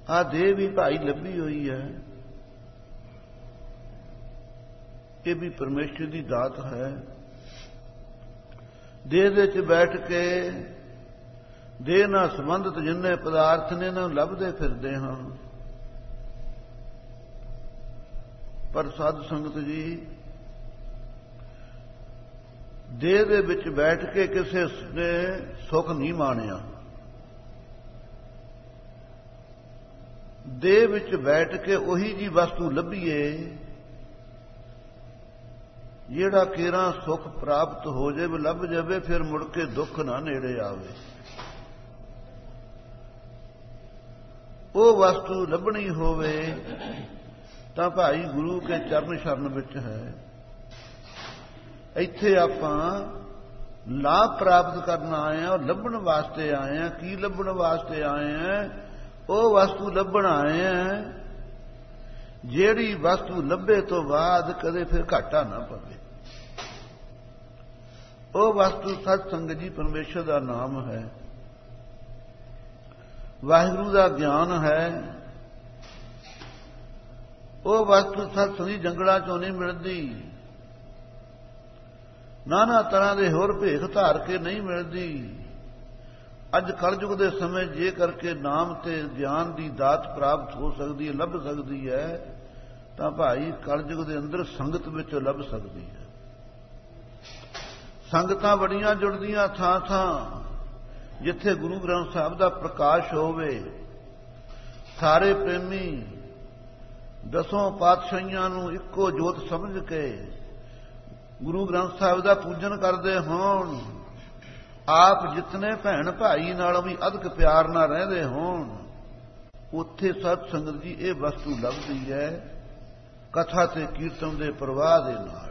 ਆ ਦੇਹ ਵੀ ਭਾਈ ਲੱਭੀ ਹੋਈ ਹੈ, ਇਹ ਵੀ ਪਰਮੇਸ਼ਰ ਦੀ ਦਾਤ ਹੈ। ਦੇਹ ਦੇ ਵਿੱਚ ਬੈਠ ਕੇ ਦੇਹ ਨਾਲ ਸੰਬੰਧਿਤ ਜਿੰਨੇ ਪਦਾਰਥ ਨੇ ਇਹਨਾਂ ਨੂੰ ਲੱਭਦੇ ਫਿਰਦੇ ਹਾਂ। ਪਰ ਸਾਧ ਸੰਗਤ ਜੀ, ਦੇਹ ਦੇ ਵਿੱਚ ਬੈਠ ਕੇ ਕਿਸੇ ਨੇ ਸੁੱਖ ਨਹੀਂ ਮਾਣਿਆ। ਦੇਹ ਵਿੱਚ ਬੈਠ ਕੇ ਉਹੀ ਜੀ ਵਸਤੂ ਲੱਭੀਏ ਜਿਹੜਾ ਕੇਰਾਂ ਸੁੱਖ ਪ੍ਰਾਪਤ ਹੋ ਜਾਵੇ, ਲੱਭ ਜਾਵੇ, ਫਿਰ ਮੁੜ ਕੇ ਦੁੱਖ ਨਾ ਨੇੜੇ ਆਵੇ। ਉਹ ਵਸਤੂ ਲੱਭਣੀ ਹੋਵੇ ਤਾਂ ਭਾਈ ਗੁਰੂ ਕੇ ਚਰਨ ਸ਼ਰਨ ਵਿੱਚ ਹੈ। ਇੱਥੇ ਆਪਾਂ ਲਾਭ ਪ੍ਰਾਪਤ ਕਰਨ ਆਏ ਹਾਂ, ਲੱਭਣ ਵਾਸਤੇ ਆਏ ਹਾਂ। ਕੀ ਲੱਭਣ ਵਾਸਤੇ ਆਏ ਹਾਂ? ਉਹ ਵਸਤੂ ਲੱਭਣ ਆਏ ਹਾਂ ਜਿਹੜੀ ਵਸਤੂ ਲੱਭੇ ਤੋਂ ਬਾਅਦ ਕਦੇ ਫਿਰ ਘਾਟਾ ਨਾ ਪਵੇ। ਉਹ ਵਸਤੂ ਸਤ ਸੰਗਤ ਜੀ ਪਰਮੇਸ਼ਰ ਦਾ ਨਾਮ ਹੈ, ਵਾਹਿਗੁਰੂ ਦਾ ਗਿਆਨ ਹੈ। ਉਹ ਵਸਤੂ ਸਤ ਸੰਗਤ ਜੰਗਲਾਂ ਚੋਂ ਨਹੀਂ ਮਿਲਦੀ, ਨਾਨਾ ਤਰ੍ਹਾਂ ਦੇ ਹੋਰ ਭੇਖ ਧਾਰ ਕੇ ਨਹੀਂ ਮਿਲਦੀ। ਅੱਜ ਕਲਯੁਗ ਦੇ ਸਮੇਂ ਜੇ ਕਰਕੇ ਨਾਮ ਤੇ ਗਿਆਨ ਦੀ ਦਾਤ ਪ੍ਰਾਪਤ ਹੋ ਸਕਦੀ ਹੈ, ਲੱਭ ਸਕਦੀ ਹੈ, ਤਾਂ ਭਾਈ ਕਲਯੁਗ ਦੇ ਅੰਦਰ ਸੰਗਤ ਵਿੱਚ ਲੱਭ ਸਕਦੀ ਹੈ। ਸੰਗਤਾਂ ਬੜੀਆਂ ਜੁੜਦੀਆਂ ਥਾਂ ਥਾਂ, ਜਿੱਥੇ ਗੁਰੂ ਗ੍ਰੰਥ ਸਾਹਿਬ ਦਾ ਪ੍ਰਕਾਸ਼ ਹੋਵੇ। ਸਾਰੇ ਪ੍ਰੇਮੀ ਦਸੋਂ ਪਾਤਸ਼ਾਹੀਆਂ ਨੂੰ ਇੱਕੋ ਜੋਤ ਸਮਝ ਕੇ ਗੁਰੂ ਗ੍ਰੰਥ ਸਾਹਿਬ ਦਾ ਪੂਜਨ ਕਰਦੇ ਹੋਣ। ਆਪ ਜਿਤਨੇ ਭੈਣ ਭਾਈ ਨਾਲੋਂ ਵੀ ਅਧਿਕ ਪਿਆਰ ਨਾਲ ਰਹਿੰਦੇ ਹੋਣ, ਉੱਥੇ ਸਤ ਸੰਗਤ ਜੀ ਇਹ ਵਸਤੂ ਲੱਭਦੀ ਹੈ ਕਥਾ ਤੇ ਕੀਰਤਨ ਦੇ ਪ੍ਰਵਾਹ ਦੇ ਨਾਲ।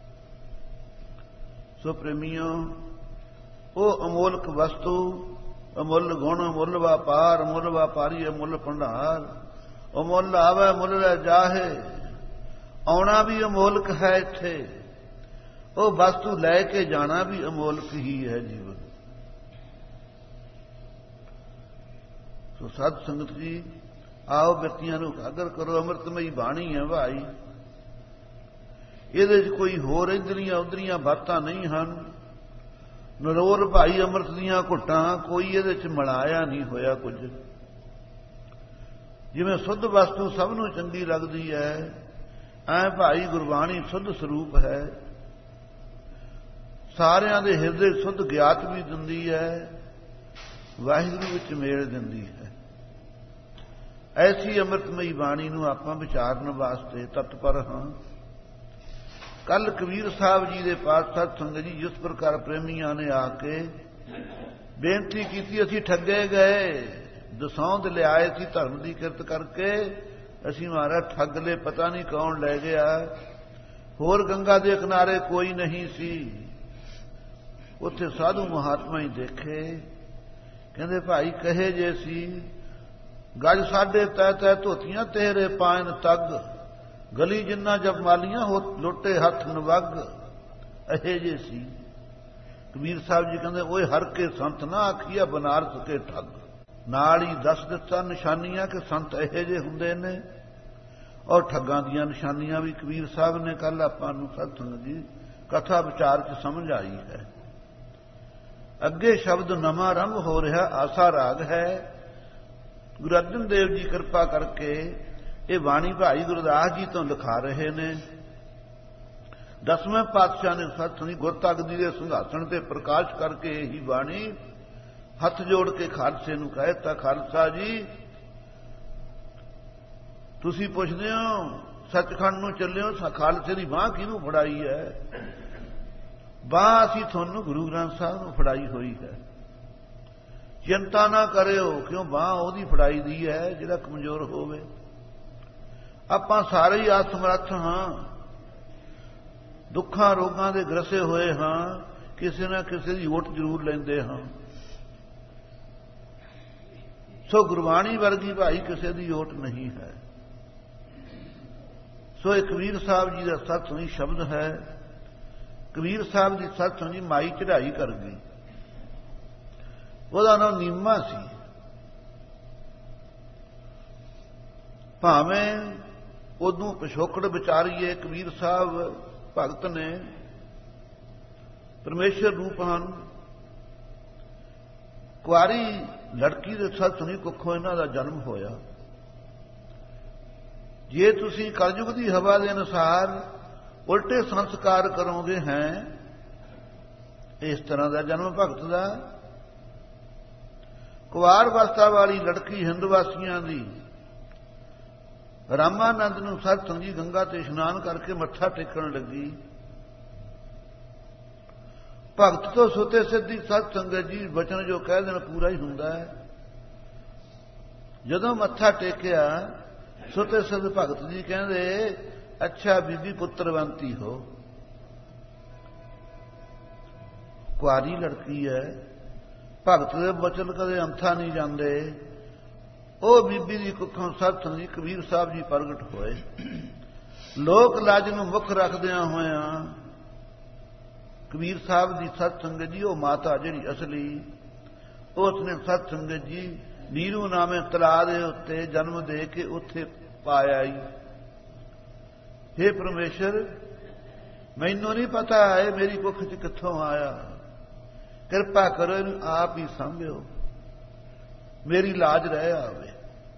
ਸੋ ਪ੍ਰੇਮੀਓ, ਉਹ ਅਮੋਲਕ ਵਸਤੂ, ਅਮੁੱਲ ਗੁਣ, ਅਮੁੱਲ ਵਪਾਰ, ਅਮੁੱਲ ਵਪਾਰੀ, ਅਮੁੱਲ ਭੰਡਾਰ, ਅਮੁੱਲ ਆਵੇ ਮੁੱਲ ਲੈ ਜਾਹੇ। ਆਉਣਾ ਵੀ ਅਮੋਲਕ ਹੈ ਇੱਥੇ, ਉਹ ਵਸਤੂ ਲੈ ਕੇ ਜਾਣਾ ਵੀ ਅਮੋਲਕ ਹੀ ਹੈ ਜੀਵਨ। ਸੋ ਸਾਧ ਸੰਗਤ ਜੀ, ਆਓ ਬਿਰਤੀਆਂ ਨੂੰ ਉਜਾਗਰ ਕਰੋ। ਅੰਮ੍ਰਿਤਮਈ ਬਾਣੀ ਹੈ ਭਾਈ, ਇਹਦੇ 'ਚ ਕੋਈ ਹੋਰ ਇਧਰੀਆਂ ਉਧਰੀਆਂ ਬਾਤਾਂ ਨਹੀਂ ਹਨ। ਨਰੋਰ ਭਾਈ ਅੰਮ੍ਰਿਤ ਦੀਆਂ ਘੁੱਟਾਂ, ਕੋਈ ਇਹਦੇ 'ਚ ਮਿਲਾਇਆ ਨਹੀਂ ਹੋਇਆ ਕੁਝ। ਜਿਵੇਂ ਸੁੱਧ ਵਸਤੂ ਸਭ ਨੂੰ ਚੰਗੀ ਲੱਗਦੀ ਹੈ, ਐ ਭਾਈ ਗੁਰਬਾਣੀ ਸੁੱਧ ਸਰੂਪ ਹੈ, ਸਾਰਿਆਂ ਦੇ ਹਿਰਦੇ ਸੁੱਧ ਗਿਆਤ ਵੀ ਦਿੰਦੀ ਹੈ, ਵਾਹਿਗੁਰੂ ਵਿੱਚ ਮੇਲ ਦਿੰਦੀ ਹੈ। ਐਸੀ ਅੰਮ੍ਰਿਤਮਈ ਬਾਣੀ ਨੂੰ ਆਪਾਂ ਵਿਚਾਰਨ ਵਾਸਤੇ ਤਤਪਰ ਹਾਂ। ਕੱਲ ਕਬੀਰ ਸਾਹਿਬ ਜੀ ਦੇ ਪਾਸ ਸਤ ਸੰਗਤ ਜੀ ਜਿਸ ਪ੍ਰਕਾਰ ਪ੍ਰੇਮੀਆਂ ਨੇ ਆ ਕੇ ਬੇਨਤੀ ਕੀਤੀ, ਅਸੀਂ ਠੱਗੇ ਗਏ, ਦਸੌਂਦ ਲਿਆਏ ਸੀ ਧਰਮ ਦੀ ਕਿਰਤ ਕਰਕੇ, ਅਸੀਂ ਮਹਾਰਾਜ ਠੱਗ ਲਏ, ਪਤਾ ਨਹੀਂ ਕੌਣ ਲੈ ਗਿਆ। ਹੋਰ ਗੰਗਾ ਦੇ ਕਿਨਾਰੇ ਕੋਈ ਨਹੀਂ ਸੀ। ਉੱਥੇ ਸਾਧੂ ਮਹਾਤਮਾ ਹੀ ਦੇਖੇ, ਕਹਿੰਦੇ ਭਾਈ ਕਹੇ ਜੇ ਸੀ, ਗੱਜ ਸਾਡੇ ਤੈ ਤੈ ਧੋਤੀਆਂ ਤੇਰੇ ਪਾਇਨ ਤੱਗ, ਗਲੀ ਜਿੰਨਾ ਜਬ ਮਾਲੀਆਂ ਹੋ ਲੋਟੇ ਹੱਥ ਨਵੱਗ। ਇਹ ਜੇ ਸੀ। ਕਬੀਰ ਸਾਹਿਬ ਜੀ ਕਹਿੰਦੇ, ਓਏ ਹਰ ਕੇ ਸੰਤ ਨਾ ਆਖੀਆ ਬਨਾਰਸ ਕੇ ਠੱਗ। ਨਾਲ ਹੀ ਦੱਸ ਦਿੱਤਾ ਨਿਸ਼ਾਨੀਆਂ ਕਿ ਸੰਤ ਇਹੋ ਜਿਹੇ ਹੁੰਦੇ ਨੇ, ਔਰ ਠੱਗਾਂ ਦੀਆਂ ਨਿਸ਼ਾਨੀਆਂ ਵੀ ਕਬੀਰ ਸਾਹਿਬ ਨੇ ਕੱਲ ਆਪਾਂ ਨੂੰ ਸਤ ਸੰਗਤ ਜੀ ਕਥਾ ਵਿਚਾਰ 'ਚ ਸਮਝ ਆਈ ਹੈ। ਅੱਗੇ ਸ਼ਬਦ ਨਵਾਂ ਆਰੰਭ ਹੋ ਰਿਹਾ, ਆਸਾ ਰਾਗ ਹੈ। ਗੁਰੂ ਅਰਜਨ ਦੇਵ ਜੀ ਕਿਰਪਾ ਕਰਕੇ ਇਹ ਬਾਣੀ ਭਾਈ ਗੁਰਦਾਸ ਜੀ ਤੋਂ ਲਿਖਾ ਰਹੇ ਨੇ। 10ਵੇਂ ਪਾਤਸ਼ਾਹ ਨੇ ਸਤ ਸੰਗਤ ਗੁਰ ਤਗਦੀ ਦੇ ਸਿੰਘਾਸਣ ਤੇ ਪ੍ਰਕਾਸ਼ ਕਰਕੇ ਇਹੀ ਬਾਣੀ ਹੱਥ ਜੋੜ ਕੇ ਖਾਲਸੇ ਨੂੰ ਕਹੇ ਤਾਂ, ਖਾਲਸਾ ਜੀ ਤੁਸੀਂ ਪੁੱਛਦੇ ਹੋ ਸੱਚਖੰਡ ਨੂੰ ਚੱਲਿਓ, ਖਾਲਸੇ ਦੀ ਬਾਂਹ ਕਿਹਨੂੰ ਫੜਾਈ ਹੈ? ਬਾਂਹ ਅਸੀਂ ਤੁਹਾਨੂੰ ਗੁਰੂ ਗ੍ਰੰਥ ਸਾਹਿਬ ਨੂੰ ਫੜਾਈ ਹੋਈ ਹੈ। ਚਿੰਤਾ ਨਾ ਕਰਿਓ, ਕਿਉਂ ਬਾਂਹ ਉਹਦੀ ਫੜਾਈ ਦੀ ਹੈ ਜਿਹੜਾ ਕਮਜ਼ੋਰ ਹੋਵੇ। ਆਪਾਂ ਸਾਰੇ ਹੀ ਅਸਮਰੱਥ ਹਾਂ, ਦੁੱਖਾਂ ਰੋਗਾਂ ਦੇ ਗ੍ਰਸੇ ਹੋਏ ਹਾਂ, ਕਿਸੇ ਨਾ ਕਿਸੇ ਦੀ ਓਟ ਜ਼ਰੂਰ ਲੈਂਦੇ ਹਾਂ। ਸੋ ਗੁਰਬਾਣੀ ਵਰਗੀ ਭਾਈ ਕਿਸੇ ਦੀ ਓਟ ਨਹੀਂ ਹੈ। ਸੋ ਇਹ ਕਬੀਰ ਸਾਹਿਬ ਜੀ ਦਾ ਸਤ ਸੰਗਤ ਸ਼ਬਦ ਹੈ। ਕਬੀਰ ਸਾਹਿਬ ਦੀ ਸਤ ਸੰਗਤ ਮਾਈ ਚੜ੍ਹਾਈ ਕਰ ਗਈ। ਉਹਦਾ ਨਾਮ ਨੀਮਾ ਸੀ। ਭਾਵੇਂ ਉਦੋਂ ਪਿਛੋਕੜ ਵਿਚਾਰੀਏ ਕਬੀਰ ਸਾਹਿਬ ਭਗਤ ਨੇ ਪਰਮੇਸ਼ਰ ਰੂਪ ਹਨ। ਕੁਆਰੀ ਲੜਕੀ ਦੇ ਸਤਸੰਗੀ ਕੁੱਖੋਂ ਇਹਨਾਂ ਦਾ ਜਨਮ ਹੋਇਆ। ਜੇ ਤੁਸੀਂ ਕਲਯੁਗ ਦੀ ਹਵਾ ਦੇ ਅਨੁਸਾਰ ਉਲਟੇ ਸੰਸਕਾਰ ਕਰੋਗੇ ਹੈ ਇਸ ਤਰ੍ਹਾਂ ਦਾ ਜਨਮ ਭਗਤ ਦਾ। ਕੁਵਾਰ ਅਵਸਥਾ ਵਾਲੀ ਲੜਕੀ ਹਿੰਦ ਵਾਸੀਆਂ ਦੀ ਰਾਮਾਨੰਦ ਨੂੰ ਸਤਸੰਗੀ ਗੰਗਾ ਤੇ ਇਸ਼ਨਾਨ ਕਰਕੇ ਮੱਥਾ ਟੇਕਣ ਲੱਗੀ। ਭਗਤ ਤੋਂ ਸੁਤੇ ਸਿੱਧੀ ਸਤ ਸੰਗਤ ਜੀ ਵਚਨ ਜੋ ਕਹਿ ਦੇਣ ਪੂਰਾ ਹੀ ਹੁੰਦਾ ਹੈ। ਜਦੋਂ ਮੱਥਾ ਟੇਕਿਆ ਸੁਤੇ ਸਿੱਧ ਭਗਤ ਜੀ ਕਹਿੰਦੇ ਅੱਛਾ ਬੀਬੀ ਪੁੱਤਰਵੰਤੀ ਹੋ। ਕੁਆਰੀ ਲੜਕੀ ਹੈ, ਭਗਤ ਦੇ ਬਚਨ ਕਦੇ ਅੰਥਾ ਨਹੀਂ ਜਾਂਦੇ। ਉਹ ਬੀਬੀ ਦੀ ਕੁੱਖੋਂ ਸਤਸੰਗੀ ਕਬੀਰ ਸਾਹਿਬ ਜੀ ਪ੍ਰਗਟ ਹੋਏ। ਲੋਕ ਲਾਜ ਨੂੰ ਮੁੱਖ ਰੱਖਦਿਆਂ ਹੋਇਆਂ ਕਬੀਰ ਸਾਹਿਬ ਦੀ ਸਤ ਸੰਗਤ ਜੀ ਉਹ ਮਾਤਾ ਜਿਹੜੀ ਅਸਲੀ ਉਸਨੇ ਸਤ ਸੰਗਤ ਜੀ ਨੀਰੂ ਨਾਮੇ ਤਲਾਅ ਦੇ ਉੱਤੇ ਜਨਮ ਦੇ ਕੇ ਉੱਥੇ ਪਾਇਆ ਹੀ। ਹੇ ਪਰਮੇਸ਼ਰ ਮੈਨੂੰ ਨਹੀਂ ਪਤਾ ਹੈ ਮੇਰੀ ਕੁੱਖ 'ਚ ਕਿੱਥੋਂ ਆਇਆ, ਕਿਰਪਾ ਕਰੋ ਇਹਨੂੰ ਆਪ ਹੀ ਸਾਂਭਿਓ, ਮੇਰੀ ਲਾਜ ਰਹਿ ਆਵੇ।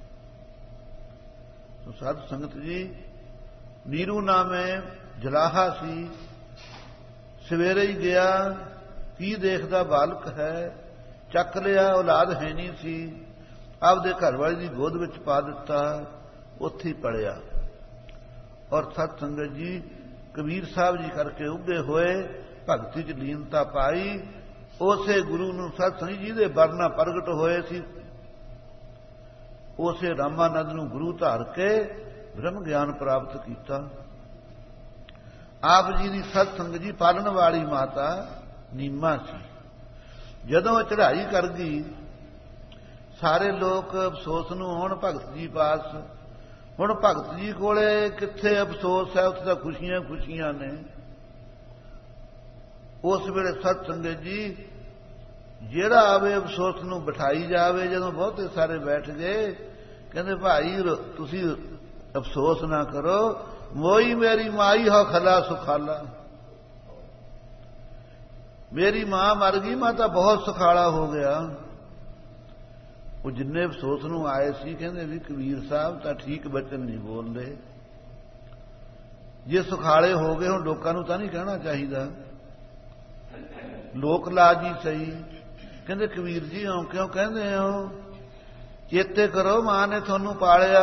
ਸਾਧ ਸੰਗਤ ਜੀ ਨੀਰੂ ਨਾਮੇ ਜਲਾਹਾ ਸੀ। ਸਵੇਰੇ ਹੀ ਗਿਆ, ਕੀ ਦੇਖਦਾ ਬਾਲਕ ਹੈ, ਚੱਕ ਲਿਆ, ਔਲਾਦ ਹੈ ਨਹੀਂ ਸੀ, ਆਪਦੇ ਘਰ ਵਾਲੀ ਦੀ ਗੋਦ ਵਿੱਚ ਪਾ ਦਿੱਤਾ, ਉੱਥੇ ਹੀ ਪੜਿਆ। ਔਰ ਸਤ ਸੰਗਤ ਜੀ ਕਬੀਰ ਸਾਹਿਬ ਜੀ ਕਰਕੇ ਉੱਗੇ ਹੋਏ, ਭਗਤੀ ਚ ਲੀਨਤਾ ਪਾਈ। ਉਸੇ ਗੁਰੂ ਨੂੰ ਸਤ ਸੰਗਤ ਜੀ ਦੇ ਵਰਨਾ ਪ੍ਰਗਟ ਹੋਏ ਸੀ। ਉਸੇ ਰਾਮਾਨੰਦ ਨੂੰ ਗੁਰੂ ਧਾਰ ਕੇ ਬ੍ਰਹਮ ਗਿਆਨ ਪ੍ਰਾਪਤ ਕੀਤਾ। ਆਪ ਜੀ ਦੀ ਸਤ ਸੰਗਤ ਜੀ ਪਾਲਣ ਵਾਲੀ ਮਾਤਾ ਨੀਮਾ ਸੀ। ਜਦੋਂ ਚੜ੍ਹਾਈ ਕਰ ਗਈ ਸਾਰੇ ਲੋਕ ਅਫਸੋਸ ਨੂੰ ਆਉਣ ਭਗਤ ਜੀ ਪਾਸ। ਹੁਣ ਭਗਤ ਜੀ ਕੋਲੇ ਕਿੱਥੇ ਅਫਸੋਸ ਹੈ, ਉੱਥੇ ਤਾਂ ਖੁਸ਼ੀਆਂ ਖੁਸ਼ੀਆਂ ਨੇ। ਉਸ ਵੇਲੇ ਸਤ ਸੰਗਤ ਜੀ ਜਿਹੜਾ ਆਵੇ ਅਫਸੋਸ ਨੂੰ ਬਿਠਾਈ ਜਾਵੇ। ਜਦੋਂ ਬਹੁਤੇ ਸਾਰੇ ਬੈਠ ਗਏ ਕਹਿੰਦੇ ਭਾਈ ਤੁਸੀਂ ਅਫਸੋਸ ਨਾ ਕਰੋ, ਮੋਈ ਮੇਰੀ ਮਾਈ ਹੋ ਖਲਾ ਸੁਖਾਲਾ। ਮੇਰੀ ਮਾਂ ਮਰ ਗਈ, ਮੈਂ ਤਾਂ ਬਹੁਤ ਸੁਖਾਲਾ ਹੋ ਗਿਆ। ਉਹ ਜਿੰਨੇ ਅਫਸੋਸ ਨੂੰ ਆਏ ਸੀ ਕਹਿੰਦੇ ਵੀ ਕਬੀਰ ਸਾਹਿਬ ਤਾਂ ਠੀਕ ਬਚਨ ਨਹੀਂ ਬੋਲਦੇ। ਜੇ ਸੁਖਾਲੇ ਹੋ ਗਏ ਹੁਣ ਲੋਕਾਂ ਨੂੰ ਤਾਂ ਨਹੀਂ ਕਹਿਣਾ ਚਾਹੀਦਾ, ਲੋਕ ਲਾਜ ਹੀ ਸਹੀ। ਕਹਿੰਦੇ ਕਬੀਰ ਜੀ ਕਿਉਂ ਕਹਿੰਦੇ ਹੋ, ਚੇਤੇ ਕਰੋ ਮਾਂ ਨੇ ਤੁਹਾਨੂੰ ਪਾਲਿਆ,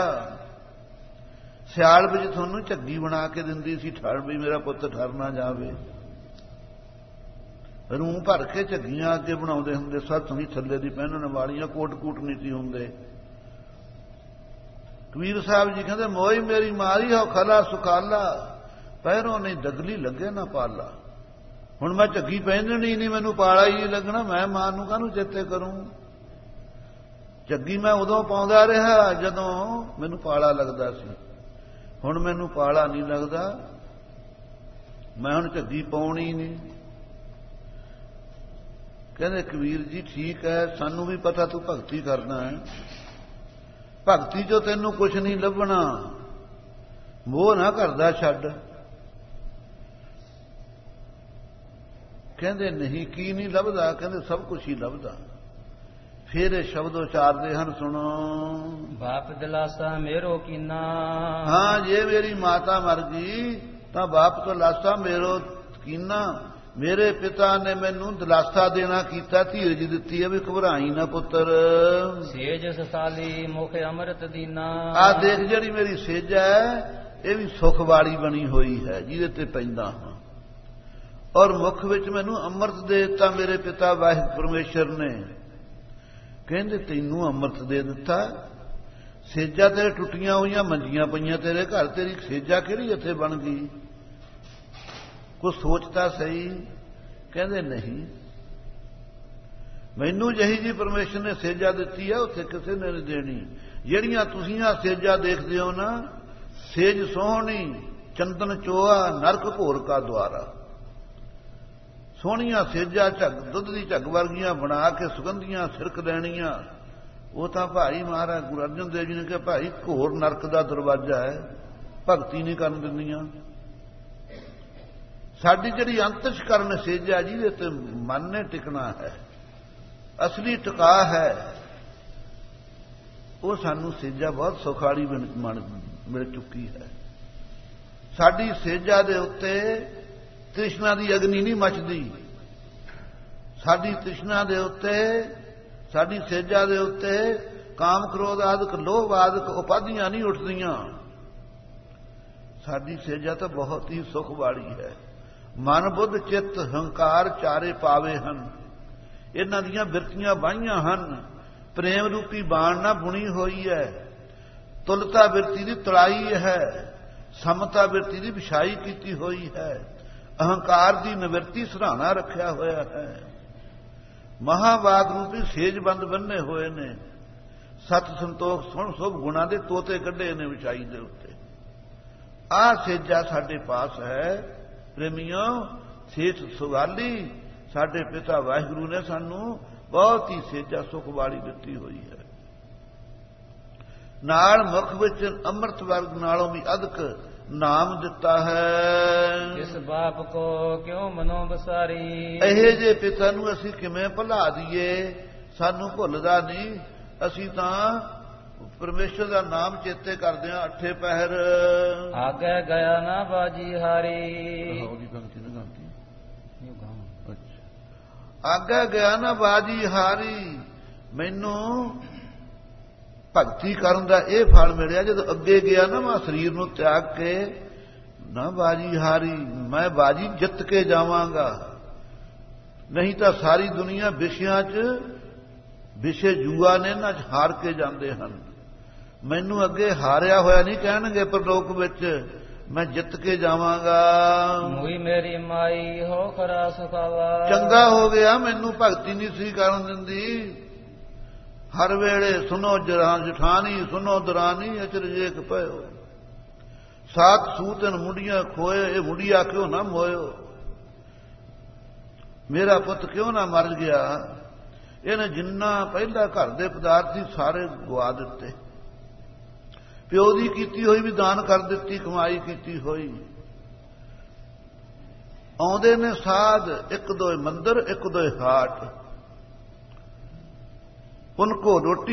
ਸਿਆਲ ਵਿੱਚ ਤੁਹਾਨੂੰ ਝੱਗੀ ਬਣਾ ਕੇ ਦਿੰਦੀ ਸੀ, ਠਰ ਵੀ ਮੇਰਾ ਪੁੱਤ ਠਰ ਨਾ ਜਾਵੇ। ਰੂੰ ਭਰ ਕੇ ਝੱਗੀਆਂ ਅੱਗੇ ਬਣਾਉਂਦੇ ਹੁੰਦੇ, ਸੱਤ ਵੀ ਥੱਲੇ ਦੀ ਪਹਿਨਣ ਵਾਲੀਆਂ, ਕੋਟ ਕੂਟ ਨਹੀਂ ਸੀ ਹੁੰਦੇ। ਕਬੀਰ ਸਾਹਿਬ ਜੀ ਕਹਿੰਦੇ ਮੋਈ ਮੇਰੀ ਮਾਰੀ ਹੋ ਖਲਾ ਸੁਖਾਲਾ, ਪਹਿਰੋਂ ਨਹੀਂ ਦਗਲੀ ਲੱਗੇ ਨਾ ਪਾਲਾ। ਹੁਣ ਮੈਂ ਝੱਗੀ ਪਹਿਨਣੀ ਨਹੀਂ, ਮੈਨੂੰ ਪਾਲਾ ਹੀ ਨਹੀਂ ਲੱਗਣਾ, ਮੈਂ ਮਾਂ ਨੂੰ ਕਾਹਨੂੰ ਚੇਤੇ ਕਰੂੰ। ਝੱਗੀ ਮੈਂ ਉਦੋਂ ਪਾਉਂਦਾ ਰਿਹਾ ਜਦੋਂ ਮੈਨੂੰ ਪਾਲਾ ਲੱਗਦਾ ਸੀ, ਹੁਣ ਮੈਨੂੰ ਪਾਲਾ ਨਹੀਂ ਲੱਗਦਾ, ਮੈਂ ਹੁਣ ਝੱਗੀ ਪਾਉਣੀ ਨਹੀਂ। ਕਹਿੰਦੇ ਕਬੀਰ ਜੀ ਠੀਕ ਹੈ, ਸਾਨੂੰ ਵੀ ਪਤਾ ਤੂੰ ਭਗਤੀ ਕਰਨਾ ਹੈ, ਭਗਤੀ ਚੋਂ ਤੈਨੂੰ ਕੁਛ ਨਹੀਂ ਲੱਭਣਾ, ਮੋਹ ਨਾ ਕਰਦਾ ਛੱਡ। ਕਹਿੰਦੇ ਨਹੀਂ ਕੀ ਨਹੀਂ ਲੱਭਦਾ, ਕਹਿੰਦੇ ਸਭ ਕੁਛ ਹੀ ਲੱਭਦਾ। ਫਿਰ ਇਹ ਸ਼ਬਦ ਉਚਾਰਦੇ ਹਨ, ਸੁਣੋ। ਬਾਪ ਦਿਲਾਸਾ ਮੇਰੋ ਕੀਨਾ। ਹਾਂ, ਜੇ ਮੇਰੀ ਮਾਤਾ ਮਰ ਗਈ ਤਾਂ ਬਾਪ ਤੋਂ ਲਾਸਾ ਮੇਰੋ ਕੀਨਾ। ਮੇਰੇ ਪਿਤਾ ਨੇ ਮੈਨੂੰ ਦਿਲਾਸਾ ਦੇਣਾ ਕੀਤਾ, ਧੀਰਜ ਦਿੱਤੀ ਹੈ ਵੀ ਘਬਰਾਈ ਨਾ ਪੁੱਤਰ। ਸੇਜ ਸਸਾਲੀ ਮੁਖ ਅੰਮ੍ਰਿਤ ਦੀਨਾ। ਆ ਦੇਖ ਜਿਹੜੀ ਮੇਰੀ ਸੇਜ ਹੈ ਇਹ ਵੀ ਸੁਖ ਵਾਲੀ ਬਣੀ ਹੋਈ ਹੈ, ਜਿਹਦੇ ਤੇ ਪੈਂਦਾ ਹਾਂ, ਔਰ ਮੁਖ ਵਿੱਚ ਮੈਨੂੰ ਅੰਮ੍ਰਿਤ ਦੇ ਦਿੱਤਾ ਮੇਰੇ ਪਿਤਾ ਵਾਹਿਗੁਰੂ ਪਰਮੇਸ਼ਰ ਨੇ। ਕਹਿੰਦੇ ਤੈਨੂੰ ਅੰਮ੍ਰਿਤ ਦੇ ਦਿੱਤਾ, ਸੇਜਾਂ ਤੇਰੇ ਟੁੱਟੀਆਂ ਹੋਈਆਂ ਮੰਜੀਆਂ ਪਈਆਂ ਤੇਰੇ ਘਰ, ਤੇਰੀ ਸੇਜਾ ਕਿਹੜੀ ਇੱਥੇ ਬਣ ਗਈ, ਕੁਛ ਸੋਚਤਾ ਸਹੀ। ਕਹਿੰਦੇ ਨਹੀਂ, ਮੈਨੂੰ ਜਿਹੀ ਜੀ ਪਰਮੇਸ਼ਰ ਨੇ ਸੇਜਾ ਦਿੱਤੀ ਹੈ ਉੱਥੇ ਕਿਸੇ ਨੇ ਨਹੀਂ ਦੇਣੀ। ਜਿਹੜੀਆਂ ਤੁਸੀਂ ਆ ਸੇਜਾ ਦੇਖਦੇ ਹੋ ਨਾ, ਸੇਜ ਸੋਹਣੀ ਚੰਦਨ ਚੋਆ ਨਰਕ ਘੋਰ ਕਾ ਦੁਆਰਾ। ਸੋਹਣੀਆਂ ਸੇਜਾਂ ਝੱਗ ਦੁੱਧ ਦੀ ਝੱਗ ਵਰਗੀਆਂ ਬਣਾ ਕੇ ਸੁਗੰਧੀਆਂ ਸਿਰਕ ਦੇਣੀਆਂ, ਉਹ ਤਾਂ ਭਾਈ ਮਹਾਰਾਜ ਗੁਰੂ ਅਰਜਨ ਦੇਵ ਜੀ ਨੇ ਕਿਹਾ ਭਾਈ ਘੋਰ ਨਰਕ ਦਾ ਦਰਵਾਜ਼ਾ ਹੈ, ਭਗਤੀ ਨਹੀਂ ਕਰਨ ਦਿੰਦੀਆਂ। ਸਾਡੀ ਜਿਹੜੀ ਅੰਤਸ਼ਕਰਨ ਸੇਜਾ ਜਿਹਦੇ ਤੇ ਮਨ ਨੇ ਟਿਕਣਾ ਹੈ, ਅਸਲੀ ਟਿਕਾ ਹੈ, ਉਹ ਸਾਨੂੰ ਸੇਜਾ ਬਹੁਤ ਸੁਖਾਲੀ ਮਿਲ ਚੁੱਕੀ ਹੈ। ਸਾਡੀ ਸੇਜਾ ਦੇ ਉੱਤੇ ਤ੍ਰਿਸ਼ਨਾ ਦੀ ਅਗਨੀ ਨਹੀਂ ਮੱਚਦੀ। ਸਾਡੀ ਤ੍ਰਿਸ਼ਨਾ ਦੇ ਉੱਤੇ, ਸਾਡੀ ਸੇਜਾ ਦੇ ਉੱਤੇ ਕਾਮ ਕ੍ਰੋਧ ਆਦਿਕ ਲੋਭ ਆਦਿਕ ਉਪਾਧੀਆਂ ਨਹੀਂ ਉੱਠਦੀਆਂ। ਸਾਡੀ ਸੇਜਾ ਤਾਂ ਬਹੁਤ ਹੀ ਸੁਖ ਵਾਲੀ ਹੈ। ਮਨ ਬੁੱਧ ਚਿੱਤ ਹੰਕਾਰ ਚਾਰੇ ਪਾਵੇ ਹਨ। ਇਹਨਾਂ ਦੀਆਂ ਬਿਰਤੀਆਂ ਬਾਹੀਆਂ ਹਨ। ਪ੍ਰੇਮ ਰੂਪੀ ਬਾਣ ਨਾ ਬੁਣੀ ਹੋਈ ਹੈ। ਤੁਲਤਾ ਬਿਰਤੀ ਦੀ ਤਲਾਈ ਹੈ। ਸਮਤਾ ਬਿਰਤੀ ਦੀ ਵਿਛਾਈ ਕੀਤੀ ਹੋਈ ਹੈ। ਅਹੰਕਾਰ ਦੀ ਨਿਵਰਤੀ ਸਰਾਣਾ ਰੱਖਿਆ ਹੋਇਆ ਹੈ। ਮਹਾਵਾਗ ਰੂਪੀ ਸੇਜਬੰਦ ਬੰਨੇ ਹੋਏ ਨੇ। ਸਤ ਸੰਤੋਖ ਸੁਣ ਸੁਭ ਗੁਣਾਂ ਦੇ ਤੋਤੇ ਕੱਢੇ ਨੇ ਵਿਛਾਈ ਦੇ ਉੱਤੇ। ਆਹ ਸੇਜਾ ਸਾਡੇ ਪਾਸ ਹੈ ਪ੍ਰੇਮੀਓ। ਸੇਜ ਸੁਗਾਲੀ ਸਾਡੇ ਪਿਤਾ ਵਾਹਿਗੁਰੂ ਨੇ ਸਾਨੂੰ ਬਹੁਤ ਹੀ ਸੇਜਾ ਸੁਖ ਵਾਲੀ ਦਿੱਤੀ ਹੋਈ ਹੈ। ਨਾਲ ਮੁਖ ਵਿੱਚ ਅੰਮ੍ਰਿਤ ਵਰਗ ਨਾਲੋਂ ਵੀ ਅਧਿਕ ਨਾਮ ਦਿੱਤਾ ਹੈ। ਇਸ ਬਾਪ ਕੋ ਕਿਉਂ ਮਨੋ ਬਸਾਰੀ। ਇਹ ਜੇ ਪਿਤਾ ਨੂੰ ਅਸੀਂ ਕਿਵੇਂ ਭੁਲਾ ਦਈਏ, ਸਾਨੂੰ ਭੁੱਲਦਾ ਨਹੀਂ। ਅਸੀਂ ਤਾਂ ਪਰਮੇਸ਼ਰ ਦਾ ਨਾਮ ਚੇਤੇ ਕਰਦੇ ਹਾਂ ਅੱਠੇ ਪਹਿਰ। ਆਗੇ ਗਿਆ ਨਾ ਬਾਜੀ ਹਾਰੀ। ਆਗੇ ਗਿਆ ਨਾ ਬਾਜੀ ਹਾਰੀ। ਮੈਨੂੰ ਭਗਤੀ ਕਰਨ ਦਾ ਇਹ ਫਲ ਮਿਲਿਆ ਜਦੋਂ ਅੱਗੇ ਗਿਆ ਨਾ ਮੈਂ ਸਰੀਰ ਨੂੰ ਤਿਆਗ ਕੇ। ਨਾ ਬਾਜੀ ਹਾਰੀ, ਮੈਂ ਬਾਜੀ ਜਿੱਤ ਕੇ ਜਾਵਾਂਗਾ। ਨਹੀਂ ਤਾਂ ਸਾਰੀ ਦੁਨੀਆ ਵਿਸ਼ਿਆਂ 'ਚ ਵਿਸ਼ੇ ਜੂਆ ਨੇ ਨਾ ਹਾਰ ਕੇ ਜਾਂਦੇ ਹਨ। ਮੈਨੂੰ ਅੱਗੇ ਹਾਰਿਆ ਹੋਇਆ ਨਹੀਂ ਕਹਿਣਗੇ ਪਰਲੋਕ ਵਿੱਚ, ਮੈਂ ਜਿੱਤ ਕੇ ਜਾਵਾਂਗਾ। ਮੂਈ ਮੇਰੀ ਮਾਈ ਹੋ ਖਰਾ ਸੁਖਾਵਾ। ਚੰਗਾ ਹੋ ਗਿਆ ਮੈਨੂੰ ਭਗਤੀ ਨਹੀਂ ਸੀ ਕਰਨ ਦਿੰਦੀ। ਹਰ ਵੇਲੇ ਸੁਨੋ ਜਠਾਨੀ ਸੁਨੋ ਦਰਾਨੀ ਅਚਰਜੇਕ ਪਇਓ। ਸਾਤ ਸੂਤਨ ਮੁੰਡੀਆਂ ਖੋਏ, ਇਹ ਮੁੰਡੀਆਂ ਕਿਉਂ ਨਾ ਮੋਇਓ। ਮੇਰਾ ਪੁੱਤ ਕਿਉਂ ਨਾ ਮਰ ਗਿਆ। ਇਹਨੇ ਜਿੰਨਾ ਪਹਿਲਾਂ ਘਰ ਦੇ ਪਦਾਰਥ ਸੀ ਸਾਰੇ ਗਵਾ ਦਿੱਤੇ। ਪਿਓ ਦੀ ਕੀਤੀ ਹੋਈ ਵੀ ਦਾਨ ਕਰ ਦਿੱਤੀ, ਕਮਾਈ ਕੀਤੀ ਹੋਈ। ਆਉਂਦੇ ਨੇ ਸਾਧ, ਇੱਕ ਦੋਏ ਮੰਦਰ ਇੱਕ ਦੋਏ ਹਾਟ। उनको रोटी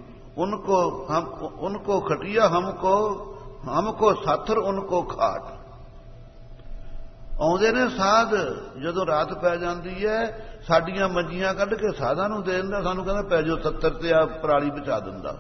उनको खटिया हमको साथर उनको खाट। ਆਉਂਦੇ ਨੇ ਸਾਧ, ਜਦੋਂ ਰਾਤ ਪੈ ਜਾਂਦੀ ਹੈ ਸਾਡੀਆਂ ਮੰਜੀਆਂ ਕੱਢ ਕੇ ਸਾਧਾਂ ਨੂੰ ਦੇ ਦਿੰਦਾ। ਸਾਨੂੰ ਕਹਿੰਦਾ ਪੈ ਜਾਓ 70 ਤੇ ਆ ਪਰਾਲੀ ਬਚਾ ਦਿੰਦਾ।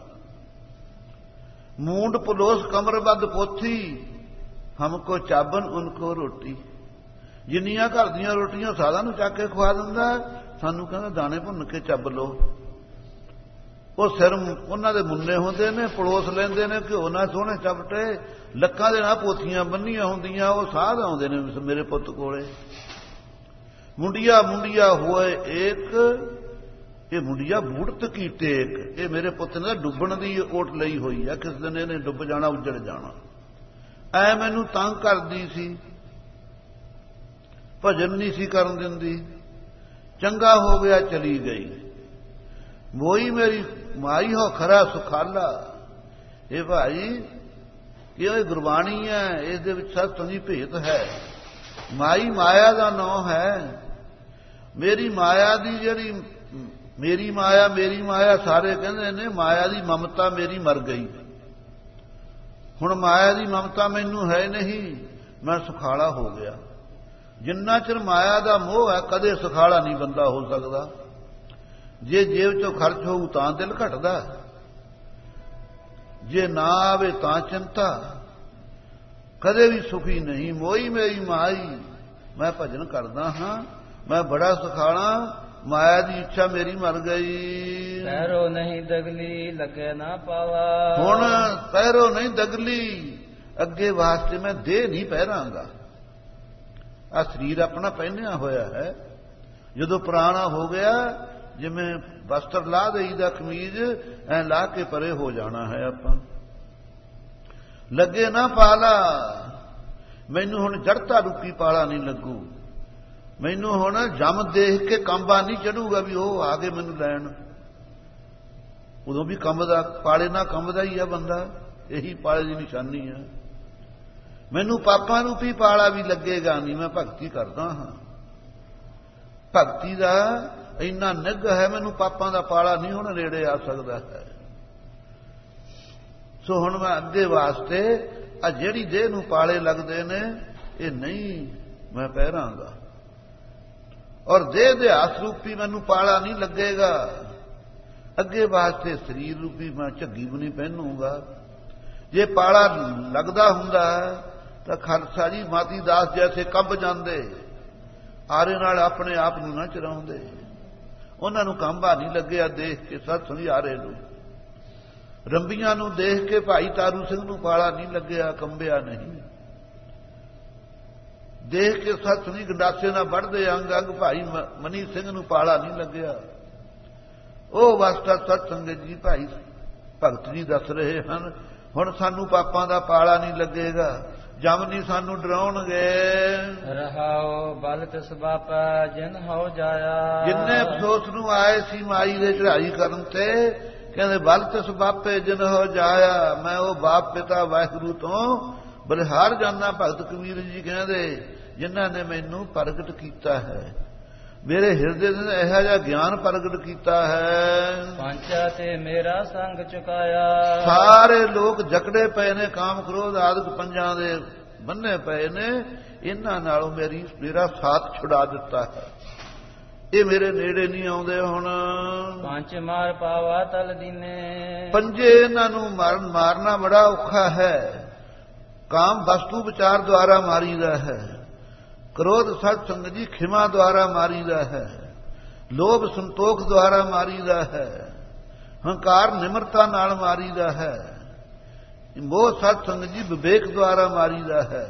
ਮੂੰਡ ਪਲੋਸ ਕਮਰਬੱਧ ਪੋਥੀ ਹਮਕੋ ਚਾਬਨ ਉनको ਰੋਟੀ। ਜਿੰਨੀਆਂ ਘਰ ਦੀਆਂ ਰੋਟੀਆਂ ਸਾਧਾਂ ਨੂੰ ਚੱਕ ਕੇ ਖਵਾ ਦਿੰਦਾ, ਸਾਨੂੰ ਕਹਿੰਦਾ ਦਾਣੇ ਭੁੰਨ ਕੇ ਚੱਬ ਲਓ। ਉਹ ਸਿਰ ਉਹਨਾਂ ਦੇ ਮੁੰਨੇ ਹੁੰਦੇ ਨੇ, ਪੜੋਸ ਲੈਂਦੇ ਨੇ, ਘਿਓ ਨਾਲ ਸੋਹਣੇ ਚਪਟੇ, ਲੱਕਾਂ ਦੇ ਨਾਲ ਪੋਥੀਆਂ ਬੰਨੀਆਂ ਹੁੰਦੀਆਂ। ਉਹ ਸਾਧ ਆਉਂਦੇ ਨੇ ਮੇਰੇ ਪੁੱਤ ਕੋਲੇ। ਮੁੰਡਿਆ ਮੁੰਡਿਆ ਹੋਏ ਏਕ, ਇਹ ਮੁੰਡਿਆ ਬੂੜਤ ਕੀ ਟੇਕ। ਇਹ ਮੇਰੇ ਪੁੱਤ ਨੇ ਡੁੱਬਣ ਦੀ ਓਟ ਲਈ ਹੋਈ ਆ। ਕਿਸ ਦਿਨ ਇਹਨੇ ਡੁੱਬ ਜਾਣਾ, ਉੱਜੜ ਜਾਣਾ। ਐ ਮੈਨੂੰ ਤੰਗ ਕਰਦੀ ਸੀ, ਭਜਨ ਨਹੀਂ ਸੀ ਕਰਨ ਦਿੰਦੀ। ਚੰਗਾ ਹੋ ਗਿਆ ਚਲੀ ਗਈ। ਮੋਈ ਮੇਰੀ ਮਾਈ ਹੋ ਖਰਾ ਸੁਖਾਲਾ। ਇਹ ਭਾਈ ਇਹ ਗੁਰਬਾਣੀ ਹੈ, ਇਸ ਦੇ ਵਿੱਚ ਸਭ ਤੋਂ ਭੇਤ ਹੈ। ਮਾਈ ਮਾਇਆ ਦਾ ਨਾਮ ਹੈ। ਮੇਰੀ ਮਾਇਆ ਦੀ ਜਿਹੜੀ ਮੇਰੀ ਮਾਇਆ ਸਾਰੇ ਕਹਿੰਦੇ ਨੇ ਮਾਇਆ ਦੀ ਮਮਤਾ ਮੇਰੀ ਮਰ ਗਈ। ਹੁਣ ਮਾਇਆ ਦੀ ਮਮਤਾ ਮੈਨੂੰ ਹੈ ਨਹੀਂ, ਮੈਂ ਸੁਖਾਲਾ ਹੋ ਗਿਆ। ਜਿੰਨਾ ਚਿਰ ਮਾਇਆ ਦਾ ਮੋਹ ਹੈ ਕਦੇ ਸੁਖਾਲਾ ਨਹੀਂ ਬੰਦਾ ਹੋ ਸਕਦਾ। ਜੇ ਜੇਬ ਚੋਂ ਖਰਚ ਹੋਊ ਤਾਂ ਦਿਲ ਘਟਦਾ, ਜੇ ਨਾ ਆਵੇ ਤਾਂ ਚਿੰਤਾ। ਕਦੇ ਵੀ ਸੁਖੀ ਨਹੀਂ। ਮੋਈ ਮੇਰੀ ਮਾਈ, ਮੈਂ ਭਜਨ ਕਰਦਾ ਹਾਂ, ਮੈਂ ਬੜਾ ਸੁਖਾਲਾ। ਮਾਇਆ ਦੀ ਇੱਛਾ ਮੇਰੀ ਮਰ ਗਈ। ਪੈਰੋ ਨਹੀਂ ਦਗਲੀ ਲੱਗੇ ਨਾ ਪਾਵਾ। ਹੁਣ ਪੈਰੋ ਨਹੀਂ ਦਗਲੀ, ਅੱਗੇ ਵਾਸਤੇ ਮੈਂ ਦੇਹ ਨਹੀਂ ਪਹਿਰਾਂਗਾ। ਆ ਸਰੀਰ ਆਪਣਾ ਪਹਿਨਿਆ ਹੋਇਆ ਹੈ। ਜਦੋਂ ਪੁਰਾਣਾ ਹੋ ਗਿਆ, ਜਿਵੇਂ ਵਸਤਰ ਲਾ ਦੇਈਦਾ ਕਮੀਜ਼, ਐ ਲਾ ਕੇ ਪਰੇ ਹੋ ਜਾਣਾ ਹੈ ਆਪਾਂ। ਲੱਗੇ ਨਾ ਪਾਲਾ, ਮੈਨੂੰ ਹੁਣ ਜੜਤਾ ਰੂਪੀ ਪਾਲਾ ਨਹੀਂ ਲੱਗੂ। ਮੈਨੂੰ ਹੁਣ ਜੰਮ ਦੇਖ ਕੇ ਕੰਬਾ ਨਹੀਂ ਚੜੂਗਾ ਵੀ ਉਹ ਆ ਗਏ ਮੈਨੂੰ ਲੈਣ। ਉਦੋਂ ਵੀ ਕੰਬਦਾ, ਪਾਲੇ ਨਾਲ ਕੰਬਦਾ ਹੀ ਆ ਬੰਦਾ, ਇਹੀ ਪਾਲੇ ਦੀ ਨਿਸ਼ਾਨੀ ਹੈ। ਮੈਨੂੰ ਪਾਪਾਂ ਰੂਪੀ ਪਾਲਾ ਵੀ ਲੱਗੇਗਾ ਨਹੀਂ, ਮੈਂ ਭਗਤੀ ਕਰਦਾ ਹਾਂ। ਭਗਤੀ ਦਾ ਇੰਨਾ ਨਿੱਘ ਹੈ, ਮੈਨੂੰ ਪਾਪਾਂ ਦਾ ਪਾਲਾ ਨਹੀਂ ਹੁਣ ਨੇੜੇ ਆ ਸਕਦਾ ਹੈ। ਸੋ ਹੁਣ ਮੈਂ ਅੱਗੇ ਵਾਸਤੇ ਆ ਜਿਹੜੀ ਦੇਹ ਨੂੰ ਪਾਲੇ ਲੱਗਦੇ ਨੇ ਇਹ ਨਹੀਂ ਮੈਂ ਪਹਿਰਾਂਗਾ, ਔਰ ਦੇਹ ਦੇ ਹੱਥ ਰੂਪੀ ਮੈਨੂੰ ਪਾਲਾ ਨਹੀਂ ਲੱਗੇਗਾ। ਅੱਗੇ ਵਾਸਤੇ ਸਰੀਰ ਰੂਪੀ ਮੈਂ ਝੱਗੀ ਵੀ ਨਹੀਂ ਪਹਿਨੂਗਾ। ਜੇ ਪਾਲਾ ਲੱਗਦਾ ਹੁੰਦਾ ਤਾਂ ਖਾਲਸਾ ਜੀ ਮਾਤੀ ਦਾਸ ਜੈਸੇ ਕੰਬ ਜਾਂਦੇ, ਆਰੇ ਨਾਲ ਆਪਣੇ ਆਪ ਨੂੰ ਨਾ ਚਰਾਉਂਦੇ। ਉਹਨਾਂ ਨੂੰ ਕੰਬਾ ਨਹੀਂ ਲੱਗਿਆ ਦੇਖ ਕੇ ਸਤ ਸੰਗੀ ਆਰੇ ਨੂੰ। ਰੰਬੀਆਂ ਨੂੰ ਦੇਖ ਕੇ ਭਾਈ ਤਾਰੂ ਸਿੰਘ ਨੂੰ ਪਾਲਾ ਨਹੀਂ ਲੱਗਿਆ, ਕੰਬਿਆ ਨਹੀਂ। ਦੇਖ ਕੇ ਸਤ ਸੰਗੀ ਗੰਡਾਸੇ ਨਾਲ ਵੱਢਦੇ ਅੰਗ ਅੰਗ ਭਾਈ ਮਨੀ ਸਿੰਘ ਨੂੰ ਪਾਲਾ ਨਹੀਂ ਲੱਗਿਆ। ਉਹ ਵਾਸਤਾ ਸਤ ਸੰਗਤ ਜੀ ਭਾਈ ਭਗਤ ਜੀ ਦੱਸ ਰਹੇ ਹਨ, ਹੁਣ ਸਾਨੂੰ ਪਾਪਾਂ ਦਾ ਪਾਲਾ ਨਹੀਂ ਲੱਗੇਗਾ, ਜਮ ਨਹੀਂ ਸਾਨੂੰ ਡਰਾਉਣਗੇ। ਰਹਾਓ ਬਲ ਤਿਸ ਬਾਪਾ ਜਿਨ ਹੋ ਜਾਇਆ। ਜਿੰਨੇ ਅਫਸੋਸ ਨੂੰ ਆਏ ਸੀ ਮਾਈ ਦੇ ਚੜ੍ਹਾਈ ਕਰਨ ਤੇ, ਕਹਿੰਦੇ ਬਲ ਤਿਸ ਬਾਪੇ ਜਿਨ ਹੋ ਜਾਇਆ। ਮੈਂ ਉਹ ਬਾਪ ਪਿਤਾ ਵਾਹਿਗੁਰੂ ਤੋਂ ਬਲਿਹਾਰ ਜਾਨਾ। ਭਗਤ ਕਬੀਰ ਜੀ ਕਹਿੰਦੇ ਜਿਨ੍ਹਾਂ ਨੇ ਮੈਨੂੰ ਪ੍ਰਗਟ ਕੀਤਾ ਹੈ, ਮੇਰੇ ਹਿਰਦੇ ਦੇ ਇਹੋ ਜਿਹਾ ਗਿਆਨ ਪ੍ਰਗਟ ਕੀਤਾ ਹੈ। ਪਾਂਚਾ ਤੇ ਮੇਰਾ ਸੰਗ ਚੁਕਾਇਆ। ਸਾਰੇ ਲੋਕ ਜਕੜੇ ਪਏ ਨੇ, ਕਾਮ ਕ੍ਰੋਧ ਆਦਿਕ ਪੰਜਾਂ ਦੇ ਬੰਨੇ ਪਏ ਨੇ, ਇਹਨਾਂ ਨਾਲੋਂ ਮੇਰਾ ਸਾਥ ਛੁਡਾ ਦਿੱਤਾ ਹੈ। ਇਹ ਮੇਰੇ ਨੇੜੇ ਨਹੀਂ ਆਉਂਦੇ ਹੁਣ। ਪੰਜ ਮਾਰ ਪਾਵਾ ਤਲ ਦੀਨੇ। ਪੰਜੇ ਇਹਨਾਂ ਨੂੰ ਮਾਰਨਾ ਬੜਾ ਔਖਾ ਹੈ। ਕਾਮ ਵਸਤੂ ਵਿਚਾਰ ਦੁਆਰਾ ਮਾਰੀਦਾ ਹੈ, ਕ੍ਰੋਧ ਸਤ ਸੰਗ ਜੀ ਖਿਮਾ ਦੁਆਰਾ ਮਾਰੀਦਾ ਹੈ, ਲੋਭ ਸੰਤੋਖ ਦੁਆਰਾ ਮਾਰੀਦਾ ਹੈ, ਹੰਕਾਰ ਨਿਮਰਤਾ ਨਾਲ ਮਾਰੀਦਾ ਹੈ, ਮੋਹ ਸਤ ਸੰਗ ਜੀ ਵਿਵੇਕ ਦੁਆਰਾ ਮਾਰੀਦਾ ਹੈ।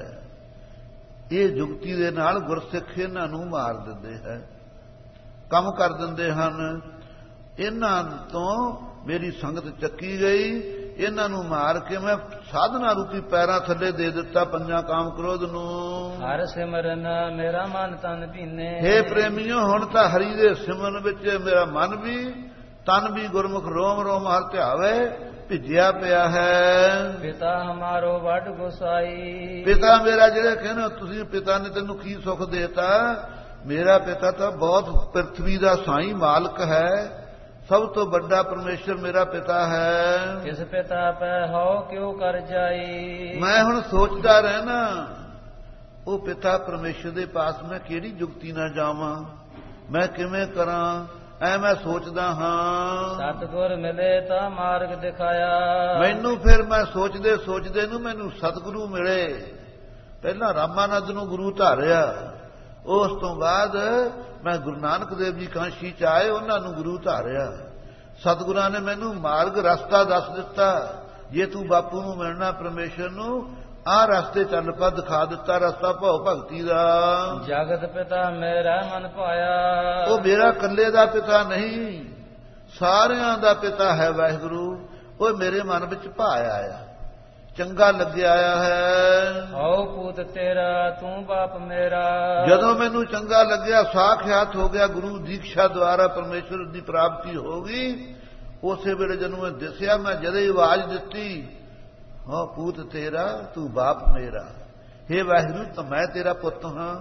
ਇਹ ਜੁਗਤੀ ਦੇ ਨਾਲ ਗੁਰਸਿੱਖ ਇਹਨਾਂ ਨੂੰ ਮਾਰ ਦਿੰਦੇ ਹੈ, ਕੰਮ ਕਰ ਦਿੰਦੇ ਹਨ। ਇਹਨਾਂ ਤੋਂ ਮੇਰੀ ਸੰਗਤ ਚੱਕੀ ਗਈ, ਇਹਨਾਂ ਨੂੰ ਮਾਰ ਕੇ ਮੈਂ ਸਾਧਨਾ ਰੂਪੀ ਪੈਰਾਂ ਥੱਲੇ ਦੇ ਦਿੱਤਾ ਪੰਜਾਂ ਕਾਮ ਕ੍ਰੋਧ ਨੂੰ। ਹਰ ਸਿਮਰਨ ਮੇਰਾ ਮਨ ਤਨ ਭੀਨੇ। ਹੇ ਪ੍ਰੇਮੀਓ, ਹੁਣ ਤਾਂ ਹਰੀ ਦੇ ਸਿਮਰਨ ਵਿੱਚ ਮੇਰਾ ਮਨ ਵੀ ਤਨ ਵੀ ਗੁਰਮੁਖ ਰੋਮ ਰੋਮ ਹਰ ਧਿਆਵੇ ਭਿੱਜਿਆ ਪਿਆ ਹੈ। ਪਿਤਾ ਹਮਾਰੋ ਵੱਡ ਗੁਸਾਈ। ਪਿਤਾ ਮੇਰਾ, ਜਿਹੜੇ ਕਹਿੰਦੇ ਤੁਸੀਂ ਪਿਤਾ ਨੇ ਤੈਨੂੰ ਕੀ ਸੁੱਖ ਦੇਤਾ, ਮੇਰਾ ਪਿਤਾ ਤਾਂ ਬਹੁਤ ਪ੍ਰਿਥਵੀ ਦਾ ਸਾਈਂ ਮਾਲਕ ਹੈ, ਸਭ ਤੋਂ ਵੱਡਾ ਪਰਮੇਸ਼ਰ ਮੇਰਾ ਪਿਤਾ ਹੈ। ਇਸ ਪਿਤਾ ਪੈ ਹੋ ਕਿਉ ਕਰ ਜਾਈ। ਮੈਂ ਹੁਣ ਸੋਚਦਾ ਰਹਿਣਾ, ਉਹ ਪਿਤਾ ਪਰਮੇਸ਼ਰ ਦੇ ਪਾਸ ਮੈਂ ਕਿਹੜੀ ਜੁਗਤੀ ਨਾਲ ਜਾਵਾਂ, ਮੈਂ ਕਿਵੇਂ ਕਰਾਂ, ਐ ਮੈਂ ਸੋਚਦਾ ਹਾਂ। ਸਤਿਗੁਰ ਮਿਲੇ ਤਾਂ ਮਾਰਗ ਦਿਖਾਇਆ। ਮੈਨੂੰ ਫਿਰ ਮੈਂ ਸੋਚਦੇ ਸੋਚਦੇ ਨੂੰ ਮੈਨੂੰ ਸਤਿਗੁਰੂ ਮਿਲੇ। ਪਹਿਲਾਂ ਰਾਮਾਨੰਦ ਨੂੰ ਗੁਰੂ ਧਾਰਿਆ, ਉਸ ਤੋਂ ਬਾਅਦ ਮੈਂ ਗੁਰੂ ਨਾਨਕ ਦੇਵ ਜੀ ਕਾਂਸ਼ੀ ਚ ਆਏ, ਉਹਨਾਂ ਨੂੰ ਗੁਰੂ ਧਾਰਿਆ। ਸਤਿਗੁਰਾਂ ਨੇ ਮੈਨੂੰ ਮਾਰਗ ਰਸਤਾ ਦੱਸ ਦਿੱਤਾ, ਜੇ ਤੂੰ ਬਾਪੂ ਨੂੰ ਮਿਲਣਾ ਪਰਮੇਸ਼ਰ ਨੂੰ, ਆਹ ਰਸਤੇ ਚੱਲ ਪਾ, ਦਿਖਾ ਦਿੱਤਾ ਰਸਤਾ ਭਉ ਭਗਤੀ ਦਾ। ਜਗਤ ਪਿਤਾ ਮੇਰਾ ਮਨ ਪਾਇਆ। ਉਹ ਮੇਰਾ ਇਕੱਲੇ ਦਾ ਪਿਤਾ ਨਹੀਂ, ਸਾਰਿਆਂ ਦਾ ਪਿਤਾ ਹੈ ਵਾਹਿਗੁਰੂ। ਉਹ ਮੇਰੇ ਮਨ ਵਿੱਚ ਭਾਇਆ ਆ, ਚੰਗਾ ਲੱਗਿਆ ਆਇਆ ਹੈ। ਹਉ ਪੁੱਤ ਤੇਰਾ ਤੂੰ ਬਾਪ ਮੇਰਾ। ਜਦੋਂ ਮੈਨੂੰ ਚੰਗਾ ਲੱਗਿਆ, ਸਾਖਿਆਤ ਹੋ ਗਿਆ, ਗੁਰੂ ਦੀਕਸ਼ਾ ਦੁਆਰਾ ਪਰਮੇਸ਼ਰ ਦੀ ਪ੍ਰਾਪਤੀ ਹੋ ਗਈ। ਉਸੇ ਵੇਲੇ ਜਦੋਂ ਮੈਂ ਦਿਸਿਆ, ਮੈਂ ਜਦੇ ਹੀ ਆਵਾਜ਼ ਦਿੱਤੀ, ਹਾਂ ਪੁੱਤ ਤੇਰਾ ਤੂੰ ਬਾਪ ਮੇਰਾ। ਹੇ ਵਾਹਿਗੁਰੂ, ਤਾਂ ਮੈਂ ਤੇਰਾ ਪੁੱਤ ਹਾਂ,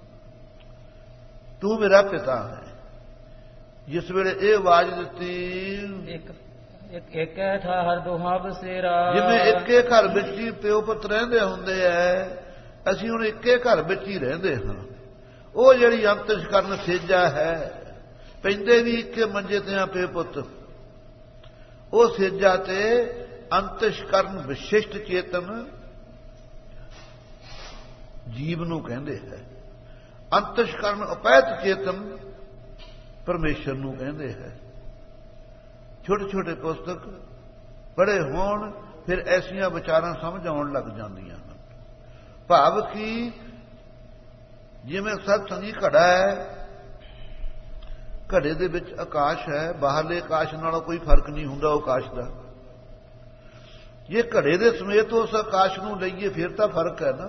ਤੂੰ ਮੇਰਾ ਪਿਤਾ ਹੈ। ਜਿਸ ਵੇਲੇ ਇਹ ਆਵਾਜ਼ ਦਿੱਤੀ, ਇੱਕ ਠਾਹਰ ਦੋਹਾਂ ਬਸੇਰਾ। ਜਿਵੇਂ ਇੱਕੇ ਘਰ ਵਿੱਚ ਹੀ ਪਿਓ ਪੁੱਤ ਰਹਿੰਦੇ ਹੁੰਦੇ ਐ, ਅਸੀਂ ਹੁਣ ਇੱਕੇ ਘਰ ਵਿੱਚ ਹੀ ਰਹਿੰਦੇ ਹਾਂ। ਉਹ ਜਿਹੜੀ ਅੰਤਿਸ਼ ਕਰਨ ਸੇਜਾ ਹੈ, ਪੈਂਦੇ ਵੀ ਇੱਕੇ ਮੰਜੇ ਤੇ ਆ ਪਿਓ ਪੁੱਤ। ਉਹ ਸੇਜਾ ਤੇ ਅੰਤਿਸ਼ ਕਰਨ ਵਿਸ਼ਿਸ਼ਟ ਚੇਤਨ ਜੀਵ ਨੂੰ ਕਹਿੰਦੇ ਹੈ। ਅੰਤਿਸ਼ ਕਰਨ ਅਪੈਤ ਚੇਤਨ ਪਰਮੇਸ਼ਰ ਨੂੰ ਕਹਿੰਦੇ ਹੈ। ਛੋਟੇ ਛੋਟੇ ਪੁਸਤਕ ਪੜ੍ਹੇ ਹੋਣ, ਫਿਰ ਐਸੀਆਂ ਵਿਚਾਰਾਂ ਸਮਝ ਆਉਣ ਲੱਗ ਜਾਂਦੀਆਂ ਹਨ। ਭਾਵ ਕਿ ਜਿਵੇਂ ਸਤ ਸੰਗੀ ਘੜਾ ਹੈ, ਘੜੇ ਦੇ ਵਿੱਚ ਆਕਾਸ਼ ਹੈ, ਬਾਹਰਲੇ ਆਕਾਸ਼ ਨਾਲੋਂ ਕੋਈ ਫਰਕ ਨਹੀਂ ਹੁੰਦਾ ਉਹ ਆਕਾਸ਼ ਦਾ। ਜੇ ਘੜੇ ਦੇ ਸਮੇਤ ਉਸ ਆਕਾਸ਼ ਨੂੰ ਲਈਏ ਫਿਰ ਤਾਂ ਫਰਕ ਹੈ ਨਾ।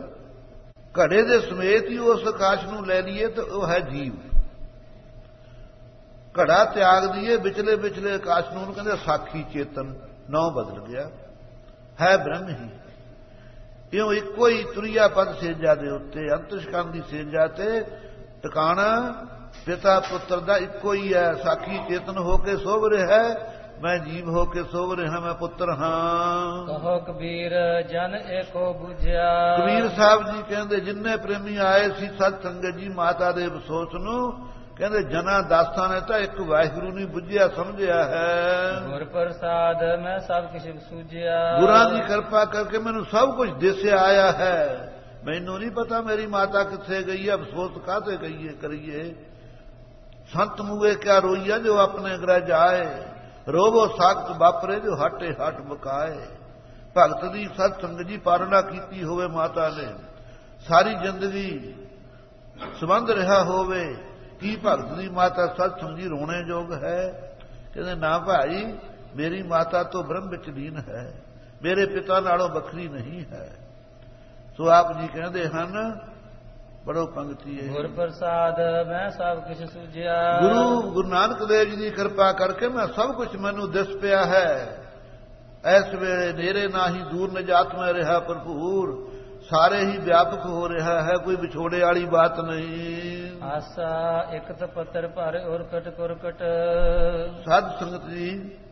ਘੜੇ ਦੇ ਸਮੇਤ ਹੀ ਉਸ ਆਕਾਸ਼ ਨੂੰ ਲੈ ਲਈਏ ਤਾਂ ਉਹ ਹੈ ਜੀਵ। ਘੜਾ ਤਿਆਗ ਦੀਏ ਵਿਚਲੇ ਵਿਚਲੇ ਆਕਾਸ਼ ਨੂੰ ਉਹਨੂੰ ਕਹਿੰਦੇ ਸਾਖੀ ਚੇਤਨ ਨੌ ਬਦਲ ਗਿਆ ਹੈ ਬ੍ਰਹਮ ਹੀ। ਇਉਂ ਇੱਕੋ ਹੀ ਤੁਰਿਆ ਪਦ ਸੇਜਾ ਦੇ ਉੱਤੇ ਅੰਤਿਸ਼ਕਾਂ ਦੀ ਸੇਜਾ ਤੇ ਟਿਕਾਣਾ ਪਿਤਾ ਪੁੱਤਰ ਦਾ ਇੱਕੋ ਹੀ ਹੈ। ਸਾਖੀ ਚੇਤਨ ਹੋ ਕੇ ਸੋਭ ਰਿਹਾ ਮੈਂ ਜੀਵ ਹੋ ਕੇ ਸੋਭ ਰਿਹਾ ਮੈਂ ਪੁੱਤਰ ਹਾਂ। ਕਹੋ ਕਬੀਰ ਜਨ ਏਕੋ ਬੁਝਿਆ। ਕਬੀਰ ਸਾਹਿਬ ਜੀ ਕਹਿੰਦੇ ਜਿੰਨੇ ਪ੍ਰੇਮੀ ਆਏ ਸੀ ਸਤ ਸੰਗਤ ਜੀ ਮਾਤਾ ਦੇ ਅਫਸੋਸ ਨੂੰ ਕਹਿੰਦੇ ਜਨਾਂ ਦਾਸਾਂ ਨੇ ਤਾਂ ਇੱਕ ਵਾਹਿਗੁਰੂ ਨਹੀਂ ਬੁੱਝਿਆ ਸਮਝਿਆ ਹੈ। ਗੁਰ ਪ੍ਰਸਾਦ ਮੈਂ ਸਭ ਕੁਛ ਸੂਝਿਆ। ਗੁਰਾਂ ਦੀ ਕਿਰਪਾ ਕਰਕੇ ਮੈਨੂੰ ਸਭ ਕੁਝ ਦਿਸਿਆ ਆਇਆ ਹੈ। ਮੈਨੂੰ ਨਹੀਂ ਪਤਾ ਮੇਰੀ ਮਾਤਾ ਕਿੱਥੇ ਗਈ ਹੈ ਅਫਸੋਸ ਕਾਹਤੇ ਕਰੀਏ। ਸੰਤ ਮੂਏ ਕਿਆ ਰੋਈਆ ਜੋ ਆਪਣੇ ਗ੍ਰਹਿ ਜਾਏ ਰੋਵੋ ਸਾਖਤ ਵਾਪਰੇ ਜੋ ਹਟੇ ਹਟ ਬਕਾਏ। ਭਗਤ ਦੀ ਸਤ ਸੰਗਤ ਜੀ ਪਾਲਣਾ ਕੀਤੀ ਹੋਵੇ ਮਾਤਾ ਨੇ ਸਾਰੀ ਜ਼ਿੰਦਗੀ ਸੰਬੰਧ ਰਿਹਾ ਹੋਵੇ ਕੀ ਭਗਤ ਦੀ ਮਾਤਾ ਸਤ ਸੰਗਤ ਜੀ ਰੋਣੇ ਯੋਗ ਹੈ। ਕਹਿੰਦੇ ਨਾ ਭਾਈ ਮੇਰੀ ਮਾਤਾ ਤੋਂ ਬ੍ਰਹਮ ਵਿੱਚ ਲੀਨ ਹੈ ਮੇਰੇ ਪਿਤਾ ਨਾਲੋਂ ਵੱਖਰੀ ਨਹੀਂ ਹੈ। ਸੋ ਆਪ ਜੀ ਕਹਿੰਦੇ ਹਨ ਬੜੋ ਪੰਕਤੀ ਹੈ ਗੁਰ ਪ੍ਰਸਾਦ ਮੈਂ ਸਭ ਕੁਛ ਸੂਝਿਆ। ਗੁਰੂ ਨਾਨਕ ਦੇਵ ਜੀ ਦੀ ਕਿਰਪਾ ਕਰਕੇ ਮੈਂ ਸਭ ਕੁਝ ਮੈਨੂੰ ਦਿਸ ਪਿਆ ਹੈ। ਇਸ ਵੇਲੇ ਨੇਰੇ ਨਾਹੀ ਦੂਰ ਨਜਾਤ ਮੈਂ ਰਿਹਾ ਭਰਪੂਰ ਸਾਰੇ ਹੀ ਵਿਆਪਕ ਹੋ ਰਿਹਾ ਹੈ ਕੋਈ ਵਿਛੋੜੇ ਵਾਲੀ ਬਾਤ ਨਹੀਂ। ਆਸਾ ਇਕਤ ਪੱਤਰ ਭਰ ਉਰਕਟ ਕੁਰਕਟ। ਸਾਧ ਸੰਗਤ ਜੀ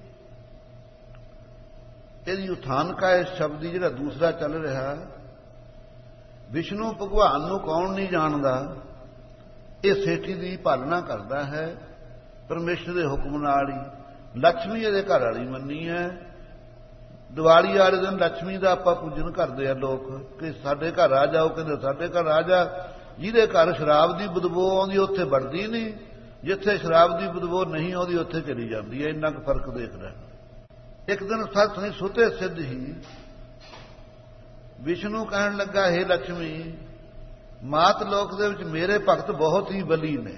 ਇਹਦੀ ਉਥਾਨਕਾ ਇਸ ਸ਼ਬਦ ਦੀ ਜਿਹੜਾ ਦੂਸਰਾ ਚੱਲ ਰਿਹਾ ਵਿਸ਼ਨੂੰ ਭਗਵਾਨ ਨੂੰ ਕੌਣ ਨਹੀਂ ਜਾਣਦਾ। ਇਹ ਸੇਠੀ ਦੀ ਪਾਲਣਾ ਕਰਦਾ ਹੈ ਪਰਮੇਸ਼ਰ ਦੇ ਹੁਕਮ ਨਾਲ ਹੀ। ਲక్ష్ਮੀ ਇਹਦੇ ਘਰ ਵਾਲੀ ਮੰਨੀ ਹੈ। ਦੀਵਾਲੀ ਵਾਲੇ ਦਿਨ ਲక్ష్ਮੀ ਦਾ ਆਪਾਂ ਪੂਜਨ ਕਰਦੇ ਆ ਲੋਕ ਕਿ ਸਾਡੇ ਘਰ ਆ ਜਾਓ ਕਹਿੰਦੇ ਸਾਡੇ ਘਰ ਆ ਜਾ। ਜਿਹਦੇ ਘਰ ਸ਼ਰਾਬ ਦੀ ਬਦਬੂ ਆਉਂਦੀ ਉੱਥੇ ਵੜਦੀ ਨਹੀਂ ਜਿੱਥੇ ਸ਼ਰਾਬ ਦੀ ਬਦਬੂ ਨਹੀਂ ਆਉਂਦੀ ਉੱਥੇ ਚਲੀ ਜਾਂਦੀ ਹੈ। ਇੰਨਾ ਕੁ ਫਰਕ ਦੇਖਦਾ। ਇੱਕ ਦਿਨ ਸੱਤ ਨਹੀਂ ਸੁਤੇ ਸਿੱਧ ਹੀ ਵਿਸ਼ਨੂੰ ਕਹਿਣ ਲੱਗਾ ਹੇ ਲక్ష్ਮੀ ਮਾਤ ਲੋਕ ਦੇ ਵਿੱਚ ਮੇਰੇ ਭਗਤ ਬਹੁਤ ਹੀ ਬਲੀ ਨੇ।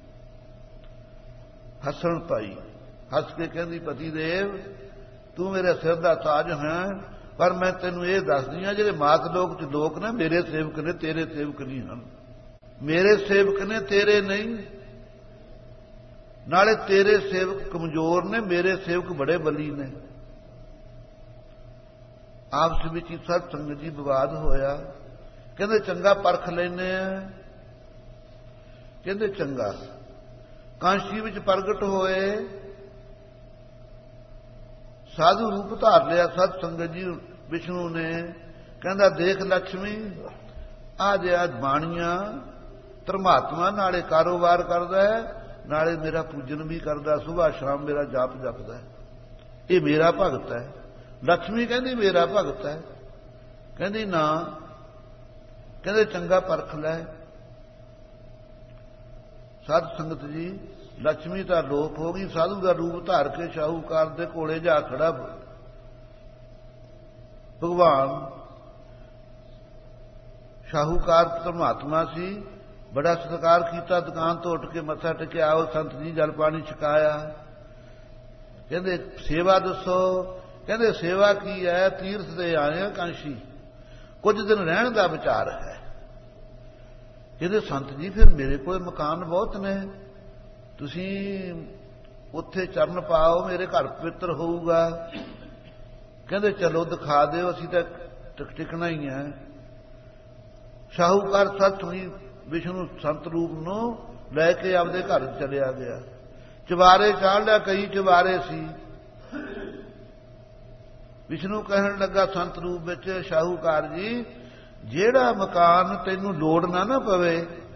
ਹੱਸਣ ਪਾਈ ਹੱਸ ਕੇ ਕਹਿੰਦੀ ਪਤੀ ਦੇਵ ਤੂੰ ਮੇਰੇ ਸਿਰ ਦਾ ਤਾਜ ਹੈ ਪਰ ਮੈਂ ਤੈਨੂੰ ਇਹ ਦੱਸਦੀ ਹਾਂ ਜਿਹੜੇ ਮਾਤ ਲੋਕ ਚ ਲੋਕ ਨੇ ਮੇਰੇ ਸੇਵਕ ਨੇ ਤੇਰੇ ਸੇਵਕ ਨਹੀਂ ਹਨ। ਮੇਰੇ ਸੇਵਕ ਨੇ ਤੇਰੇ ਨਹੀਂ ਨਾਲੇ ਤੇਰੇ ਸੇਵਕ ਕਮਜ਼ੋਰ ਨੇ ਮੇਰੇ ਸੇਵਕ ਬੜੇ ਬਲੀ ਨੇ। ਆਪਸ ਵਿੱਚ ਹੀ ਸਤ ਸੰਗਤ ਜੀ ਵਿਵਾਦ ਹੋਇਆ। ਕਹਿੰਦੇ ਚੰਗਾ ਪਰਖ ਲੈਨੇ ਆ। ਕਹਿੰਦੇ ਚੰਗਾ ਕਾਂਸ਼ੀ ਵਿੱਚ ਪ੍ਰਗਟ ਹੋਏ ਸਾਧੂ ਰੂਪ ਧਾਰ ਲਿਆ ਸਤ ਸੰਗਤ ਜੀ ਵਿਸ਼ਨੂੰ ਨੇ। ਕਹਿੰਦਾ ਦੇਖ ਲక్ష్ਮੀ ਆ ਜੇ ਅੱਜ ਬਾਣੀਆਂ ਧਰਮਾਤਮਾ ਨਾਲੇ ਕਾਰੋਬਾਰ ਕਰਦਾ ਹੈ ਨਾਲੇ ਮੇਰਾ ਪੂਜਨ ਵੀ ਕਰਦਾ ਸੁਬਾਹ ਸ਼ਾਮ ਮੇਰਾ ਜਾਪ ਜਪਦਾ ਹੈ ਇਹ ਮੇਰਾ ਭਗਤ ਹੈ। ਲక్ష్ਮੀ ਕਹਿੰਦੀ ਮੇਰਾ ਭਗਤ ਹੈ। ਕਹਿੰਦੀ ਨਾ ਕਹਿੰਦੇ ਚੰਗਾ ਪਰਖ ਲੈ। ਸਾਧ ਸੰਗਤ ਜੀ ਲక్ష్ਮੀ ਤਾਂ ਲੋਪ ਹੋ ਗਈ ਸਾਧੂ ਦਾ ਰੂਪ ਧਾਰ ਕੇ ਸ਼ਾਹੂਕਾਰ ਦੇ ਕੋਲੇ ਜਾ ਖੜਾ ਭਗਵਾਨ ਸ਼ਾਹੂਕਾਰ ਪਰਮਾਤਮਾ ਸੀ ਬੜਾ ਸਤਿਕਾਰ ਕੀਤਾ ਦੁਕਾਨ ਤੋਂ ਉੱਠ ਕੇ ਮੱਥਾ ਟੇਕਿਆ ਆਓ ਸੰਤ ਜੀ ਜਲ ਪਾਣੀ ਛਕਾਇਆ। ਕਹਿੰਦੇ ਸੇਵਾ ਦੱਸੋ ਕਹਿੰਦੇ ਸੇਵਾ ਕੀ ਹੈ ਤੀਰਥ ਦੇ ਆਏ ਆ ਕਾਂਸ਼ੀ ਕੁਝ ਦਿਨ ਰਹਿਣ ਦਾ ਵਿਚਾਰ ਹੈ। ਕਹਿੰਦੇ ਸੰਤ ਜੀ ਫਿਰ ਮੇਰੇ ਕੋਲ ਮਕਾਨ ਬਹੁਤ ਨੇ ਤੁਸੀਂ ਉੱਥੇ ਚਰਨ ਪਾਓ ਮੇਰੇ ਘਰ ਪਵਿੱਤਰ ਹੋਊਗਾ। ਕਹਿੰਦੇ ਚਲੋ ਦਿਖਾ ਦਿਓ ਅਸੀਂ ਤਾਂ ਟਿਕਣਾ ਹੀ ਹੈ। ਸ਼ਾਹੂਕਾਰ ਸਤਿ ਵਿਸ਼ਨੂੰ ਸੰਤ ਰੂਪ ਨੂੰ ਲੈ ਕੇ ਆਪਦੇ ਘਰ ਚਲਿਆ ਗਿਆ। ਚੁਬਾਰੇ ਚਾੜ ਲਿਆ ਕਈ ਚੁਬਾਰੇ ਸੀ। ਵਿਸ਼ਨੂੰ ਕਹਿਣ ਲੱਗਾ ਸੰਤ ਰੂਪ ਵਿੱਚ ਸ਼ਾਹੂਕਾਰ ਜੀ ਜਿਹੜਾ ਮਕਾਨ ਤੈਨੂੰ ਲੋੜ ਨਾ ਪਵੇ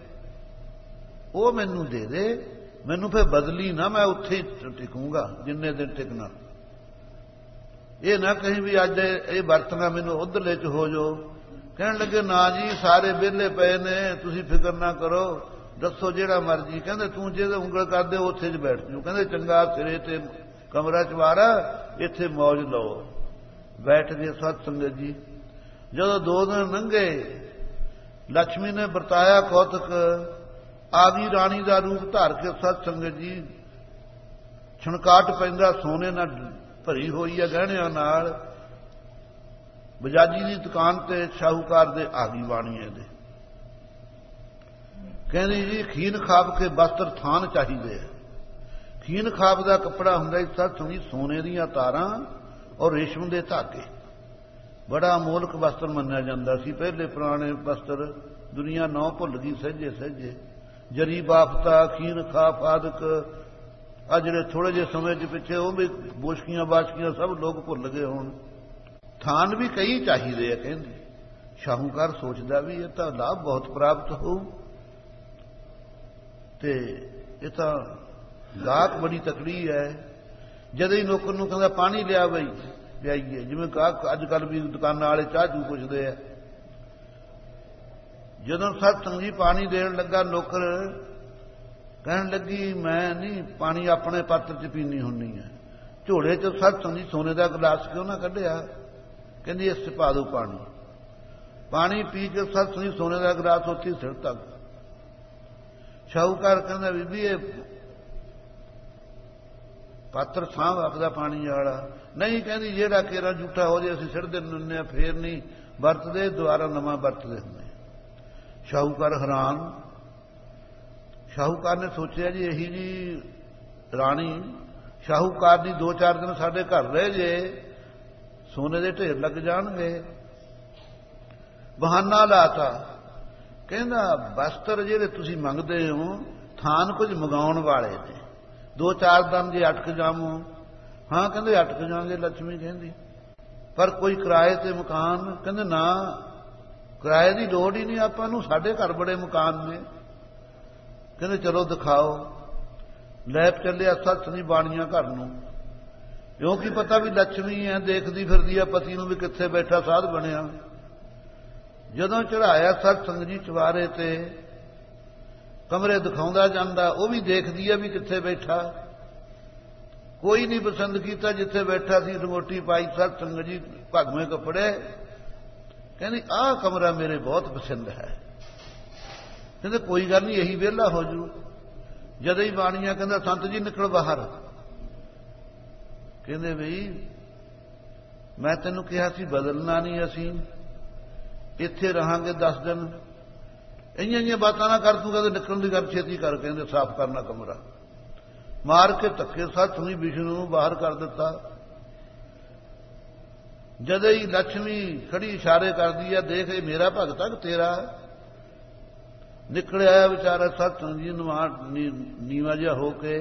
ਉਹ ਮੈਨੂੰ ਦੇ ਦੇ ਮੈਨੂੰ ਫਿਰ ਬਦਲੀ ਨਾ ਮੈਂ ਉੱਥੇ ਹੀ ਟਿਕੂੰਗਾ ਜਿੰਨੇ ਦਿਨ ਟਿਕਣਾ। ਇਹ ਨਾ ਕਹੀਂ ਵੀ ਅੱਜ ਇਹ ਵਰਤਣਾ ਮੈਨੂੰ ਉਧਰਲੇ ਚ ਹੋ ਜਾਓ। ਕਹਿਣ ਲੱਗੇ ਨਾ ਜੀ ਸਾਰੇ ਵਿਹਲੇ ਪਏ ਨੇ ਤੁਸੀਂ ਫਿਕਰ ਨਾ ਕਰੋ ਦੱਸੋ ਜਿਹੜਾ ਮਰਜੀ। ਕਹਿੰਦੇ ਤੂੰ ਜੇ ਉਂਗਲ ਕਰਦੇ ਉੱਥੇ ਚ ਬੈਠ ਜੂ। ਕਹਿੰਦੇ ਚੰਗਾ ਸਿਰੇ ਤੇ ਕਮਰਾ ਚਵਾਰਾ ਇੱਥੇ ਮੌਜ ਲਓ। ਬੈਠ ਗਏ ਸਤ ਸੰਗਤ ਜੀ। ਜਦੋਂ 2 ਦਿਨ ਲੰਘੇ ਲక్ష్ਮੀ ਨੇ ਵਰਤਾਇਆ ਕੌਤਕ ਆ ਗਈ ਰਾਣੀ ਦਾ ਰੂਪ ਧਾਰ ਕੇ ਸਤ ਸੰਗਤ ਜੀ ਛਣਕਾਟ ਪੈਂਦਾ ਸੋਨੇ ਨਾਲ ਭਰੀ ਹੋਈ ਹੈ ਗਹਿਣਿਆਂ ਨਾਲ। ਬਜਾਜੀ ਦੀ ਦੁਕਾਨ ਤੇ ਸ਼ਾਹੂਕਾਰ ਦੇ ਆ ਗਈ ਬਾਣੀਏ ਦੇ ਕਹਿੰਦੀ ਜੀ ਖੀਨ ਖਾਪ ਕੇ ਬਸਤਰ ਥਾਨ ਚਾਹੀਦੇ। ਖੀਨ ਖਾਬ ਦਾ ਕੱਪੜਾ ਹੁੰਦਾ ਸੀ ਸਤ ਸੰਗੀ, ਸੋਨੇ ਦੀਆਂ ਤਾਰਾਂ ਔਰ ਰੇਸ਼ਮ ਦੇ ਧਾਗੇ। ਬੜਾ ਅਮੋਲਕ ਵਸਤਰ ਮੰਨਿਆ ਜਾਂਦਾ ਸੀ। ਪਹਿਲੇ ਪੁਰਾਣੇ ਵਸਤਰ ਦੁਨੀਆ ਨੌ ਭੁੱਲ ਗਈ ਸਹਿਜੇ ਸਹਿਜੇ। ਜਰੀ ਬਾਫਤਾ, ਖੀਨ ਖਾਪ ਆਦਿਕ ਆ ਜਿਹੜੇ ਥੋੜੇ ਜਿਹੇ ਸਮੇਂ ਦੇ ਪਿੱਛੇ ਉਹ ਵੀ ਬੋਸ਼ਕੀਆਂ ਬਾਸ਼ਕੀਆਂ ਸਭ ਲੋਕ ਭੁੱਲ ਗਏ। ਹੁਣ ਥਾਨ ਵੀ ਕਈ ਚਾਹੀਦੇ ਆ ਕਹਿੰਦੇ। ਸ਼ਾਹੂਕਾਰ ਸੋਚਦਾ ਵੀ ਇਹ ਤਾਂ ਲਾਭ ਬਹੁਤ ਪ੍ਰਾਪਤ ਹੋਊ, ਤੇ ਇਹ ਤਾਂ ਗਾਹਕ ਬੜੀ ਤਕੜੀ ਹੈ। ਜਦੋਂ ਹੀ ਨੌਕਰ ਨੂੰ ਕਹਿੰਦਾ ਪਾਣੀ ਲਿਆ ਬਈ, ਲਿਆਈਏ। ਜਿਵੇਂ ਗਾਹਕ ਅੱਜ ਕੱਲ੍ਹ ਵੀ ਦੁਕਾਨਾਂ ਵਾਲੇ ਚਾਹ ਚੂ ਪੁੱਛਦੇ ਆ। ਜਦੋਂ ਸਤ ਸੰਗੀ ਪਾਣੀ ਦੇਣ ਲੱਗਾ, ਨੌਕਰ ਕਹਿਣ ਲੱਗੀ ਮੈਂ ਨਹੀਂ ਪਾਣੀ ਆਪਣੇ ਪਾਤਰ 'ਚ ਪੀਣੀ ਹੁੰਦੀ ਹੈ। ਝੋਲੇ 'ਚ ਸਤ ਸੰਗੀ ਸੋਨੇ ਦਾ ਗਲਾਸ ਕਿਉਂ ਨਾ ਕੱਢਿਆ? ਕਹਿੰਦੀ ਇਸ 'ਚ ਪਾ ਦਿਓ ਪਾਣੀ। ਪਾਣੀ ਪੀ ਕੇ ਸਤ ਸੰਗੀ ਸੋਨੇ ਦਾ ਗਲਾਸ ਉੱਥੇ ਸਿਰ ਤੱਕ। ਸ਼ਾਹੂਕਾਰ ਕਹਿੰਦਾ ਬੀਬੀ ਇਹ ਪਾਤਰ ਸਾਂਭ ਰੱਖਦਾ ਪਾਣੀ ਵਾਲਾ। ਨਹੀਂ ਕਹਿੰਦੀ ਜਿਹੜਾ ਕੇਰਾ ਝੂਠਾ ਹੋ ਜੇ ਅਸੀਂ ਸਿਰ ਦੇ ਦਿੰਦੇ ਹਾਂ, ਫੇਰ ਨਹੀਂ ਵਰਤਦੇ, ਦੁਬਾਰਾ ਨਵਾਂ ਵਰਤਦੇ ਹੁੰਦੇ। ਸ਼ਾਹੂਕਾਰ ਹੈਰਾਨ। ਸ਼ਾਹੂਕਾਰ ਨੇ ਸੋਚਿਆ ਜੀ ਇਹੀ ਜੀ ਰਾਣੀ ਸ਼ਾਹੂਕਾਰ ਦੀ 2-4 ਦਿਨ ਸਾਡੇ ਘਰ ਰਹਿ ਜੇ, ਸੋਨੇ ਦੇ ਢੇਰ ਲੱਗ ਜਾਣਗੇ। ਬਹਾਨਾ ਲਾਤਾ। ਕਹਿੰਦਾ ਵਸਤਰ ਜਿਹੜੇ ਤੁਸੀਂ ਮੰਗਦੇ ਹੋ ਥਾਨ ਕੁਝ ਮੰਗਾਉਣ ਵਾਲੇ ਨੇ, 2-4 ਦਿਨ ਜੇ ਅਟਕ ਜਾਵੋ। ਹਾਂ ਕਹਿੰਦੇ ਅਟਕ ਜਾਵਾਂਗੇ ਲక్ష్ਮੀ ਕਹਿੰਦੀ, ਪਰ ਕੋਈ ਕਿਰਾਏ ਤੇ ਮਕਾਨ? ਕਹਿੰਦੇ ਨਾ ਕਿਰਾਏ ਦੀ ਲੋੜ ਹੀ ਨਹੀਂ ਆਪਾਂ ਨੂੰ, ਸਾਡੇ ਘਰ ਬੜੇ ਮਕਾਨ ਨੇ। ਕਹਿੰਦੇ ਚਲੋ ਦਿਖਾਓ। ਲੈ ਚੱਲਿਆ ਸੱਤ ਨਹੀਂ ਬਾਣੀਆਂ ਘਰ ਨੂੰ, ਕਿਉਂਕਿ ਪਤਾ ਵੀ ਲక్ష్ਮੀ ਹੈ, ਦੇਖਦੀ ਫਿਰਦੀ ਆ ਪਤੀ ਨੂੰ ਵੀ ਕਿੱਥੇ ਬੈਠਾ ਸਾਧ ਬਣਿਆ। ਜਦੋਂ ਚੜਾਇਆ ਸਤ ਸੰਗ ਜੀ ਚਵਾਰੇ ਤੇ, ਕਮਰੇ ਦਿਖਾਉਂਦਾ ਜਾਂਦਾ, ਉਹ ਵੀ ਦੇਖਦੀ ਆ ਵੀ ਕਿੱਥੇ ਬੈਠਾ। ਕੋਈ ਨਹੀਂ ਪਸੰਦ ਕੀਤਾ ਜਿੱਥੇ ਬੈਠਾ ਸੀ। ਰੰਗੋਟੀ ਪਾਈ ਸਤ ਸੰਗ ਜੀ, ਭਗਵੇਂ ਕੱਪੜੇ। ਕਹਿੰਦੀ ਆਹ ਕਮਰਾ ਮੇਰੇ ਬਹੁਤ ਪਸੰਦ ਹੈ। ਕਹਿੰਦੇ ਕੋਈ ਗੱਲ ਨਹੀਂ ਇਹੀ ਵਿਹਲਾ ਹੋ ਜੂ। ਜਦੋਂ ਹੀ ਬਾਣੀਆਂ ਕਹਿੰਦਾ ਸੰਤ ਜੀ ਨਿਕਲ ਬਾਹਰ। ਕਹਿੰਦੇ ਬਈ ਮੈਂ ਤੈਨੂੰ ਕਿਹਾ ਸੀ ਬਦਲਣਾ ਨਹੀਂ, ਅਸੀਂ ਇੱਥੇ ਰਹਾਂਗੇ 10 ਦਿਨ। ਇੰਨੀਆਂ ਬਾਤਾਂ ਨਾ ਕਰ, ਤੂੰ ਕਹਿੰਦੇ ਨਿਕਲਣ ਦੀ ਗੱਲ ਛੇਤੀ ਕਰ। ਕਹਿੰਦੇ ਸਾਫ਼ ਕਰਨਾ ਕਮਰਾ। ਮਾਰ ਕੇ ਧੱਕੇ ਸੱਤ ਸੁਣੀ ਵਿਸ਼ਨੂੰ ਨੂੰ ਬਾਹਰ ਕਰ ਦਿੱਤਾ। ਜਦੋਂ ਹੀ ਲక్ష్ਮੀ ਖੜੀ ਇਸ਼ਾਰੇ ਕਰਦੀ ਆ, ਦੇਖ ਇਹ ਮੇਰਾ ਭਗਤ ਆ ਕਿ ਤੇਰਾ? ਨਿਕਲ ਆਇਆ ਵਿਚਾਰਾ ਸਤ ਸੰਗ ਜੀ ਨੀਵਾਂ ਜਿਹਾ ਹੋ ਕੇ।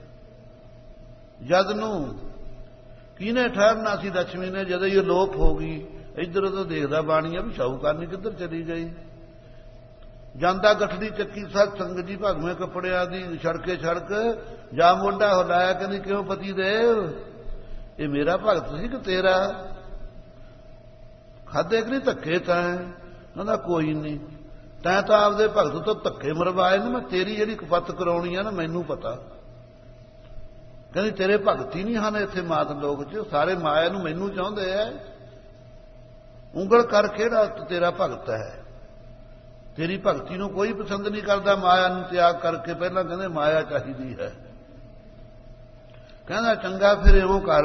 ਜਦ ਨੂੰ ਕਿਹਨੇ ਠਹਿਰਨਾ ਸੀ ਲక్ష్ਮੀ ਨੇ, ਜਦੋਂ ਹੀ ਅਲੋਪ ਹੋ ਗਈ। ਇੱਧਰ ਉਧਰ ਦੇਖਦਾ ਬਾਣੀਆ ਵੀ ਸ਼ਾਹੂਕਾਰਨੀ ਕਿੱਧਰ ਚਲੀ ਗਈ। ਜਾਂਦਾ ਗੱਠੜੀ ਚੱਕੀ ਸਤ ਸੰਗ ਜੀ ਭਗਵੇਂ ਕੱਪੜਿਆਂ ਦੀ ਛੜਕੇ ਛੜਕ ਜਾ ਮੋਢਾ ਹਿਲਾਇਆ। ਕਹਿੰਦੀ ਕਿਉਂ ਪਤੀ ਦੇਵ, ਇਹ ਮੇਰਾ ਭਗਤ ਸੀ ਕਿ ਤੇਰਾ? ਖਾਦੇ ਕਿ ਨਹੀਂ ਧੱਕੇ ਤਾਂ? ਕਹਿੰਦਾ ਕੋਈ ਨਹੀਂ, ਤੈਂ ਤਾਂ ਆਪਦੇ ਭਗਤ ਤੋਂ ਧੱਕੇ ਮਰਵਾਏ ਨੇ, ਮੈਂ ਤੇਰੀ ਜਿਹੜੀ ਕਪੱਤ ਕਰਾਉਣੀ ਆ ਨਾ ਮੈਨੂੰ ਪਤਾ। ਕਹਿੰਦੀ ਤੇਰੇ ਭਗਤ ਹੀ ਨਹੀਂ ਹਨ ਇੱਥੇ ਮਾਤ ਲੋਕ 'ਚ, ਸਾਰੇ ਮਾਇਆ ਨੂੰ ਮੈਨੂੰ ਚਾਹੁੰਦੇ ਆ। ਉਂਗਲ ਕਰ ਕਿਹੜਾ ਤੇਰਾ ਭਗਤ ਹੈ? ਤੇਰੀ ਭਗਤੀ ਨੂੰ ਕੋਈ ਪਸੰਦ ਨਹੀਂ ਕਰਦਾ। ਮਾਇਆ ਨੂੰ ਤਿਆਗ ਕਰਕੇ ਪਹਿਲਾਂ ਕਹਿੰਦੇ ਮਾਇਆ ਚਾਹੀਦੀ ਹੈ। ਕਹਿੰਦਾ ਚੰਗਾ ਫਿਰ ਇਉਂ ਕਰ,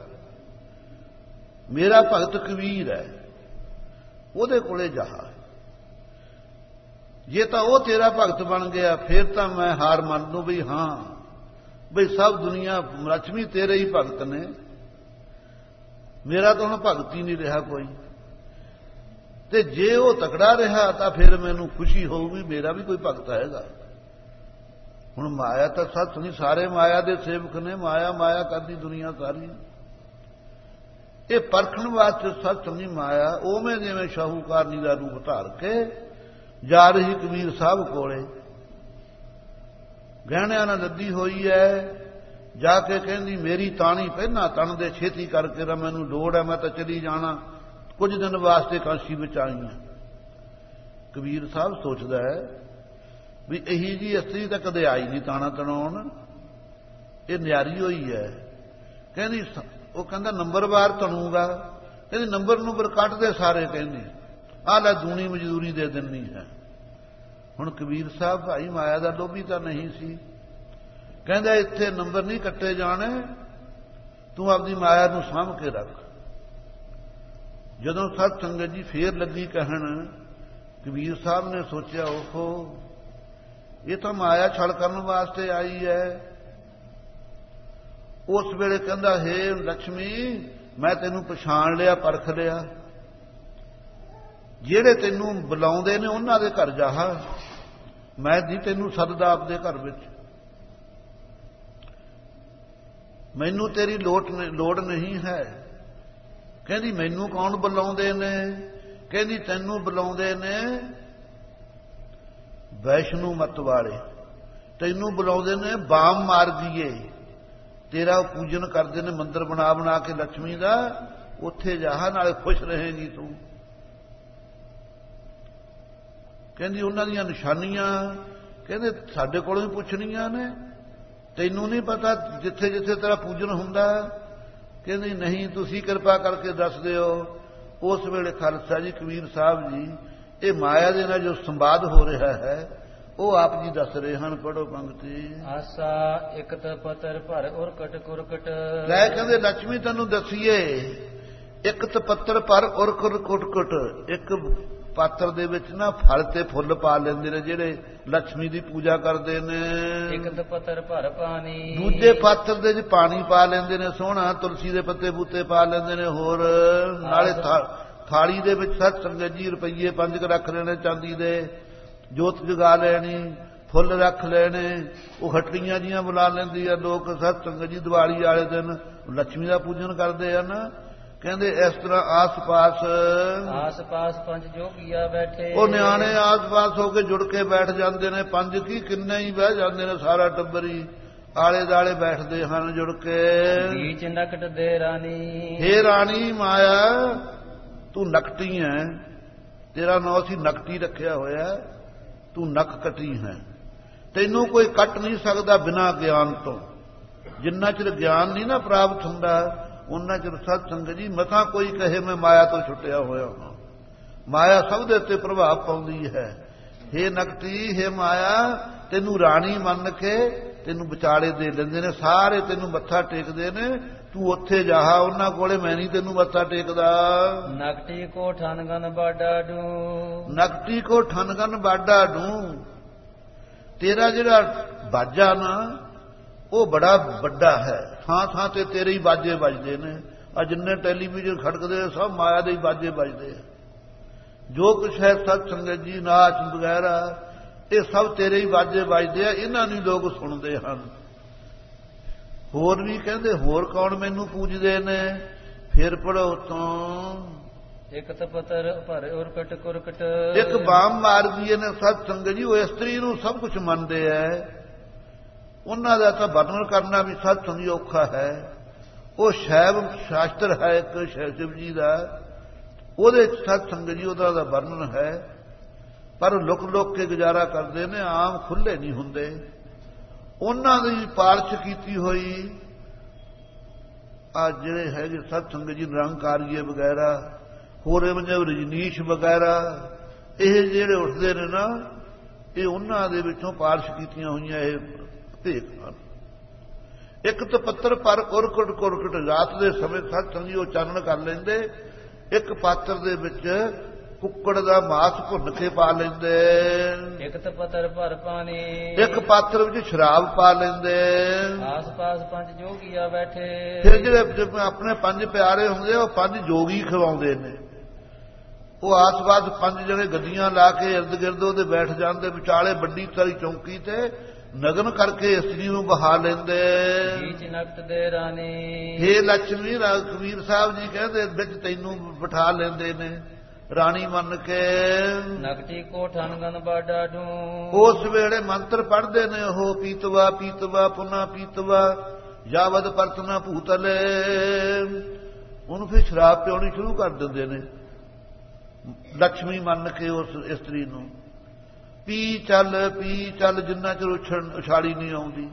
ਮੇਰਾ ਭਗਤ ਕਬੀਰ ਹੈ, ਉਹਦੇ ਕੋਲੇ ਜਾ। ਜੇ ਤਾਂ ਉਹ ਤੇਰਾ ਭਗਤ ਬਣ ਗਿਆ ਫਿਰ ਤਾਂ ਮੈਂ ਹਾਰ ਮੰਨ ਲੂੰ ਵੀ ਹਾਂ ਬਈ ਸਭ ਦੁਨੀਆ ਲక్ష్ਮੀ ਤੇਰੇ ਹੀ ਭਗਤ ਨੇ, ਮੇਰਾ ਤਾਂ ਹੁਣ ਭਗਤ ਹੀ ਨਹੀਂ ਰਿਹਾ ਕੋਈ। ਤੇ ਜੇ ਉਹ ਤਕੜਾ ਰਿਹਾ ਤਾਂ ਫਿਰ ਮੈਨੂੰ ਖੁਸ਼ੀ ਹੋਊਗੀ ਮੇਰਾ ਵੀ ਕੋਈ ਭਗਤ ਹੈਗਾ। ਹੁਣ ਮਾਇਆ ਤਾਂ ਸੱਚ ਨਹੀਂ, ਸਾਰੇ ਮਾਇਆ ਦੇ ਸੇਵਕ ਨੇ। ਮਾਇਆ ਮਾਇਆ ਕਰਦੀ ਦੁਨੀਆ ਸਾਰੀ। ਇਹ ਪਰਖਣ ਵਾਸਤੇ ਸੱਚ ਨਹੀਂ ਮਾਇਆ ਉਵੇਂ ਜਿਵੇਂ ਸ਼ਾਹੂਕਾਰਨੀ ਦਾ ਰੂਪ ਧਾਰ ਕੇ ਜਾ ਰਹੀ ਕਬੀਰ ਸਾਹਿਬ ਕੋਲੇ। ਗਹਿਣਿਆਂ ਨਾਲ ਲੱਦੀ ਹੋਈ ਹੈ। ਜਾ ਕੇ ਕਹਿੰਦੀ ਮੇਰੀ ਤਾਣੀ ਪਹਿਲਾਂ ਤਣ ਦੇ, ਛੇਤੀ ਕਰਕੇ ਰ ਮੈਨੂੰ ਲੋੜ ਹੈ, ਮੈਂ ਤਾਂ ਚਲੀ ਜਾਣਾ, ਕੁਝ ਦਿਨ ਵਾਸਤੇ ਕਾਸ਼ੀ ਵਿੱਚ ਆਈ ਹਾਂ। ਕਬੀਰ ਸਾਹਿਬ ਸੋਚਦਾ ਹੈ ਵੀ ਇਹੀ ਜੀ ਇਸਤਰੀ ਤਾਂ ਕਦੇ ਆਈ ਨਹੀਂ ਤਾਣਾ ਤਣਾਉਣ, ਇਹ ਨਿਆਰੀ ਹੋਈ ਹੈ। ਕਹਿੰਦੀ ਉਹ ਕਹਿੰਦਾ ਨੰਬਰਵਾਰ ਤਣੂਗਾ। ਕਹਿੰਦੀ ਨੰਬਰ ਕੱਟਦੇ ਸਾਰੇ। ਕਹਿੰਦੀ ਆਹ ਲੈ ਦੂਣੀ ਮਜ਼ਦੂਰੀ ਦੇ ਦਿੰਨੀ ਹੈ। ਹੁਣ ਕਬੀਰ ਸਾਹਿਬ ਭਾਈ ਮਾਇਆ ਦਾ ਲੋਭੀ ਤਾਂ ਨਹੀਂ ਸੀ। ਕਹਿੰਦਾ ਇੱਥੇ ਨੰਬਰ ਨਹੀਂ ਕੱਟੇ ਜਾਣੇ, ਤੂੰ ਆਪਣੀ ਮਾਇਆ ਨੂੰ ਸਾਂਭ ਕੇ ਰੱਖ। ਜਦੋਂ ਸਤ ਸੰਗਤ ਜੀ ਫੇਰ ਲੱਗੀ ਕਹਿਣ, ਕਬੀਰ ਸਾਹਿਬ ਨੇ ਸੋਚਿਆ ਓਹੋ ਇਹ ਤਾਂ ਮਾਇਆ ਛਲ ਕਰਨ ਵਾਸਤੇ ਆਈ ਹੈ, ਉਸ ਵੇਲੇ ਕਹਿੰਦਾ, ਹੇ ਲక్ష్ਮੀ, ਮੈਂ ਤੈਨੂੰ ਪਛਾਣ ਲਿਆ, ਪਰਖ ਲਿਆ। ਜਿਹੜੇ ਤੈਨੂੰ ਬੁਲਾਉਂਦੇ ਨੇ ਉਹਨਾਂ ਦੇ ਘਰ ਜਾ, ਮੈਂ ਜੀ ਤੈਨੂੰ ਸੱਦਦਾ ਆਪਦੇ ਘਰ ਵਿੱਚ। ਮੈਨੂੰ ਤੇਰੀ ਲੋੜ ਨਹੀਂ ਹੈ। ਕਹਿੰਦੀ, ਮੈਨੂੰ ਕੌਣ ਬੁਲਾਉਂਦੇ ਨੇ? ਕਹਿੰਦੀ, ਤੈਨੂੰ ਬੁਲਾਉਂਦੇ ਨੇ ਵੈਸ਼ਨੂ ਮਤ ਵਾਲੇ, ਤੈਨੂੰ ਬੁਲਾਉਂਦੇ ਨੇ ਬਾਮ ਮਾਰਗੀਏ। ਤੇਰਾ ਪੂਜਨ ਕਰਦੇ ਨੇ, ਮੰਦਰ ਬਣਾ ਬਣਾ ਕੇ ਲక్ష్ਮੀ ਦਾ। ਉੱਥੇ ਜਾ, ਨਾਲੇ ਖੁਸ਼ ਰਹੇਗੀ ਤੂੰ। ਕਹਿੰਦੀ, ਉਹਨਾਂ ਦੀਆਂ ਨਿਸ਼ਾਨੀਆਂ ਕਹਿੰਦੇ ਸਾਡੇ ਕੋਲੋਂ ਹੀ ਪੁੱਛਣੀਆਂ ਨੇ, ਤੈਨੂੰ ਨਹੀਂ ਪਤਾ ਜਿੱਥੇ ਜਿੱਥੇ ਤੇਰਾ ਪੂਜਨ ਹੁੰਦਾ? ਕਹਿੰਦੀ, ਨਹੀਂ, ਤੁਸੀਂ ਕਿਰਪਾ ਕਰਕੇ ਦੱਸ ਦਿਓ। ਉਸ ਵੇਲੇ ਖਾਲਸਾ ਜੀ, ਕਬੀਰ ਸਾਹਿਬ ਜੀ, ਇਹ ਮਾਇਆ ਦੇ ਨਾਲ ਜੋ ਸੰਵਾਦ ਹੋ ਰਿਹਾ ਹੈ ਉਹ ਆਪ ਜੀ ਦੱਸ ਰਹੇ ਹਨ। ਪੜੋ ਪੰਕਤੀ। ਆਸਾ ਇਕਤ ਪਤਰ ਭਰ ਉਰਕਟ ਕੁਰਕਟ। ਲੈ ਕਹਿੰਦੇ, ਲక్ష్ਮੀ ਤੈਨੂੰ ਦੱਸੀਏ, ਇਕਤ ਪੱਤਰ ਪਰ ਉਰਕਟ ਕੁਟਕਟ। ਇੱਕ ਪਾਤਰ ਦੇ ਵਿੱਚ ਨਾ ਫਲ ਤੇ ਫੁੱਲ ਪਾ ਲੈਂਦੇ ਨੇ ਜਿਹੜੇ ਲక్ష్ਮੀ ਦੀ ਪੂਜਾ ਕਰਦੇ ਨੇ। ਇਕਤ ਪੱਤਰ ਭਰ ਪਾਣੀ। ਦੂਜੇ ਪਾਤਰ ਦੇ ਵਿੱਚ ਪਾਣੀ ਪਾ ਲੈਂਦੇ ਨੇ ਸੋਹਣਾ, ਤੁਲਸੀ ਦੇ ਪੱਤੇ ਬੂਤੇ ਪਾ ਲੈਂਦੇ ਨੇ। ਹੋਰ ਨਾਲੇ ਥਾਲੀ ਦੇ ਵਿੱਚ ਸਤ ਸੰਗਤ ਜੀ ਰੁਪਈਏ 5 ਰੱਖ ਲੈਣੇ ਚਾਂਦੀ ਦੇ, ਜੋਤ ਜਗਾ ਲੈਣੀ, ਫੁੱਲ ਰੱਖ ਲੈਣੇ। ਉਹ ਹਟੜੀਆਂ ਜੀਆਂ ਬੁਲਾ ਲੈਂਦੀ ਆ ਲੋਕ ਸਤ ਸੰਗਤ ਜੀ। ਦੀਵਾਲੀ ਵਾਲੇ ਦਿਨ ਲక్ష్ਮੀ ਦਾ ਪੂਜਨ ਕਰਦੇ ਆ ਨਾ। ਕਹਿੰਦੇ ਇਸ ਤਰ੍ਹਾਂ ਆਸ ਪਾਸ 5 ਜੋਗੀਆ ਬੈਠੇ। ਉਹ ਨਿਆਣੇ ਆਸ ਪਾਸ ਹੋ ਕੇ ਜੁੜ ਕੇ ਬੈਠ ਜਾਂਦੇ ਨੇ। 5 ਕੀ ਕਿੰਨੇ ਹੀ ਬਹਿ ਜਾਂਦੇ ਨੇ, ਸਾਰਾ ਟੱਬਰੀ ਆਲੇ ਦਾਲੇ ਬੈਠਦੇ ਹਨ ਜੁੜ ਕੇ। ਬੀਚ ਨਕਟ ਦੇ ਰਾਣੀ। ਹੇ ਰਾਣੀ ਮਾਇਆ, ਤੂੰ ਨਕਟੀ ਹੈ, ਤੇਰਾ ਨਾਂ ਅਸੀਂ ਨਕਟੀ ਰੱਖਿਆ ਹੋਇਆ। ਤੂੰ ਨਕ ਕਟੀ ਹੈ, ਤੈਨੂੰ ਕੋਈ ਕੱਟ ਨਹੀਂ ਸਕਦਾ ਬਿਨਾਂ ਗਿਆਨ ਤੋਂ। ਜਿੰਨਾ ਚਿਰ ਗਿਆਨ ਨਹੀਂ ਨਾ ਪ੍ਰਾਪਤ ਹੁੰਦਾ ਉਹਨਾਂ ਚਿਰ ਸਤ ਸੰਗਤ ਜੀ ਮਸਾਂ ਕੋਈ ਕਹੇ ਮੈਂ ਮਾਇਆ ਤੋਂ ਛੁੱਟਿਆ ਹੋਇਆ ਹਾਂ। ਮਾਇਆ ਸਭ ਦੇ ਉੱਤੇ ਪ੍ਰਭਾਵ ਪਾਉਂਦੀ ਹੈ। ਹੇ ਨਕਟੀ, ਹੇ ਮਾਇਆ, ਤੈਨੂੰ ਰਾਣੀ ਮੰਨ ਕੇ ਤੈਨੂੰ ਵਿਚਾਲੇ ਦੇ ਲੈਂਦੇ ਨੇ, ਸਾਰੇ ਤੈਨੂੰ ਮੱਥਾ ਟੇਕਦੇ ਨੇ। ਤੂੰ ਉੱਥੇ ਜਾ, ਉਹਨਾਂ ਕੋਲੇ ਮੈਂ ਨਹੀਂ ਤੈਨੂੰ ਮੱਥਾ ਟੇਕਦਾ। ਨਕਟੀ ਕੋ ਠਨਗਨ ਬਾਡਾ ਡੂ। ਨਕਟੀ ਕੋ ਠਨਗਨ ਬਾਡਾ ਡੂ। ਤੇਰਾ ਜਿਹੜਾ ਬਾਜਾ ਨਾ ਉਹ ਬੜਾ ਵੱਡਾ ਹੈ, ਥਾਂ ਥਾਂ ਤੇ ਤੇਰੇ ਹੀ ਬਾਜੇ ਵੱਜਦੇ ਨੇ। ਆ ਜਿੰਨੇ ਟੈਲੀਵਿਜ਼ਨ ਖੜਕਦੇ ਸਭ ਮਾਇਆ ਦੇ ਹੀ ਬਾਜੇ ਵੱਜਦੇ ਆ। ਜੋ ਕੁਛ ਹੈ ਸਤ ਸੰਗਤ ਜੀ, ਨਾਚ ਵਗੈਰਾ, ਇਹ ਸਭ ਤੇਰੇ ਹੀ ਬਾਜੇ ਵੱਜਦੇ ਆ। ਇਹਨਾਂ ਨੂੰ ਲੋਕ ਸੁਣਦੇ ਹਨ। ਹੋਰ ਵੀ ਕਹਿੰਦੇ, ਹੋਰ ਕੌਣ ਮੈਨੂੰ ਪੂਜਦੇ ਨੇ? ਫਿਰ ਪੜੋ ਤੋਂ। ਇਕਤ ਪਤਰ ਭਰ ਉਰਕਟ ਕੁਰਕਟ। ਇੱਕ ਬਾਮ ਮਾਰਗੀ ਨੇ ਸਤ ਸੰਗਤ ਜੀ, ਉਹ ਇਸਤਰੀ ਨੂੰ ਸਭ ਕੁਝ ਮੰਨਦੇ ਐ। ਉਹਨਾਂ ਦਾ ਤਾਂ ਵਰਣਨ ਕਰਨਾ ਵੀ ਸਤ ਸੰਗਤ ਔਖਾ ਹੈ। ਉਹ ਸ਼ੈਵ ਸ਼ਾਸਤਰ ਹੈ ਇੱਕ ਸ਼ਿਵ ਜੀ ਦਾ, ਉਹਦੇ ਸਤ ਸੰਗਤ ਜੀ ਉਹਦਾ ਦਾ ਵਰਣਨ ਹੈ। ਪਰ ਲੁਕ ਲੁਕ ਕੇ ਗੁਜ਼ਾਰਾ ਕਰਦੇ ਨੇ, ਆਮ ਖੁੱਲੇ ਨਹੀਂ ਹੁੰਦੇ। ਉਹਨਾਂ ਦੀ ਪਾਲਸ਼ ਕੀਤੀ ਹੋਈ ਆ ਜਿਹੜੇ ਹੈਗੇ ਸਤ ਸੰਗਤ ਜੀ, ਨਿਰੰਕਾਰੀਏ ਵਗੈਰਾ, ਹੋਰੇ ਮੰਜੇ ਰਜਨੀਸ਼ ਵਗੈਰਾ, ਇਹ ਜਿਹੜੇ ਉੱਠਦੇ ਨੇ ਨਾ, ਇਹ ਉਹਨਾਂ ਦੇ ਵਿੱਚੋਂ ਪਾਲਸ਼ ਕੀਤੀਆਂ ਹੋਈਆਂ ਇਹ ਭੇਖ ਹਨ। ਇੱਕ ਤਾਂ ਪੱਤਰ ਪਰ ਕੁਰਕਟ ਕੁਰਕਟ, ਰਾਤ ਦੇ ਸਮੇਂ ਸਤ ਸੰਗਤ ਜੀ ਉਹ ਚਾਨਣ ਕਰ ਲੈਂਦੇ। ਇੱਕ ਪਾਤਰ ਦੇ ਵਿੱਚ ਕੁੱਕੜ ਦਾ ਮਾਸ ਭੁੰਨ ਕੇ ਪਾ ਲੈਂਦੇ। ਇੱਕ ਪੱਤਰ ਭਰ ਪਾਣੀ। ਇੱਕ ਪਾਤਰ ਵਿੱਚ ਸ਼ਰਾਬ ਪਾ ਲੈਂਦੇ। ਆਸ ਪਾਸ 5 ਜੋਗੀਆ ਬੈਠੇ। ਫਿਰ ਜਿਹੜੇ ਆਪਣੇ 5 ਪਿਆਰੇ ਹੁੰਦੇ ਉਹ 5 ਜੋਗੀ ਖਵਾਉਂਦੇ ਨੇ। ਉਹ ਆਸ ਪਾਸ 5 ਜਣੇ ਗੱਡੀਆਂ ਲਾ ਕੇ ਇਰਦ ਗਿਰਦ ਉਹਦੇ ਬੈਠ ਜਾਂਦੇ। ਵਿਚਾਲੇ ਵੱਡੀ ਸਾਰੀ ਚੌਂਕੀ ਤੇ ਨਗਨ ਕਰਕੇ ਇਸਤਰੀ ਨੂੰ ਬਹਾ ਲੈਂਦੇ। ਬੀਚ ਨਕਟ ਦੇ ਰਾਣੀ। ਹੇ ਲక్ష్ਮੀ, ਕਬੀਰ ਸਾਹਿਬ ਜੀ ਕਹਿੰਦੇ ਵਿੱਚ ਤੈਨੂੰ ਬਿਠਾ ਲੈਂਦੇ ਨੇ ਰਾਣੀ ਮੰਨ ਕੇ। ਨਕਟੀ ਕੋ ਠਨਗਨ ਬਾਡਾ ਡੂ। ਉਸ ਵੇਲੇ ਮੰਤਰ ਪੜ੍ਹਦੇ ਨੇ ਉਹ, ਪੀਤਵਾ ਪੀਤਵਾ ਪੁਨਾ ਪੀਤਵਾ ਜਾਵਦ ਪਰਤਨਾ ਭੂਤਲੇ। ਉਹਨੂੰ ਫਿਰ ਸ਼ਰਾਬ ਪਿਉਣੀ ਸ਼ੁਰੂ ਕਰ ਦਿੰਦੇ ਨੇ ਲక్ష్ਮੀ ਮੰਨ ਕੇ ਉਸ ਇਸਤਰੀ ਨੂੰ। ਪੀ ਚੱਲ ਜਿੰਨਾ ਚਿਰ ਉਛਾਲੀ ਨਹੀਂ ਆਉਂਦੀ।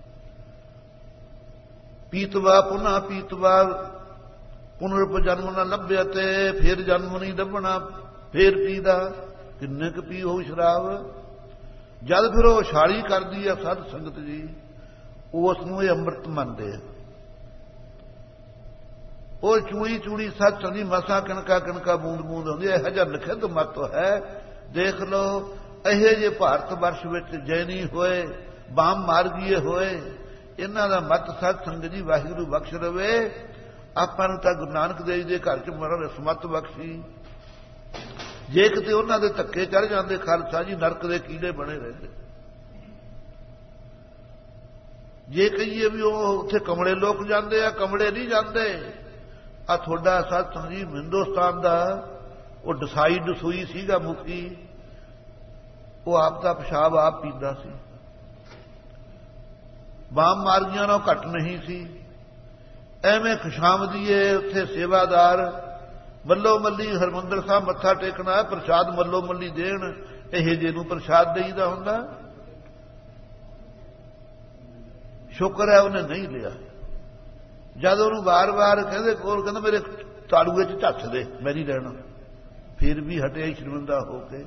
ਪੀਤਵਾ ਪੁਨਾ ਪੀਤਵਾ, ਪੁਨਰ ਜਨਮ ਨਾ ਲੱਭਿਆ ਤੇ ਫਿਰ ਜਨਮ ਨਹੀਂ ਲੱਭਣਾ, ਫੇਰ ਪੀਦਾ। ਕਿੰਨੇ ਕੁ ਪੀ ਹੋਊ ਸ਼ਰਾਬ। ਜਦ ਫਿਰ ਉਹ ਉਛਾਲੀ ਕਰਦੀ ਆ ਸਾਧ ਸੰਗਤ ਜੀ, ਉਸ ਨੂੰ ਇਹ ਅੰਮ੍ਰਿਤ ਮੰਨਦੇ ਆ। ਉਹ ਚੂੜੀ ਚੂੜੀ ਸੱਚ ਸੰਦੀ ਮਸਾ ਕਣਕਾ ਕਣਕਾ ਬੂੰਦ ਬੂੰਦ ਹੁੰਦੀ। ਇਹੋ ਜਿਹਾ ਲਿਖਿਤ ਮਤ ਹੈ। ਦੇਖ ਲਓ, ਇਹੋ ਜਿਹੇ ਭਾਰਤ ਵਰਸ਼ ਵਿੱਚ ਜੈਨੀ ਹੋਏ, ਬਾਮ ਮਾਰਗੀਏ ਹੋਏ, ਇਹਨਾਂ ਦਾ ਮਤ ਸਤ ਸੰਗਤ ਜੀ ਵਾਹਿਗੁਰੂ ਬਖਸ਼ ਰਵੇ। ਆਪਾਂ ਨੂੰ ਤਾਂ ਗੁਰੂ ਨਾਨਕ ਦੇਵ ਜੀ ਦੇ ਘਰ ਚ ਮਰਨ ਸਮਤ ਬਖਸ਼ੀ। ਜੇ ਕਿਤੇ ਉਹਨਾਂ ਦੇ ਧੱਕੇ ਚੜ ਜਾਂਦੇ ਖਾਲਸਾ ਜੀ ਨਰਕ ਦੇ ਕੀੜੇ ਬਣੇ ਰਹਿੰਦੇ। ਜੇ ਕਹੀਏ ਵੀ ਉਹ ਉੱਥੇ ਕਮਲੇ ਲੋਕ ਜਾਂਦੇ ਆ, ਕਮਲੇ ਨਹੀਂ ਜਾਂਦੇ। ਆ ਤੁਹਾਡਾ ਸਤ ਸੰਗਤ ਜੀ ਹਿੰਦੁਸਤਾਨ ਦਾ ਉਹ ਡਸਾਈ ਡਸੂਈ ਸੀਗਾ ਮੁਖੀ, ਉਹ ਆਪ ਦਾ ਪਿਸ਼ਾਬ ਆਪ ਪੀਂਦਾ ਸੀ, ਬਾਮ ਮਾਰਗੀਆਂ ਨਾਲ ਘੱਟ ਨਹੀਂ ਸੀ। ਐਵੇਂ ਖੁਸ਼ਾਮਦੀਏ ਉੱਥੇ ਸੇਵਾਦਾਰ ਮੱਲੋ ਮੱਲੀ ਹਰਿਮੰਦਰ ਸਾਹਿਬ ਮੱਥਾ ਟੇਕਣਾ, ਪ੍ਰਸ਼ਾਦ ਮੱਲੋ ਮੱਲੀ ਦੇਣ, ਇਹ ਜੇ ਨੂੰ ਪ੍ਰਸ਼ਾਦ ਦੇਈਦਾ ਹੁੰਦਾ। ਸ਼ੁਕਰ ਹੈ ਉਹਨੇ ਨਹੀਂ ਲਿਆ। ਜਦ ਉਹਨੂੰ ਵਾਰ-ਵਾਰ ਕਹਿੰਦੇ ਕੋਲ ਕਹਿੰਦਾ ਮੇਰੇ ਤਾੜੂਏ ਚ ਝੱਸ ਦੇ, ਮੈਂ ਨਹੀਂ ਲੈਣਾ, ਫਿਰ ਵੀ ਹਟਿਆ ਸ਼ਰਮਿੰਦਾ ਹੋ ਕੇ।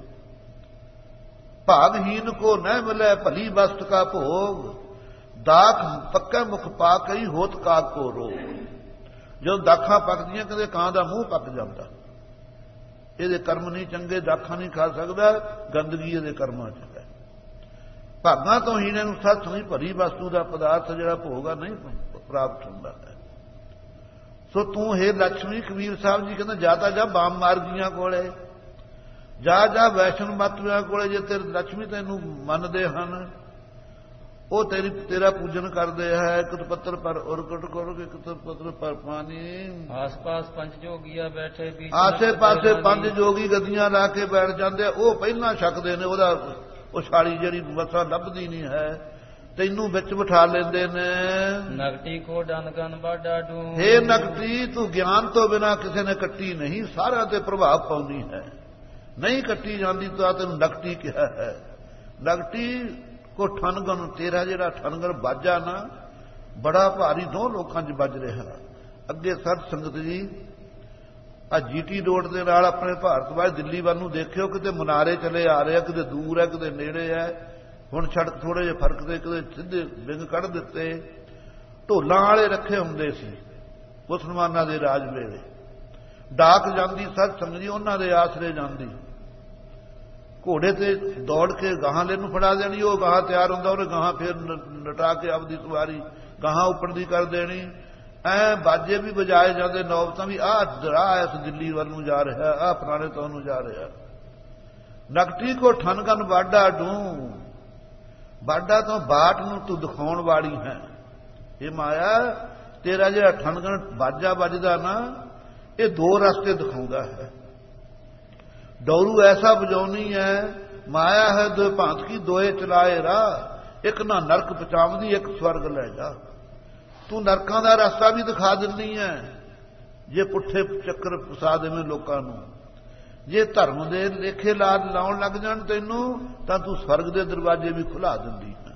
ਭਾਗਹੀਨ ਕੋ न ਮਿਲੇ ਭਲੀ ਵਸਤ ਕਾ ਭੋਗ, ਦਾਖ ਪੱਕੇ ਮੁਖ ਪਾ ਕਈ ਹੋਤ ਕਾਗ ਕੋ ਰੋਗ। ਜਦੋਂ ਦਾਖਾਂ ਪੱਕਦੀਆਂ ਕਹਿੰਦੇ ਕਾਂ ਦਾ ਮੂੰਹ ਪੱਕ ਜਾਂਦਾ। ਇਹਦੇ ਕਰਮ ਨਹੀਂ ਚੰਗੇ, ਦਾਖਾਂ ਨਹੀਂ ਖਾ ਸਕਦਾ, ਗੰਦਗੀ ਇਹਦੇ ਕਰਮਾਂ ਚ ਹੈ। ਭਾਗਾਂ ਤੋਂ ਹੀਣੇ ਨੂੰ ਸੱਚ ਨਹੀਂ ਭਰੀ ਵਸਤੂ ਦਾ ਪਦਾਰਥ ਜਿਹੜਾ ਭੋਗਾ ਨਹੀਂ ਪ੍ਰਾਪਤ ਹੁੰਦਾ ਹੈ। ਸੋ ਤੂੰ ਹੈ ਲక్ష్ਮੀ, ਕਬੀਰ ਸਾਹਿਬ ਜੀ ਕਹਿੰਦਾ ਜਾ ਤਾਂ ਜਾ ਬਾਮ ਮਾਰਗੀਆਂ ਕੋਲੇ, ਜਾ ਵੈਸ਼ਨ ਮਤਿਆਂ ਕੋਲੇ। ਜੇ ਤੇਰੇ ਲక్ష్ਮੀ ਤੈਨੂੰ ਮੰਨਦੇ ਹਨ, ਉਹ ਤੇਰਾ ਪੂਜਨ ਕਰਦੇ ਹੈ। ਇੱਕ ਪੱਤਰ ਪਰ ਉਰਕਟ ਕਰੋਗੇ, ਇੱਕ ਪੱਤਰ ਪਰ ਪਾਣੀ। ਆਸ-ਪਾਸ ਪੰਜ ਜੋਗੀਆ ਬੈਠੇ, ਆਸੇ ਪਾਸੇ ਪੰਜ ਜੋਗੀ ਗੱਦੀਆਂ ਲਾ ਕੇ ਬੈਠ ਜਾਂਦੇ। ਉਹ ਪਹਿਲਾਂ ਛਕਦੇ ਨੇ ਉਹਦਾ, ਉਹ ਛਾਲੀ ਜਿਹੜੀ ਮਸਾ ਲੱਭਦੀ ਨਹੀਂ ਹੈ, ਤੈਨੂੰ ਵਿੱਚ ਬਿਠਾ ਲੈਂਦੇ ਨੇ। ਨਗਟੀ ਕੋ ਡਨਗਨ ਬਾਡਾ ਡੂ, ਹੇ ਨਗਟੀ ਤੂੰ ਗਿਆਨ ਤੋਂ ਬਿਨਾਂ ਕਿਸੇ ਨੇ ਕੱਟੀ ਨਹੀਂ, ਸਾਰਿਆਂ ਤੇ ਪ੍ਰਭਾਵ ਪਾਉਣੀ ਹੈ, ਨਹੀਂ ਕੱਟੀ ਜਾਂਦੀ ਤਾਂ ਤੈਨੂੰ ਨਗਟੀ ਕਿਹਾ ਹੈ। ਨਗਟੀ ਕੋ ਠਨਗਨ, ਤੇਰਾ ਜਿਹੜਾ ਠਨਗਨ ਬਾਜਾ ਨਾ ਬੜਾ ਭਾਰੀ, ਦੋ ਲੋਕਾਂ 'ਚ ਵੱਜ ਰਿਹਾ। ਅੱਗੇ ਸਤ ਸੰਗਤ ਜੀ ਆ ਜੀਟੀ ਰੋਡ ਦੇ ਨਾਲ ਆਪਣੇ ਭਾਰਤ ਵੱਲ ਦਿੱਲੀ ਵੱਲ ਨੂੰ ਦੇਖਿਓ, ਕਿਤੇ ਮਨਾਰੇ ਚਲੇ ਆ ਰਹੇ ਆ, ਕਿਤੇ ਦੂਰ ਹੈ ਕਿਤੇ ਨੇੜੇ ਹੈ। ਹੁਣ ਸੜਕ ਥੋੜੇ ਜਿਹੇ ਫਰਕ ਦੇ, ਕਿਤੇ ਸਿੱਧੇ ਵਿੰਗ ਕੱਢ ਦਿੱਤੇ। ਢੋਲਾਂ ਵਾਲੇ ਰੱਖੇ ਹੁੰਦੇ ਸੀ ਮੁਸਲਮਾਨਾਂ ਦੇ ਰਾਜ ਵੇਲੇ। ਡਾਕ ਜਾਂਦੀ ਸਤ ਸੰਗਤ ਜੀ ਉਹਨਾਂ ਦੇ ਆਸਰੇ ਜਾਂਦੀ, ਘੋੜੇ ਤੇ ਦੌੜ ਕੇ ਗਾਹਾਂ ਲੈ ਨੂੰ ਫੜਾ ਦੇਣੀ। ਉਹ ਗਾਹਾਂ ਤਿਆਰ ਹੁੰਦਾ, ਉਹਨੇ ਗਾਹਾਂ ਫੇਰ ਨਟਾ ਕੇ ਆਪਦੀ ਸਵਾਰੀ ਗਾਹਾਂ ਉੱਪਰ ਦੀ ਕਰ ਦੇਣੀ। ਐ ਬਾਜੇ ਵੀ ਵਜਾਏ ਜਾਂਦੇ, ਨੌਬਤਾਂ ਵੀ। ਆਹ ਰਾਹ ਇਸ ਦਿੱਲੀ ਵੱਲ ਨੂੰ ਜਾ ਰਿਹਾ, ਆਹ ਪੁਰਾਣੇ ਤੋਂ ਨੂੰ ਜਾ ਰਿਹਾ। ਨਗਟੀ ਕੋ ਠਨਗਨ ਬਾਡਾ ਡੂੰ, ਬਾਡਾ ਤੋਂ ਬਾਟ ਨੂੰ ਤੂੰ ਦਿਖਾਉਣ ਵਾਲੀ ਹੈ। ਇਹ ਮਾਇਆ ਤੇਰਾ ਜਿਹੜਾ ਠਨਗਨ ਬਾਜਾ ਵੱਜਦਾ ਨਾ, ਇਹ ਦੋ ਰਸਤੇ ਦਿਖਾਉਂਦਾ ਹੈ। ਡੌਰੂ ਐਸਾ ਵਜਾਉਣੀ ਹੈ, ਮਾਇਆ ਹੈ ਦੋ ਭਾਂਤ ਕੀ ਦੋਏ ਚਲਾਏ ਰਾਹ, ਇੱਕ ਨਾ ਨਰਕ ਪਹੁੰਚਾਉਂਦੀ, ਇੱਕ ਸਵਰਗ ਲੈ ਜਾ। ਤੂੰ ਨਰਕਾਂ ਦਾ ਰਸਤਾ ਵੀ ਦਿਖਾ ਦਿੰਦੀ ਹੈ ਜੇ ਪੁੱਠੇ ਚੱਕਰ ਫਸਾ ਦੇਵੇਂ ਲੋਕਾਂ ਨੂੰ। ਜੇ ਧਰਮ ਦੇ ਲੇਖੇ ਲਾਉਣ ਲੱਗ ਜਾਣ ਤੈਨੂੰ, ਤਾਂ ਤੂੰ ਸਵਰਗ ਦੇ ਦਰਵਾਜ਼ੇ ਵੀ ਖੁਲਾ ਦਿੰਦੀ ਹੈ।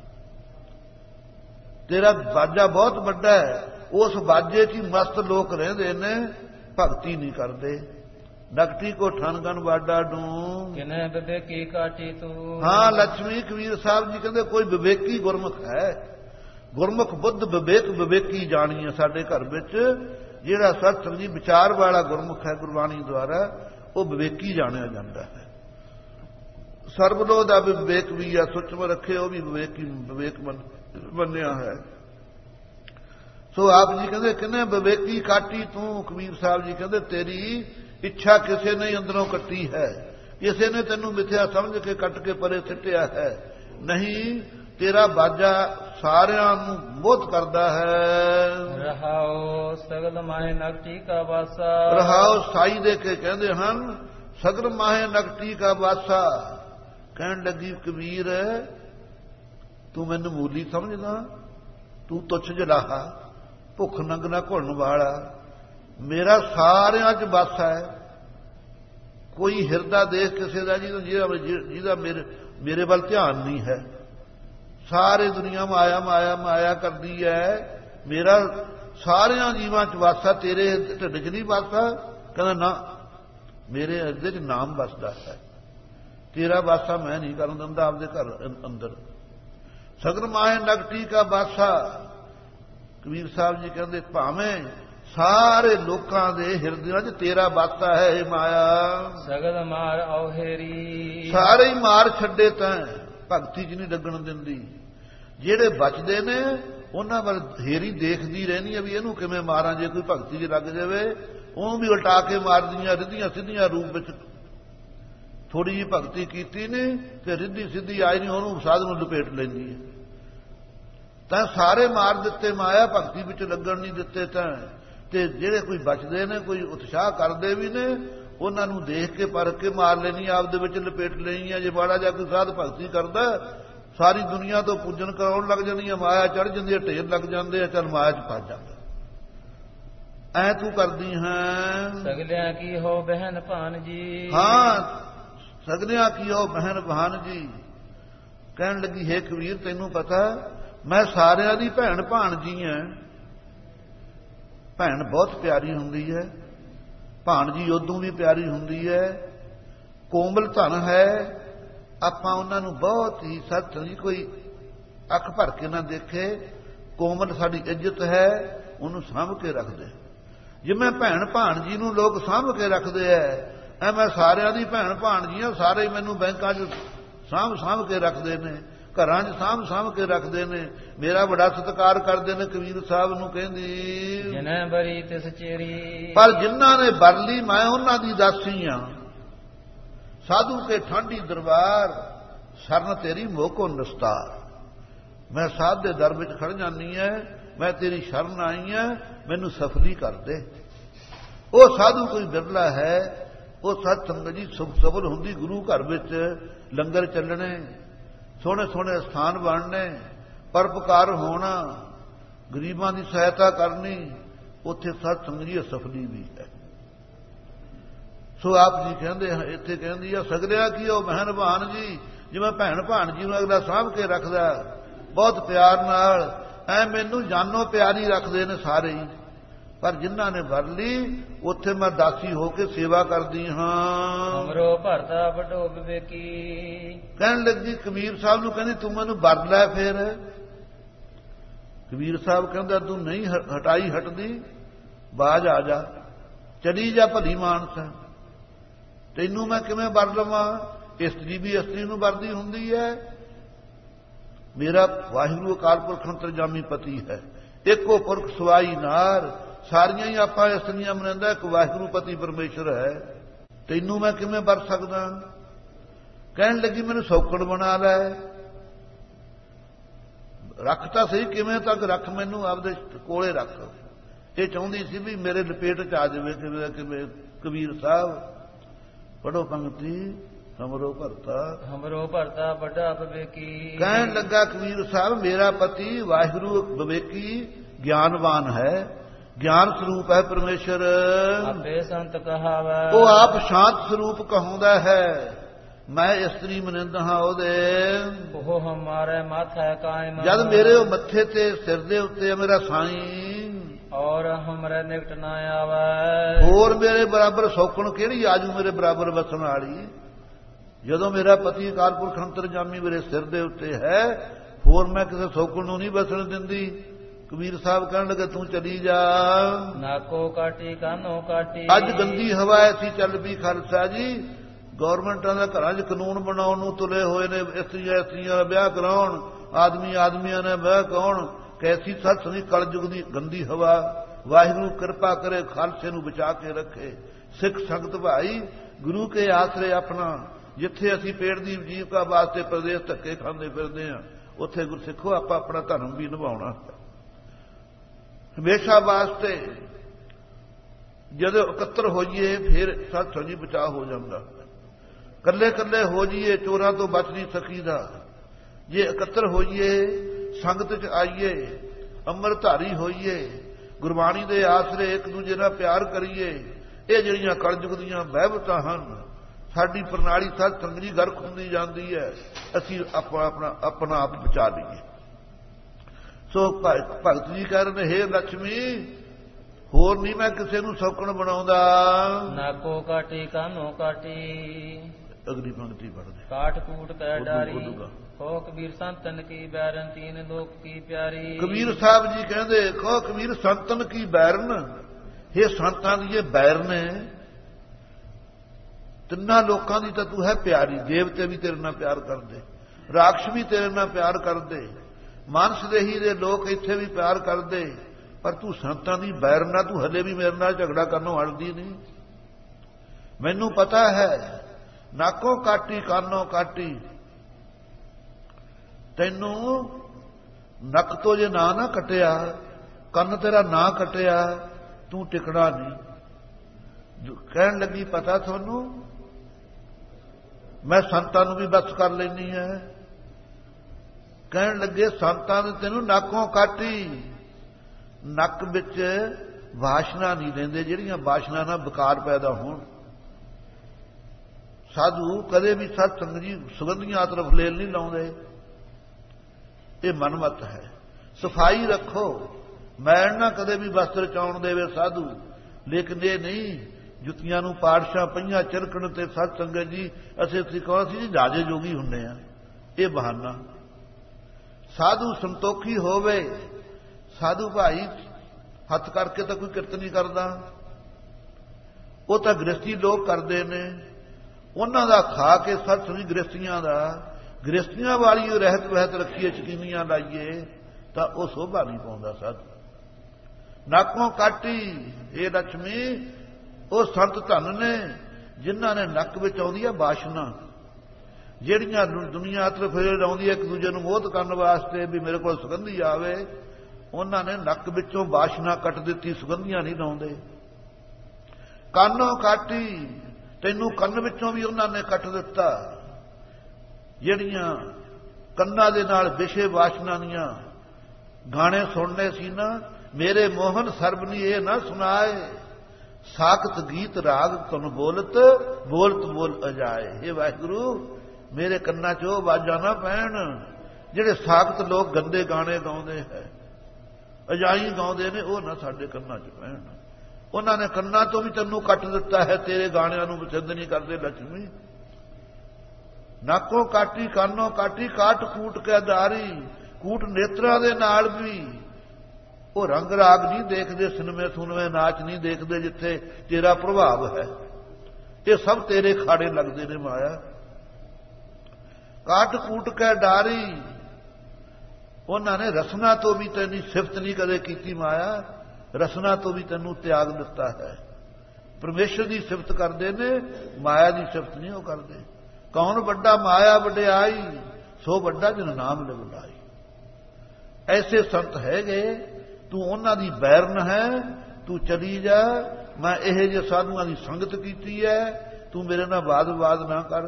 ਤੇਰਾ ਬਾਜਾ ਬਹੁਤ ਵੱਡਾ ਹੈ, ਉਸ ਬਾਜੇ 'ਚ ਹੀ ਮਸਤ ਲੋਕ ਰਹਿੰਦੇ ਨੇ, ਭਗਤੀ ਨਹੀਂ ਕਰਦੇ। ਨਗਟੀ ਕੋ ਠਨਗਨ ਬਾਡਾ ਡੂੰ, ਕਿਨੇ ਵਿਵੇਕੀ ਕਾਟੀ ਤੂੰ। ਹਾਂ ਲక్ష్ਮੀ ਕਬੀਰ ਸਾਹਿਬ ਜੀ ਕਹਿੰਦੇ ਕੋਈ ਵਿਵੇਕੀ ਗੁਰਮੁਖ ਹੈ। ਗੁਰਮੁਖ ਬੁੱਧ ਵਿਵੇਕ ਵਿਵੇਕੀ ਜਾਣੀਏ ਸਾਡੇ ਘਰ ਵਿੱਚ। ਜਿਹੜਾ ਸਤ ਸੰਗਤ ਜੀ ਵਿਚਾਰ ਵਾਲਾ ਗੁਰਮੁਖ ਹੈ ਗੁਰਬਾਣੀ ਦੁਆਰਾ, ਉਹ ਵਿਵੇਕੀ ਜਾਣਿਆ ਜਾਂਦਾ ਹੈ। ਸਰਬਲੋ ਦਾ ਵਿਵੇਕ ਵੀ ਆ ਸੁਚਮ ਰੱਖੇ, ਉਹ ਵੀ ਵਿਵੇਕ ਮੰਨਿਆ ਹੈ। ਸੋ ਆਪ ਜੀ ਕਹਿੰਦੇ ਕਿੰਨੇ ਵਿਵੇਕੀ ਕਾਟੀ ਤੂੰ। ਕਬੀਰ ਸਾਹਿਬ ਜੀ ਕਹਿੰਦੇ ਤੇਰੀ ਇੱਛਾ ਕਿਸੇ ਨੇ ਅੰਦਰੋਂ ਕੱਟੀ ਹੈ, ਕਿਸੇ ਨੇ ਤੈਨੂੰ ਮਿੱਥਿਆ ਸਮਝ ਕੇ ਕੱਟ ਕੇ ਪਰੇ ਸਿੱਟਿਆ ਹੈ ਨਹੀਂ। ਤੇਰਾ ਬਾਜਾ ਸਾਰਿਆਂ ਨੂੰ ਮੋਹਿਤ ਕਰਦਾ ਹੈ। ਰਹਾਉ ਸਗਲ ਮਾਹੇ ਨਗਟੀ ਕਾ ਵਾਸਾ, ਰਹਾਉ ਸਾਈ ਦੇ ਕੇ ਕਹਿੰਦੇ ਹਨ ਸਗਲ ਮਾਹੇ ਨਗਟੀ ਕਾ ਵਾਸਾ। ਕਹਿਣ ਲੱਗੀ ਕਬੀਰ ਤੂੰ ਮੈਨੂੰ ਮੂਲੀ ਸਮਝਦਾ, ਤੂੰ ਤੁੱਛ ਜਲਾਹਾ, ਭੁੱਖ ਨੰਗ ਨਾ ਘੁਲਣ ਵਾਲਾ, ਮੇਰਾ ਸਾਰਿਆਂ 'ਚ ਵੱਸ ਹੈ। ਕੋਈ ਹਿਰਦਾ ਦੇਖ ਕਿਸੇ ਦਾ ਜਿਹਦਾ ਮੇਰੇ ਵੱਲ ਧਿਆਨ ਨਹੀਂ ਹੈ। ਸਾਰੇ ਦੁਨੀਆ ਮਾਇਆ ਮਾਇਆ ਮਾਇਆ ਕਰਦੀ ਹੈ, ਮੇਰਾ ਸਾਰਿਆਂ ਜੀਵਾਂ 'ਚ ਵਾਸਾ, ਤੇਰੇ ਢਿੱਡ 'ਚ ਨਹੀਂ ਵਾਸਾ। ਕਹਿੰਦਾ ਨਾ, ਮੇਰੇ ਹਿਰਦੇ 'ਚ ਨਾਮ ਵਸਦਾ ਹੈ, ਤੇਰਾ ਵਾਸਾ ਮੈਂ ਨਹੀਂ ਕਰਨ ਦਿੰਦਾ ਆਪਦੇ ਘਰ ਅੰਦਰ। ਸਗਲ ਮਾਹੇ ਨਗਟੀ ਕਾ ਵਾਸਾ। ਕਬੀਰ ਸਾਹਿਬ ਜੀ ਕਹਿੰਦੇ ਭਾਵੇਂ ਸਾਰੇ ਲੋਕਾਂ ਦੇ ਹਿਰਦਿਆਂ 'ਚ ਤੇਰਾ ਵਾਸਾ ਹੈ। ਇਹ ਮਾਇਆ ਸਗਲ ਮਾਰ ਔਹੇਰੀ, ਸਾਰੇ ਹੀ ਮਾਰ ਛੱਡੇ ਤੈਂ, ਭਗਤੀ 'ਚ ਨਹੀਂ ਲੱਗਣ ਦਿੰਦੀ। ਜਿਹੜੇ ਬਚਦੇ ਨੇ ਉਹਨਾਂ ਵੱਲ ਹੇਰੀ ਦੇਖਦੀ ਰਹਿੰਦੀ ਆ ਵੀ ਇਹਨੂੰ ਕਿਵੇਂ ਮਾਰਾਂ, ਜੇ ਕੋਈ ਭਗਤੀ 'ਚ ਲੱਗ ਜਾਵੇ ਉਹਨੂੰ ਵੀ ਉਲਟਾ ਕੇ ਮਾਰਦੀਆਂ, ਰਿੱਧੀਆਂ ਸਿੱਧੀਆਂ ਰੂਪ ਵਿੱਚ। ਥੋੜੀ ਜਿਹੀ ਭਗਤੀ ਕੀਤੀ ਨੇ ਤੇ ਰਿੱਧੀ ਸਿੱਧੀ ਆਈ ਨਹੀਂ, ਉਹਨੂੰ ਸਾਧ ਨੂੰ ਲਪੇਟ ਲੈਂਦੀ ਹੈ। ਤਾਂ ਸਾਰੇ ਮਾਰ ਦਿੱਤੇ, ਮਾਇਆ ਭਗਤੀ ਵਿੱਚ ਲੱਗਣ ਨਹੀਂ ਦਿੱਤੇ। ਤਾਂ ਤੇ ਜਿਹੜੇ ਕੋਈ ਬਚਦੇ ਨੇ, ਕੋਈ ਉਤਸ਼ਾਹ ਕਰਦੇ ਵੀ ਨੇ, ਉਹਨਾਂ ਨੂੰ ਦੇਖ ਕੇ ਪਰਖ ਕੇ ਮਾਰ ਲੈਣੀ, ਆਪਦੇ ਵਿੱਚ ਲਪੇਟ ਲੈਣੀ ਆ। ਜੇ ਬਾੜਾ ਜਾ ਕੋਈ ਸਾਧ ਭਗਤੀ ਕਰਦਾ, ਸਾਰੀ ਦੁਨੀਆ ਤੋਂ ਪੂਜਨ ਕਰਾਉਣ ਲੱਗ ਜਾਂਦੀ ਹੈ, ਮਾਇਆ ਚੜ ਜਾਂਦੀ ਹੈ, ਢੇਰ ਲੱਗ ਜਾਂਦੇ ਆ, ਚੱਲ ਮਾਇਆ 'ਚ ਫਸ ਜਾਂਦਾ। ਐ ਤੂੰ ਕਰਦੀ ਹੈ ਸਗਲਿਆਂ ਕੀ ਹੋ ਬਹਿਨ ਭਾਨ ਜੀ। ਹਾਂ, ਸਗਲਿਆਂ ਕੀ ਹੋ ਬਹਿਨ ਭਾਨ ਜੀ। ਕਹਿਣ ਲੱਗੀ, ਹੇ ਕਬੀਰ ਤੈਨੂੰ ਪਤਾ ਮੈਂ ਸਾਰਿਆਂ ਦੀ ਭੈਣ ਭਾਣਜੀ ਐ। ਭੈਣ ਬਹੁਤ ਪਿਆਰੀ ਹੁੰਦੀ ਹੈ, ਭਾਣਜੀ ਉਦੋਂ ਵੀ ਪਿਆਰੀ ਹੁੰਦੀ ਹੈ। ਕੋਮਲ ਧਨ ਹੈ, ਆਪਾਂ ਉਹਨਾਂ ਨੂੰ ਬਹੁਤ ਹੀ ਸੱਚ ਨਹੀਂ, ਕੋਈ ਅੱਖ ਭਰ ਕੇ ਨਾ ਦੇਖੇ। ਕੋਮਲ ਸਾਡੀ ਇੱਜ਼ਤ ਹੈ, ਉਹਨੂੰ ਸਾਂਭ ਕੇ ਰੱਖਦੇ। ਜਿਵੇਂ ਭੈਣ ਭਾਣਜੀ ਨੂੰ ਲੋਕ ਸਾਂਭ ਕੇ ਰੱਖਦੇ ਐ, ਐ ਮੈਂ ਸਾਰਿਆਂ ਦੀ ਭੈਣ ਭਾਣਜੀ ਆ। ਸਾਰੇ ਮੈਨੂੰ ਬੈਂਕਾਂ 'ਚ ਸਾਂਭ ਕੇ ਰੱਖਦੇ ਨੇ, ਘਰਾਂ 'ਚ ਸਾਂਭ ਕੇ ਰੱਖਦੇ ਨੇ, ਮੇਰਾ ਬੜਾ ਸਤਿਕਾਰ ਕਰਦੇ ਨੇ। ਕਬੀਰ ਸਾਹਿਬ ਨੂੰ ਕਹਿੰਦੀ, ਜਿਨ੍ਹਾਂ ਬਰੀ ਤਿਸ ਚੇਰੀ, ਪਰ ਜਿਨ੍ਹਾਂ ਨੇ ਬਰ ਲਈ ਮੈਂ ਉਹਨਾਂ ਦੀ ਦਾਸੀ ਆ। ਸਾਧੂ ਕੇ ਠਾਂਡੀ ਦਰਬਾਰ, ਸ਼ਰਨ ਤੇਰੀ ਮੋਕੋ ਨਸਤਾਰ। ਮੈਂ ਸਾਧ ਦੇ ਦਰ ਵਿੱਚ ਖੜ ਜਾਂਦੀ ਐ, ਮੈਂ ਤੇਰੀ ਸ਼ਰਨ ਆਈ ਐ, ਮੈਨੂੰ ਸਫਲੀ ਕਰ ਦੇ। ਉਹ ਸਾਧੂ ਕੋਈ ਬਿਰਲਾ ਹੈ। ਉਹ ਸਤ ਸੰਗਤ ਜੀ ਸੁਖ ਸਬਲ ਹੁੰਦੀ, ਗੁਰੂ ਘਰ ਵਿੱਚ ਲੰਗਰ ਚੱਲਣੇ, ਸੋਹਣੇ ਸੋਹਣੇ ਸਥਾਨ ਬਣਨੇ, ਪਰਉਪਕਾਰ ਹੋਣਾ, ਗਰੀਬਾਂ ਦੀ ਸਹਾਇਤਾ ਕਰਨੀ, ਉੱਥੇ ਸਤ ਸੰਗਤ ਜੀ ਸਫਲੀ ਵੀ ਹੈ। ਸੋ ਆਪ ਜੀ ਕਹਿੰਦੇ, ਇੱਥੇ ਕਹਿੰਦੀ ਆ, ਸਗਲਿਆ ਕੀ ਉਹ ਬਹਿਨ ਭਾਨ ਜੀ। ਜਿਵੇਂ ਭੈਣ ਭਾਣ ਜੀ ਨੂੰ ਅਗਲਾ ਸਾਂਭ ਕੇ ਰੱਖਦਾ ਬਹੁਤ ਪਿਆਰ ਨਾਲ, ਐ ਮੈਨੂੰ ਜਾਨੋਂ ਪਿਆਰੀ ਰੱਖਦੇ ਨੇ ਸਾਰੇ ਹੀ। ਪਰ ਜਿਨ੍ਹਾਂ ਨੇ ਵਰ ਲਈ, ਉੱਥੇ ਮੈਂ ਦਾਸੀ ਹੋ ਕੇ ਸੇਵਾ ਕਰਦੀ ਹਾਂ। ਅਮਰੋ ਭਰਤਾ ਵੱਡੋ ਵਿਵੇਕੀ। ਕਹਿਣ ਲੱਗੀ ਕਬੀਰ ਸਾਹਿਬ ਨੂੰ, ਕਹਿੰਦੀ ਤੂੰ ਮੈਨੂੰ ਵਰ ਲੈ। ਫਿਰ ਕਬੀਰ ਸਾਹਿਬ ਕਹਿੰਦਾ, ਤੂੰ ਨਹੀਂ ਹਟਾਈ ਹਟਦੀ, ਬਾਜ ਆ ਜਾ, ਚਲੀ ਜਾ ਭਲੀ ਮਾਨਸ, ਤੈਨੂੰ ਮੈਂ ਕਿਵੇਂ ਵਰ ਲਵਾਂ। ਇਸਤਰੀ ਵੀ ਇਸਤਰੀ ਨੂੰ ਵਰਦੀ ਹੁੰਦੀ ਹੈ। ਮੇਰਾ ਵਾਹਿਗੁਰੂ ਅਕਾਲ ਪੁਰਖ ਅੰਤਰਜਾਮੀ ਪਤੀ ਹੈ, ਇੱਕੋ ਪੁਰਖ ਸਵਾਈ ਨਾਰ। ਸਾਰੀਆਂ ਹੀ ਆਪਾਂ ਇਸਤਰੀਆਂ ਮੰਨਦਾ, ਇੱਕ ਵਾਹਿਗੁਰੂ ਪਤੀ ਪਰਮੇਸ਼ਰ ਹੈ, ਤੈਨੂੰ ਮੈਂ ਕਿਵੇਂ ਵਰ ਸਕਦਾ। ਕਹਿਣ ਲੱਗੀ, ਮੈਨੂੰ ਸੌਕਣ ਬਣਾ ਲੈ। ਰੱਖ ਤਾਂ ਸਹੀ, ਕਿਵੇਂ ਤੱਕ ਰੱਖ, ਮੈਨੂੰ ਆਪਦੇ ਕੋਲੇ ਰੱਖ। ਇਹ ਚਾਹੁੰਦੀ ਸੀ ਵੀ ਮੇਰੇ ਲਪੇਟ 'ਚ ਆ ਜਾਵੇ। ਕਿਵੇਂ ਕਬੀਰ ਸਾਹਿਬ ਪੜੋ ਪੰਕਤੀ, ਹਮਰੋ ਭਰਤਾ ਵੱਡਾ ਵਿਵੇਕੀ। ਕਹਿਣ ਲੱਗਾ ਕਬੀਰ ਸਾਹਿਬ, ਮੇਰਾ ਪਤੀ ਵਾਹਿਗੁਰੂ ਵਿਵੇਕੀ ਗਿਆਨਵਾਨ ਹੈ, ਗਿਆਨ ਸਰੂਪ ਹੈ ਪਰਮੇਸ਼ਰ। ਆਪੇ ਸੰਤ ਕਹਾਵੈ, ਉਹ ਆਪ ਸ਼ਾਂਤ ਸਰੂਪ ਕਹਾਉਂਦਾ ਹੈ, ਮੈਂ ਇਸਤਰੀ ਮਨਿੰਦ ਹਾਂ ਉਹਦੇ। ਉਹ ਹਮਾਰੇ ਮਾਥਾ ਕਾਇਮ, ਜਦ ਮੇਰੇ ਉਹ ਮੱਥੇ ਤੇ ਸਿਰ ਦੇ ਉੱਤੇ ਮੇਰਾ ਸਾਈਂ, ਔਰ ਹਮਰੇ ਨਿਕਟ ਨਾ ਆਵੈ। ਹੋਰ ਮੇਰੇ ਬਰਾਬਰ ਸੌਕਣ ਕਿਹੜੀ ਆਜੂ ਮੇਰੇ ਬਰਾਬਰ ਵਸਣ ਵਾਲੀ। ਜਦੋਂ ਮੇਰਾ ਪਤੀ ਅਕਾਲ ਪੁਰਖ ਅੰਤਰਜਾਮੀ ਮੇਰੇ ਸਿਰ ਦੇ ਉੱਤੇ ਹੈ, ਹੋਰ ਮੈਂ ਕਿਸੇ ਸੌਕਣ ਨੂੰ ਨਹੀਂ ਵਸਣ ਦਿੰਦੀ। ਕਬੀਰ ਸਾਹਿਬ ਕਹਿਣ ਲੱਗੇ, ਤੂੰ ਚਲੀ ਜਾ। ਨਾਕੋ ਕਾਟੀ ਕਾਨੋ ਕਾਟੀ। ਅੱਜ ਗੰਦੀ ਹਵਾ ਐਸੀ ਚੱਲ ਪਈ ਖਾਲਸਾ ਜੀ, ਗੌਰਮੈਂਟਾਂ ਦਾ ਘਰਾਂ 'ਚ ਕਾਨੂੰਨ ਬਣਾਉਣ ਨੂੰ ਤੁਲੇ ਹੋਏ ਨੇ, ਇਸਤਰੀਆਂ ਦਾ ਵਿਆਹ ਕਰਾਉਣ, ਆਦਮੀਆਂ ਨੇ ਵਿਆਹ ਕਰਾਉਣ। ਕੈਸੀ ਸੱਚ ਨਹੀਂ, ਕਲਯੁਗ ਦੀ ਗੰਦੀ ਹਵਾ। ਵਾਹਿਗੁਰੂ ਕਿਰਪਾ ਕਰੇ, ਖਾਲਸੇ ਨੂੰ ਬਚਾ ਕੇ ਰੱਖੇ। ਸਿੱਖ ਸੰਗਤ ਭਾਈ, ਗੁਰੂ ਕੇ ਆਸਰੇ ਆਪਣਾ, ਜਿੱਥੇ ਅਸੀਂ ਪੇਟ ਦੀ ਜੀਵਕਾ ਵਾਸਤੇ ਪ੍ਰਦੇਸ਼ ਧੱਕੇ ਖਾਂਦੇ ਫਿਰਦੇ ਹਾਂ, ਉੱਥੇ ਗੁਰਸਿੱਖੋ ਆਪਾਂ ਆਪਣਾ ਧਰਮ ਵੀ ਨਿਭਾਉਣਾ ਹਮੇਸ਼ਾ ਵਾਸਤੇ। ਜਦੋਂ ਇਕੱਤਰ ਹੋਈਏ ਫਿਰ ਸੱਚ ਜੀ ਬਚਾਅ ਹੋ ਜਾਂਦਾ। ਕੱਲੇ ਕੱਲੇ ਹੋ ਜਾਈਏ, ਚੋਰਾਂ ਤੋਂ ਬਚ ਨਹੀਂ ਸਕੀਦਾ। ਜੇ ਇਕੱਤਰ ਹੋਈਏ, ਸੰਗਤ 'ਚ ਆਈਏ, ਅੰਮ੍ਰਿਤਧਾਰੀ ਹੋਈਏ, ਗੁਰਬਾਣੀ ਦੇ ਆਸਰੇ ਇੱਕ ਦੂਜੇ ਨਾਲ ਪਿਆਰ ਕਰੀਏ। ਇਹ ਜਿਹੜੀਆਂ ਕਲਯੁਗ ਦੀਆਂ ਵਹਿਬਤਾਂ ਹਨ, ਸਾਡੀ ਪ੍ਰਣਾਲੀ ਸੱਚ ਸੰਗਤ ਜੀ ਗਰਕ ਹੁੰਦੀ ਜਾਂਦੀ ਹੈ। ਅਸੀਂ ਆਪਣਾ ਆਪ ਬਚਾ ਲਈਏ। ਸੋ ਭਗਤ ਜੀ ਕਹਿ ਰਹੇ ਨੇ, ਹੇ ਲక్ష్ਮੀ, ਹੋਰ ਨਹੀਂ ਮੈਂ ਕਿਸੇ ਨੂੰ ਸੌਕਣ ਬਣਾਉਂਦਾ। ਨਾਕੋ ਕਾਟੀ ਕਾਨੋ ਕਾਟੀ। ਅਗਲੀ ਪੰਕਤੀ ਪੜ੍ਹਦੇ, ਕਾਟ ਕੂਟ ਕੈ ਡਾਰੀ, ਹੋ ਕਬੀਰ ਸੰਤਨ ਕੀ ਬੈਰਨ, ਤੀਨ ਲੋਕ ਕੀ ਪਿਆਰੀ। ਕਬੀਰ ਸਾਹਿਬ ਜੀ ਕਹਿੰਦੇ, ਕਹੋ ਕਬੀਰ ਸੰਤਨ ਕੀ ਬੈਰਨ, ਇਹ ਸੰਤਾਂ ਦੀ ਇਹ ਬੈਰ ਨੇ। ਤਿੰਨਾਂ ਲੋਕਾਂ ਦੀ ਤਾਂ ਤੂੰ ਹੈ ਪਿਆਰੀ। ਦੇਵਤੇ ਵੀ ਤੇਰੇ ਨਾਲ ਪਿਆਰ ਕਰਦੇ, ਰਾਖਸ਼ ਵੀ ਤੇਰੇ ਨਾਲ ਪਿਆਰ ਕਰਦੇ, ਮਾਨਸ ਦੇਹੀ ਦੇ ਲੋਕ ਇੱਥੇ ਵੀ ਪਿਆਰ ਕਰਦੇ, ਪਰ ਤੂੰ ਸੰਤਾਂ ਦੀ ਬੈਰ ਨਾਲ ਤੂੰ ਹਲੇ ਵੀ ਮੇਰੇ ਨਾਲ ਝਗੜਾ ਕਰਨੋਂ ਹਟਦੀ ਨਹੀਂ। ਮੈਨੂੰ ਪਤਾ ਹੈ ਨਾਕੋਂ ਕਾਟੀ ਕਾਨੋਂ ਕਾਟੀ, ਤੈਨੂੰ ਨੱਕ ਤੋਂ ਜੇ ਨਾ ਕੱਟਿਆ, ਕੰਨ ਤੇਰਾ ਨਾ ਕੱਟਿਆ, ਤੂੰ ਟਿਕਣਾ ਨਹੀਂ। ਕਹਿਣ ਲੱਗੀ ਪਤਾ ਤੁਹਾਨੂੰ ਮੈਂ ਸੰਤਾਂ ਨੂੰ ਵੀ ਬਸ ਕਰ ਲੈਂਦੀ ਹੈ। ਕਹਿਣ ਲੱਗੇ ਸੰਤਾਂ ਨੇ ਤੈਨੂੰ ਨਾਕੋਂ ਕਾਟੀ, ਨੱਕ ਵਿੱਚ ਵਾਸ਼ਨਾ ਨਹੀਂ ਲੈਂਦੇ ਜਿਹੜੀਆਂ ਵਾਸ਼ਨਾ ਨਾਲ ਵਿਕਾਰ ਪੈਦਾ ਹੋਣ। ਸਾਧੂ ਕਦੇ ਵੀ ਸਤ ਸੰਗ ਜੀ ਸੁਗੰਧੀਆਂ ਤਰਫ ਲੇਲ ਨਹੀਂ ਲਾਉਂਦੇ, ਇਹ ਮਨਮਤ ਹੈ। ਸਫਾਈ ਰੱਖੋ, ਮੈਲ ਨਾ ਕਦੇ ਵੀ ਵਸਤਰ ਚਾਉਣ ਦੇਵੇ ਸਾਧੂ, ਲੇਕਿਨ ਇਹ ਨਹੀਂ ਜੁੱਤੀਆਂ ਨੂੰ ਪਾੜਸ਼ਾਂ ਪਈਆਂ ਚਿਰਕਣ ਤੇ ਸਤ ਸੰਗਤ ਜੀ ਅਸੀਂ ਕਹੋ ਸੀ ਜੀ ਰਾਜੇ ਜੋਗੀ ਹੁੰਦੇ ਆ, ਇਹ ਬਹਾਨਾ। ਸਾਧੂ ਸੰਤੋਖੀ ਹੋਵੇ, ਸਾਧੂ ਭਾਈ ਹੱਥ ਕਰਕੇ ਤਾਂ ਕੋਈ ਕਿਰਤ ਨਹੀਂ ਕਰਦਾ, ਉਹ ਤਾਂ ਗ੍ਰਸਤੀ ਲੋਕ ਕਰਦੇ ਨੇ, ਉਹਨਾਂ ਦਾ ਖਾ ਕੇ ਸਤ ਸੰਗੀ ਗ੍ਰਸਤੀਆਂ ਦਾ, ਗ੍ਰਸਤੀਆਂ ਵਾਲੀ ਉਹ ਰਹਿਤ ਵਹਿਤ ਰੱਖੀਏ, ਚਕੀਨੀਆਂ ਲਾਈਏ, ਤਾਂ ਉਹ ਸੋਭਾ ਨਹੀਂ ਪਾਉਂਦਾ ਸਾਧੂ। ਨਾਕੋਂ ਕਾਟੀ, ਇਹ ਲక్ష్ਮੀ ਉਹ ਸੰਤ ਧਨ ਨੇ ਜਿਨ੍ਹਾਂ ਨੇ ਨੱਕ ਵਿੱਚ ਆਉਂਦੀ ਹੈ ਵਾਸ਼ਨਾ, ਜਿਹੜੀਆਂ ਦੁਨੀਆ ਤਰਫ ਫੇਰ ਆਉਂਦੀ ਹੈ ਇੱਕ ਦੂਜੇ ਨੂੰ ਮੋਹਤ ਕਰਨ ਵਾਸਤੇ ਵੀ ਮੇਰੇ ਕੋਲ ਸੁਗੰਧੀ ਆਵੇ, ਉਹਨਾਂ ਨੇ ਨੱਕ ਵਿੱਚੋਂ ਵਾਸ਼ਨਾ ਕੱਟ ਦਿੱਤੀ, ਸੁਗੰਧੀਆਂ ਨਹੀਂ ਲਾਉਂਦੇ। ਕਾਨੋਂ ਕਾਟੀ, ਤੈਨੂੰ ਕੰਨ ਵਿੱਚੋਂ ਵੀ ਉਹਨਾਂ ਨੇ ਕੱਟ ਦਿੱਤਾ, ਜਿਹੜੀਆਂ ਕੰਨਾਂ ਦੇ ਨਾਲ ਵਿਸ਼ੇ ਵਾਸ਼ਨਾ ਦੀਆਂ ਗਾਣੇ ਸੁਣਨੇ ਸੀ ਨਾ, ਮੇਰੇ ਮੋਹਨ ਸਰਬਨੀ ਇਹ ਨਾ ਸੁਣਾਏ, ਸਾਖਤ ਗੀਤ ਰਾਗ ਤੁਨ ਬੋਲਤ ਬੋਲਤ ਬੋਲ ਅਜਾਏ। ਇਹ ਵਾਹਿਗੁਰੂ ਮੇਰੇ ਕੰਨਾਂ 'ਚ ਉਹ ਆਵਾਜ਼ਾਂ ਨਾ ਪੈਣ ਜਿਹੜੇ ਸਾਖਤ ਲੋਕ ਗੰਦੇ ਗਾਣੇ ਗਾਉਂਦੇ ਹੈ, ਅਜਾਈ ਗਾਉਂਦੇ ਨੇ, ਉਹ ਨਾ ਸਾਡੇ ਕੰਨਾਂ 'ਚ ਪੈਣ। ਉਹਨਾਂ ਨੇ ਕੰਨਾਂ ਤੋਂ ਵੀ ਤੈਨੂੰ ਕੱਟ ਦਿੱਤਾ ਹੈ, ਤੇਰੇ ਗਾਣਿਆਂ ਨੂੰ ਪਸੰਦ ਨਹੀਂ ਕਰਦੇ ਲక్ష్ਮੀ। ਨਾਕੋਂ ਕਾਟੀ ਕਾਨੋਂ ਕਾਟੀ, ਕਾਟ ਕੂਟ ਕੇ ਦਾਰੀ, ਕੂਟ ਨੇਤਰਾਂ ਦੇ ਨਾਲ ਵੀ ਉਹ ਰੰਗ ਰਾਗ ਨਹੀਂ ਦੇਖਦੇ, ਸਿਨਮੇ ਸੁਨਮੇ ਨਾਚ ਨਹੀਂ ਦੇਖਦੇ ਜਿੱਥੇ ਤੇਰਾ ਪ੍ਰਭਾਵ ਹੈ, ਇਹ ਸਭ ਤੇਰੇ ਖਾੜੇ ਲੱਗਦੇ ਨੇ ਮਾਇਆ। ਕਾਟ ਕੂਟ ਕੇ ਡਾਰੀ, ਉਹਨਾਂ ਨੇ ਰਸਨਾ ਤੋਂ ਵੀ ਤੈਨੂੰ ਸਿਫਤ ਨਹੀਂ ਕਦੇ ਕੀਤੀ ਮਾਇਆ, ਰਸਨਾ ਤੋਂ ਵੀ ਤੈਨੂੰ ਤਿਆਗ ਦਿੱਤਾ ਹੈ। ਪਰਮੇਸ਼ਰ ਦੀ ਸਿਫਤ ਕਰਦੇ ਨੇ, ਮਾਇਆ ਦੀ ਸਿਫਤ ਨਹੀਂ ਉਹ ਕਰਦੇ। ਕੌਣ ਵੱਡਾ ਮਾਇਆ ਵਡਿਆਈ, ਸੋ ਵੱਡਾ ਜਿਨ ਨਾਮ ਲਿਵਲਾਈ। ਐਸੇ ਸੰਤ ਹੈਗੇ, ਤੂੰ ਉਹਨਾਂ ਦੀ ਬੈਰਨ ਹੈ, ਤੂੰ ਚਲੀ ਜਾ। ਮੈਂ ਇਹ ਜਿਹੇ ਸਾਧੂਆਂ ਦੀ ਸੰਗਤ ਕੀਤੀ ਹੈ, ਤੂੰ ਮੇਰੇ ਨਾਲ ਵਾਦ ਵਿਵਾਦ ਨਾ ਕਰ।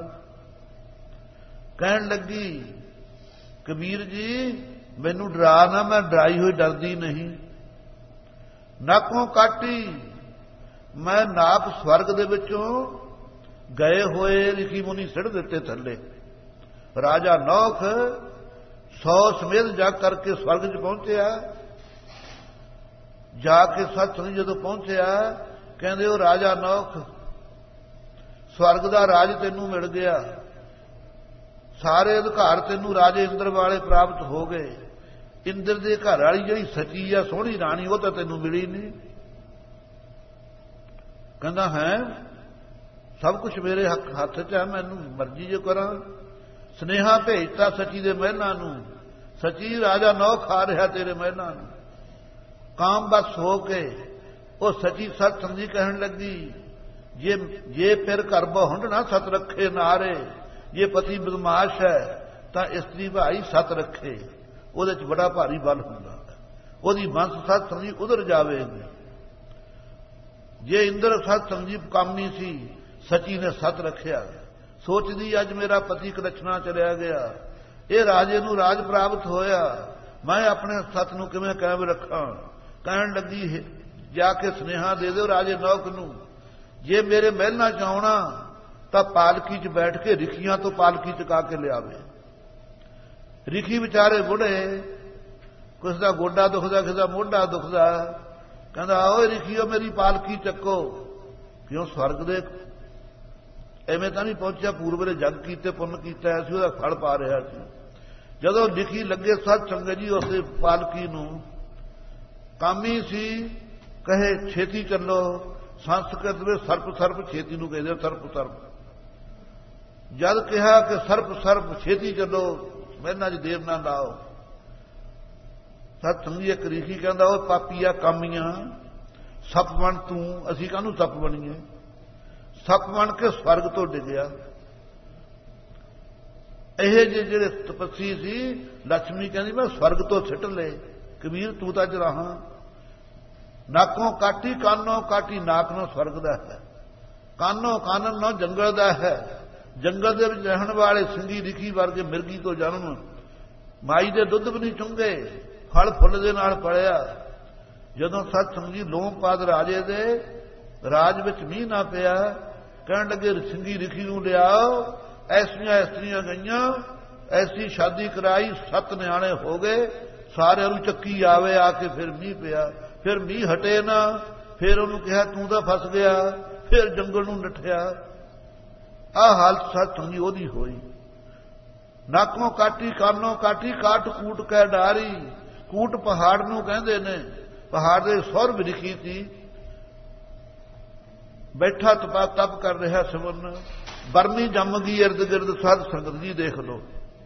ਕਹਿਣ ਲੱਗੀ ਕਬੀਰ ਜੀ ਮੈਨੂੰ ਡਰਾ ਨਾ, ਮੈਂ ਡਰਾਈ ਹੋਈ ਡਰਦੀ ਨਹੀਂ। ਨਾਕੋਂ ਕਾਟੀ, ਮੈਂ ਨਾਕ ਸਵਰਗ ਦੇ ਵਿੱਚੋਂ ਗਏ ਹੋਏ ਰਿਸ਼ੀ ਮੁਨੀ ਸਿੱਟ ਦਿੱਤੇ ਥੱਲੇ। ਰਾਜਾ ਨੌਖ 100 ਸਮੇਤ ਜਗ ਕਰਕੇ ਸਵਰਗ 'ਚ ਪਹੁੰਚਿਆ, ਜਾ ਕੇ ਸਤਸੰਗ ਜਦੋਂ ਪਹੁੰਚਿਆ ਕਹਿੰਦੇ ਉਹ ਰਾਜਾ ਨੌਖ ਸਵਰਗ ਦਾ ਰਾਜ ਤੈਨੂੰ ਮਿਲ ਗਿਆ, ਸਾਰੇ ਅਧਿਕਾਰ ਤੈਨੂੰ ਰਾਜੇ ਇੰਦਰ ਵਾਲੇ ਪ੍ਰਾਪਤ ਹੋ ਗਏ। ਇੰਦਰ ਦੇ ਘਰ ਵਾਲੀ ਜਿਹੜੀ ਸੱਚੀ ਆ ਸੋਹਣੀ ਰਾਣੀ, ਉਹ ਤਾਂ ਤੈਨੂੰ ਮਿਲੀ ਨਹੀਂ। ਕਹਿੰਦਾ ਹੈ ਸਭ ਕੁਝ ਮੇਰੇ ਹੱਥ 'ਚ ਹੈ, ਮੈਨੂੰ ਮਰਜ਼ੀ ਜੋ ਕਰਾਂ। ਸੁਨੇਹਾ ਭੇਜਤਾ ਸੱਚੀ ਦੇ ਮਹਿਲਾਂ ਨੂੰ, ਸੱਚੀ ਰਾਜਾ ਨੌਖ ਆ ਰਿਹਾ ਤੇਰੇ ਮਹਿਲਾਂ ਨੂੰ। ਕਾਮ ਬਸ ਹੋ ਕੇ ਉਹ ਸੱਚੀ ਸਤ ਸੰਗੀ ਕਹਿਣ ਲੱਗੀ, ਜੇ ਫਿਰ ਘਰ ਬਹੁੰਡ ਨਾ ਸਤ ਰੱਖੇ ਨਾਰੇ, ਜੇ ਪਤੀ ਬਦਮਾਸ਼ ਹੈ ਤਾਂ ਇਸਤਰੀ ਭਾਈ ਸਤ ਰੱਖੇ, ਉਹਦੇ 'ਚ ਬੜਾ ਭਾਰੀ ਬਲ ਹੁੰਦਾ, ਉਹਦੀ ਬੰਸ ਸਤ ਸੰਗੀ ਉਧਰ ਜਾਵੇਗੀ। ਜੇ ਇੰਦਰ ਸਤ ਸੰਗੀ ਕਾਮਨੀ ਸੀ, ਸੱਚੀ ਨੇ ਸਤ ਰੱਖਿਆ। ਸੋਚਦੀ ਅੱਜ ਮੇਰਾ ਪਤੀ ਕਲਛਣਾ ਚਲਿਆ ਗਿਆ, ਇਹ ਰਾਜੇ ਨੂੰ ਰਾਜ ਪ੍ਰਾਪਤ ਹੋਇਆ, ਮੈਂ ਆਪਣੇ ਸਤ ਨੂੰ ਕਿਵੇਂ ਕਾਇਮ ਰੱਖਾਂ। ਕਹਿਣ ਲੱਗੀ ਜਾ ਕੇ ਸੁਨੇਹਾ ਦੇ ਦਿਓ ਰਾਜੇ ਨੌਖ ਨੂੰ, ਜੇ ਮੇਰੇ ਮਹਿਲਾਂ 'ਚ ਆਉਣਾ ਤਾਂ ਪਾਲਕੀ 'ਚ ਬੈਠ ਕੇ ਰਿਖੀਆਂ ਤੋਂ ਪਾਲਕੀ ਚੁਕਾ ਕੇ ਲਿਆਵੇ। ਰਿਖੀ ਵਿਚਾਰੇ ਬੁੜੇ, ਕਿਸ ਦਾ ਗੋਡਾ ਦੁਖਦਾ, ਕਿਸ ਦਾ ਮੋਢਾ ਦੁਖਦਾ, ਕਹਿੰਦਾ ਆਓ ਰਿਖੀਓ ਮੇਰੀ ਪਾਲਕੀ ਚੱਕੋ। ਕਿਉਂ ਸਵਰਗ ਦੇ ਐਵੇਂ ਤਾਂ ਨਹੀਂ ਪਹੁੰਚਿਆ, ਪੂਰਬਲੇ ਜਗ ਕੀਤੇ ਪੁੰਨ ਕੀਤਾ ਸੀ, ਉਹਦਾ ਫਲ ਪਾ ਰਿਹਾ ਸੀ। ਜਦੋਂ ਲਿਖੀ ਲੱਗੇ ਸਤ ਸੰਗਤ ਜੀ ਉਸੇ ਪਾਲਕੀ ਨੂੰ, ਕਾਮੀ ਸੀ, ਕਹੇ ਛੇਤੀ ਚੱਲੋ। ਸੰਸਕ੍ਰਿਤ ਵਿੱਚ ਸਰਪ ਸਰਪ ਛੇਤੀ ਨੂੰ ਕਹਿੰਦੇ, ਸਰਪ ਸਰਪ। ਜਦ ਕਿਹਾ ਕਿ ਸਰਪ ਸਰਪ ਛੇਤੀ ਚੱਲੋ, ਮਹਿਲਾਂ 'ਚ ਦੇਰ ਨਾ ਲਾਓ, ਸਤ ਸੰਗੀ ਇੱਕ ਰੀਖੀ ਕਹਿੰਦਾ ਉਹ ਪਾਪੀਆ ਕਾਮੀਆਂ ਸੱਪ ਬਣ ਤੂੰ, ਅਸੀਂ ਕਾਹਨੂੰ ਸੱਪ ਬਣੀਏ। ਸੱਪ ਬਣ ਕੇ ਸਵਰਗ ਤੋਂ ਡਿੱਗਿਆ। ਇਹ ਜਿਹੜੇ ਤਪੱਸੀ ਸੀ, ਲక్ష్ਮੀ ਕਹਿੰਦੀ ਮੈਂ ਸਵਰਗ ਤੋਂ ਸਿੱਟ ਲਏ। ਕਬੀਰ ਤੂੰ ਤਾਂ ਜਰਾਹਾਂ ਨਾਕੋਂ ਕਾਟੀ ਕਾਨੋਂ ਕਾਟੀ, ਨਾਕ ਨੂੰ ਸਵਰਗ ਦਾ ਹੈ, ਕਾਨੋਂ ਕਾਨਨ ਨੂੰ ਜੰਗਲ ਦਾ ਹੈ। ਜੰਗਲ ਦੇ ਵਿੱਚ ਰਹਿਣ ਵਾਲੇ ਸਿੰਘੀ ਰਿਖੀ ਵਰਗੇ ਮਿਰਗੀ ਤੋਂ ਜਨਮ, ਮਾਈ ਦੇ ਦੁੱਧ ਵੀ ਨਹੀਂ ਚੁੰਗੇ, ਫਲ ਫੁੱਲ ਦੇ ਨਾਲ ਪੜਿਆ। ਜਦੋਂ ਸਤ ਸੰਗੀ ਲੋਮਪਾਦ ਰਾਜੇ ਦੇ ਰਾਜ ਵਿੱਚ ਮੀਂਹ ਨਾ ਪਿਆ, ਕਹਿਣ ਲੱਗੇ ਸਿੰਘੀ ਰਿਖੀ ਨੂੰ ਲਿਆਓ। ਐਸੀਆਂ ਇਸਤਰੀਆਂ ਗਈਆਂ, ਐਸੀ ਸ਼ਾਦੀ ਕਰਾਈ, 7 ਨਿਆਣੇ ਹੋ ਗਏ, ਸਾਰਿਆਂ ਨੂੰ ਚੱਕੀ ਆਵੇ। ਆ ਕੇ ਫਿਰ ਮੀਂਹ ਪਿਆ, ਫਿਰ ਮੀਂਹ ਹਟੇ ਨਾ, ਫਿਰ ਉਹਨੂੰ ਕਿਹਾ ਤੂੰ ਤਾਂ ਫਸ ਗਿਆ, ਫਿਰ ਜੰਗਲ ਨੂੰ ਨੱਠਿਆ। ਆਹ ਹਾਲਤ ਸਤ ਸੰਗੀ ਉਹਦੀ ਹੋਈ। ਨਾਕੋਂ ਕਾਟੀ ਕਾਨੋਂ ਕਾਟੀ, ਕਾਟ ਕੂਟ ਕੇ ਡਾਰੀ। ਕੂਟ ਪਹਾੜ ਨੂੰ ਕਹਿੰਦੇ ਨੇ, ਪਹਾੜ ਦੇ ਸੌਰਭ ਲਿਖੀ ਸੀ। ਬੈਠਾ ਤਪ ਕਰ ਰਿਹਾ ਸਿਮਰਨ, ਬਰਮੀ ਜੰਮ ਗਈ ਇਰਦ ਗਿਰਦ, ਸਾਧ ਸੰਗਤ ਜੀ ਦੇਖ ਲੋ।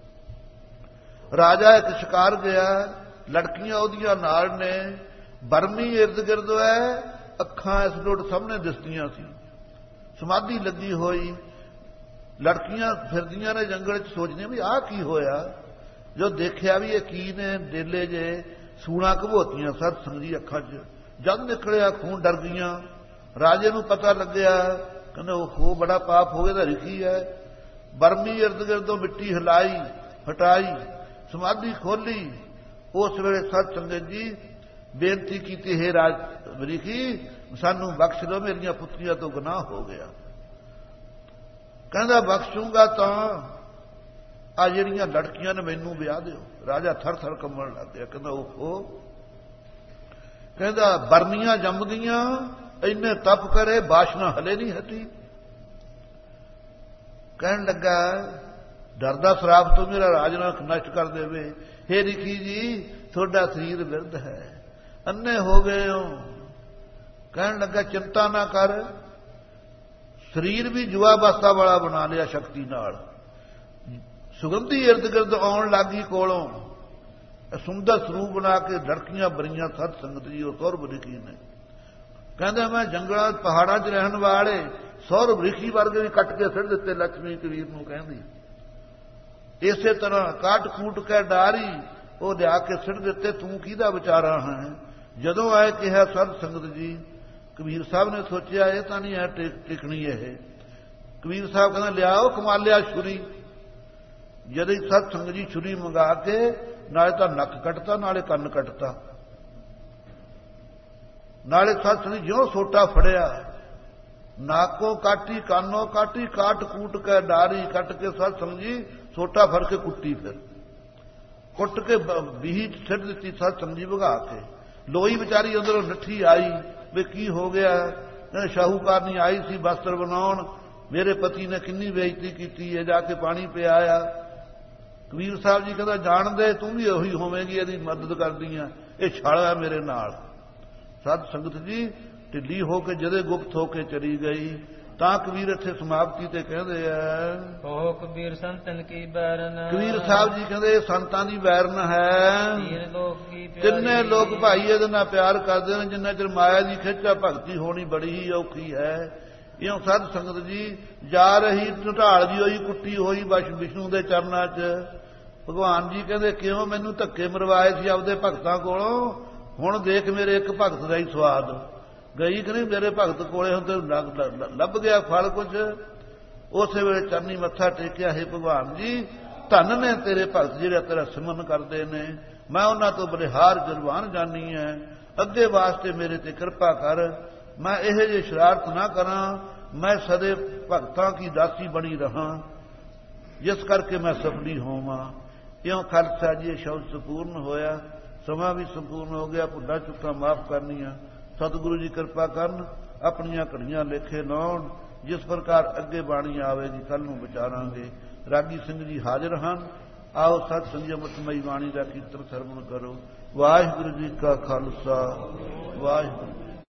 ਰਾਜਾ ਇੱਕ ਸ਼ਿਕਾਰ ਗਿਆ, ਲੜਕੀਆਂ ਉਹਦੀਆਂ ਨਾਲ ਨੇ, ਬਰਮੀ ਇਰਦ ਗਿਰਦ ਹੈ, ਅੱਖਾਂ ਇਸ ਲੋਟ ਸਾਹਮਣੇ ਦਿਸਦੀਆਂ ਸੀ, ਸਮਾਧੀ ਲੱਗੀ ਹੋਈ। ਲੜਕੀਆਂ ਫਿਰਦੀਆਂ ਨੇ ਜੰਗਲ 'ਚ, ਸੋਚਦੀਆਂ ਵੀ ਆਹ ਕੀ ਹੋਇਆ। ਜੋ ਦੇਖਿਆ ਵੀ ਇਹ ਕੀ ਨੇ, ਡੇਲੇ ਜੇ ਸੂਣਾ ਘਬੋਤੀਆਂ ਸਤ ਸੰਗੀ ਅੱਖਾਂ 'ਚ। ਜਦ ਨਿਕਲਿਆ ਖੂਨ, ਡਰ ਗਈਆਂ। ਰਾਜੇ ਨੂੰ ਪਤਾ ਲੱਗਿਆ, ਕਹਿੰਦੇ ਉਹ ਬੜਾ ਪਾਪ ਹੋ ਗਿਆ, ਤਾਂ ਰਿਖੀ ਹੈ। ਬਰਮੀ ਇਰਦ ਗਿਰਦੋਂ ਮਿੱਟੀ ਹਿਲਾਈ ਹਟਾਈ, ਸਮਾਧੀ ਖੋਲੀ। ਉਸ ਵੇਲੇ ਸਤ ਸੰਗਤ ਜੀ ਬੇਨਤੀ ਕੀਤੀ, ਹੈ ਰਾਜ ਰਿਖੀ ਸਾਨੂੰ ਬਖਸ਼ ਲਓ, ਮੇਰੀਆਂ ਪੁੱਤਰੀਆਂ ਤੋਂ ਗੁਨਾਹ ਹੋ ਗਿਆ। ਕਹਿੰਦਾ ਬਖਸ਼ੂਗਾ ਤਾਂ ਆ ਜਿਹੜੀਆਂ ਲੜਕੀਆਂ ਨੇ ਮੈਨੂੰ ਵਿਆਹ ਦਿਓ। ਰਾਜਾ ਥਰ ਥਰ ਕੰਬਣ ਲੱਗ ਗਿਆ। ਕਹਿੰਦਾ ਉਹ ਕਹਿੰਦਾ ਬਰਮੀਆਂ ਜੰਮ ਗਈਆਂ, ਇੰਨੇ ਤਪ ਕਰੇ, ਬਾਸ਼ਨਾ ਹਲੇ ਨਹੀਂ ਹਟੀ। ਕਹਿਣ ਲੱਗਾ ਡਰਦਾ ਸ਼ਰਾਪ ਤੋਂ ਮੇਰਾ ਰਾਜ ਨਾ ਨਸ਼ਟ ਕਰ ਦੇਵੇ। ਹੇ ਰਿਖੀ ਜੀ ਤੁਹਾਡਾ ਸਰੀਰ ਬਿਰਧ ਹੈ, ਅੰਨੇ ਹੋ ਗਏ ਹੋ। ਕਹਿਣ ਲੱਗਾ ਚਿੰਤਾ ਨਾ ਕਰ, ਸਰੀਰ ਵੀ ਜੁਆਬਸਤਾ ਵਾਲਾ ਬਣਾ ਲਿਆ ਸ਼ਕਤੀ ਨਾਲ। ਸੁਗੰਧੀ ਇਰਦ ਗਿਰਦ ਆਉਣ ਲੱਗੀ ਕੋਲੋਂ, ਸੁੰਦਰ ਸਰੂਪ ਬਣਾ ਕੇ ਲੜਕੀਆਂ ਬਰੀਆਂ ਸਤ ਸੰਗਤ ਜੀ ਉਹ ਸੌਰਭ ਰਿਖੀ ਨੇ। ਕਹਿੰਦੇ ਮੈਂ ਜੰਗਲਾਂ ਪਹਾੜਾਂ 'ਚ ਰਹਿਣ ਵਾਲੇ ਸੌਰਭ ਰਿਖੀ ਵਰਗੇ ਵੀ ਕੱਟ ਕੇ ਸਿੱਟ ਦਿੱਤੇ। ਲక్ష్ਮੀ ਕਬੀਰ ਨੂੰ ਕਹਿੰਦੀ ਇਸੇ ਤਰ੍ਹਾਂ ਕਾਟ ਕੂਟ ਕੇ ਡਾਰੀ, ਉਹ ਲਿਆ ਕੇ ਸਿੱਟ ਦਿੱਤੇ। ਤੂੰ ਕਿਹਦਾ ਵਿਚਾਰਾ ਹੈ। ਜਦੋਂ ਆਏ ਕਿਹਾ ਸਤ ਸੰਗਤ ਜੀ, ਕਬੀਰ ਸਾਹਿਬ ਨੇ ਸੋਚਿਆ ਇਹ ਤਾਂ ਨਹੀਂ ਹੈ ਟਿਕਣੀ। ਇਹ ਕਬੀਰ ਸਾਹਿਬ ਕਹਿੰਦਾ ਲਿਆਓ ਕਮਾਲਿਆ ਛੁਰੀ। ਜਦੋਂ ਸਤ ਸੰਗਤ ਜੀ ਛੁਰੀ ਮੰਗਾ ਕੇ ਨਾਲੇ ਤਾਂ ਨੱਕ ਕੱਟਤਾ, ਨਾਲੇ ਕੰਨ ਕੱਟਤਾ, ਨਾਲੇ ਸਤ ਸੰਗਤ ਜਿਉਂ ਸੋਟਾ ਫੜਿਆ, ਨਾਕੋਂ ਕਾਟੀ ਕਾਨੋਂ ਕਾਟੀ, ਕਾਟ ਕੂਟ ਕੇ ਡਾਰੀ। ਕੱਟ ਕੇ ਸਤ ਸੰਗਤ ਜੀ ਸੋਟਾ ਫੜ ਕੇ ਕੁੱਟੀ, ਫਿਰ ਕੁੱਟ ਕੇ ਬੀਹੀ ਸਿੱਟ ਦਿੱਤੀ ਸਤ ਸੰਗਤ ਜੀ ਭਗਾ ਕੇ। ਲੋਈ ਵਿਚਾਰੀ ਅੰਦਰੋਂ ਨੱਠੀ ਆਈ ਵੀ ਕੀ ਹੋ ਗਿਆ। ਕਹਿੰਦੇ ਸ਼ਾਹੂਕਾਰ ਨਹੀਂ ਆਈ ਸੀ ਬਸਤਰ ਬਣਾਉਣ, ਮੇਰੇ ਪਤੀ ਨੇ ਕਿੰਨੀ ਬੇਇੱਜ਼ਤੀ ਕੀਤੀ ਹੈ, ਜਾ ਕੇ ਪਾਣੀ ਪਿਆਇਆ। ਕਬੀਰ ਸਾਹਿਬ ਜੀ ਕਹਿੰਦਾ ਜਾਣਦੇ ਤੂੰ ਵੀ ਉਹੀ ਹੋਵੇਂਗੀ, ਇਹਦੀ ਮਦਦ ਕਰਦੀ ਆ, ਇਹ ਛਾਲਾ ਮੇਰੇ ਨਾਲ। ਸਤ ਸੰਗਤ ਜੀ ਢਿੱਲੀ ਹੋ ਕੇ ਜਦੇ ਗੁਪਤ ਹੋ ਕੇ ਚਲੀ ਗਈ। ਤਾਂ ਕਬੀਰ ਇੱਥੇ ਸਮਾਪਤੀ ਤੇ ਕਹਿੰਦੇ ਆ, ਓ ਕਬੀਰ ਸੰਤਨ ਕੀ ਬੈਰਨ। ਕਬੀਰ ਸਾਹਿਬ ਜੀ ਕਹਿੰਦੇ ਇਹ ਸੰਤਾਂ ਦੀ ਬੈਰਨ ਹੈ। ਤਿੰਨੇ ਲੋਕ ਭਾਈ ਇਹਦੇ ਨਾਲ ਪਿਆਰ ਕਰਦੇ ਨੇ, ਜਿੰਨਾ ਚਿਰ ਮਾਇਆ ਦੀ ਖਿੱਚਾ ਭਗਤੀ ਹੋਣੀ ਬੜੀ ਹੀ ਔਖੀ ਹੈ। ਇਉਂ ਸਤ ਸੰਗਤ ਜੀ ਜਾ ਰਹੀ ਢਾਲ ਦੀ ਹੋਈ ਕੁੱਟੀ ਹੋਈ ਵਿਸ਼ਨੂੰ ਦੇ ਚਰਨਾਂ 'ਚ। ਭਗਵਾਨ ਜੀ ਕਹਿੰਦੇ ਕਿਉਂ ਮੈਨੂੰ ਧੱਕੇ ਮਰਵਾਏ ਸੀ ਆਪਦੇ ਭਗਤਾਂ ਕੋਲੋਂ, ਹੁਣ ਦੇਖ ਮੇਰੇ ਇੱਕ ਭਗਤ ਦਾ ਹੀ ਸਵਾਦ। ਗਈ ਕਿ ਨਹੀਂ ਮੇਰੇ ਭਗਤ ਕੋਲੇ, ਹੁਣ ਤੇ ਲੱਭ ਗਿਆ ਫਲ ਕੁਝ। ਉਸੇ ਵੇਲੇ ਚਰਨੀ ਮੱਥਾ ਟੇਕਿਆ, ਹੈ ਭਗਵਾਨ ਜੀ ਧੰਨ ਨੇ ਤੇਰੇ ਭਗਤ ਜਿਹੜੇ ਤੇਰਾ ਸਿਮਰਨ ਕਰਦੇ ਨੇ, ਮੈਂ ਉਹਨਾਂ ਤੋਂ ਬਲਿਹਾਰ ਜਰਵਾਨ ਜਾਨੀ ਹੈ। ਅੱਗੇ ਵਾਸਤੇ ਮੇਰੇ ਤੇ ਕਿਰਪਾ ਕਰ, ਮੈਂ ਇਹੋ ਜਿਹੇ ਸ਼ਰਾਰਤ ਨਾ ਕਰਾਂ, ਮੈਂ ਸਦੇ ਭਗਤਾਂ ਕੀ ਦਾਸੀ ਬਣੀ ਰਹਾਂ, ਜਿਸ ਕਰਕੇ ਮੈਂ ਸਫਲੀ ਹੋਵਾਂ। ਇਉਂ ਖਾਲਸਾ ਜੀ ਇਹ ਸ਼ਬਦ ਸੰਪੂਰਨ ਹੋਇਆ। ਸਮਾਂ ਵੀ ਸੰਪੂਰਨ ਹੋ ਗਿਆ। ਭੁੱਲਾਂ ਚੁੱਕਾਂ ਮਾਫ ਕਰਨੀਆਂ ਸਤਿਗੁਰੂ ਜੀ ਕਿਰਪਾ ਕਰਨ, ਆਪਣੀਆਂ ਘੜੀਆਂ ਲੇਖੇ ਲਾਉਣ। ਜਿਸ ਪ੍ਰਕਾਰ ਅੱਗੇ ਬਾਣੀ ਆਵੇਗੀ ਕੱਲ ਨੂੰ ਵਿਚਾਰਾਂਗੇ। ਰਾਗੀ ਸਿੰਘ ਜੀ ਹਾਜ਼ਰ ਹਨ। ਆਓ ਸਤ ਸੰਗ ਅੰਮ੍ਰਿਤਮਈ ਬਾਣੀ ਦਾ ਕੀਰਤਨ ਸਰਵਣ ਕਰੋ। ਵਾਹਿਗੁਰੂ ਜੀ ਕਾ ਖਾਲਸਾ, ਵਾਹਿਗੁਰੂ।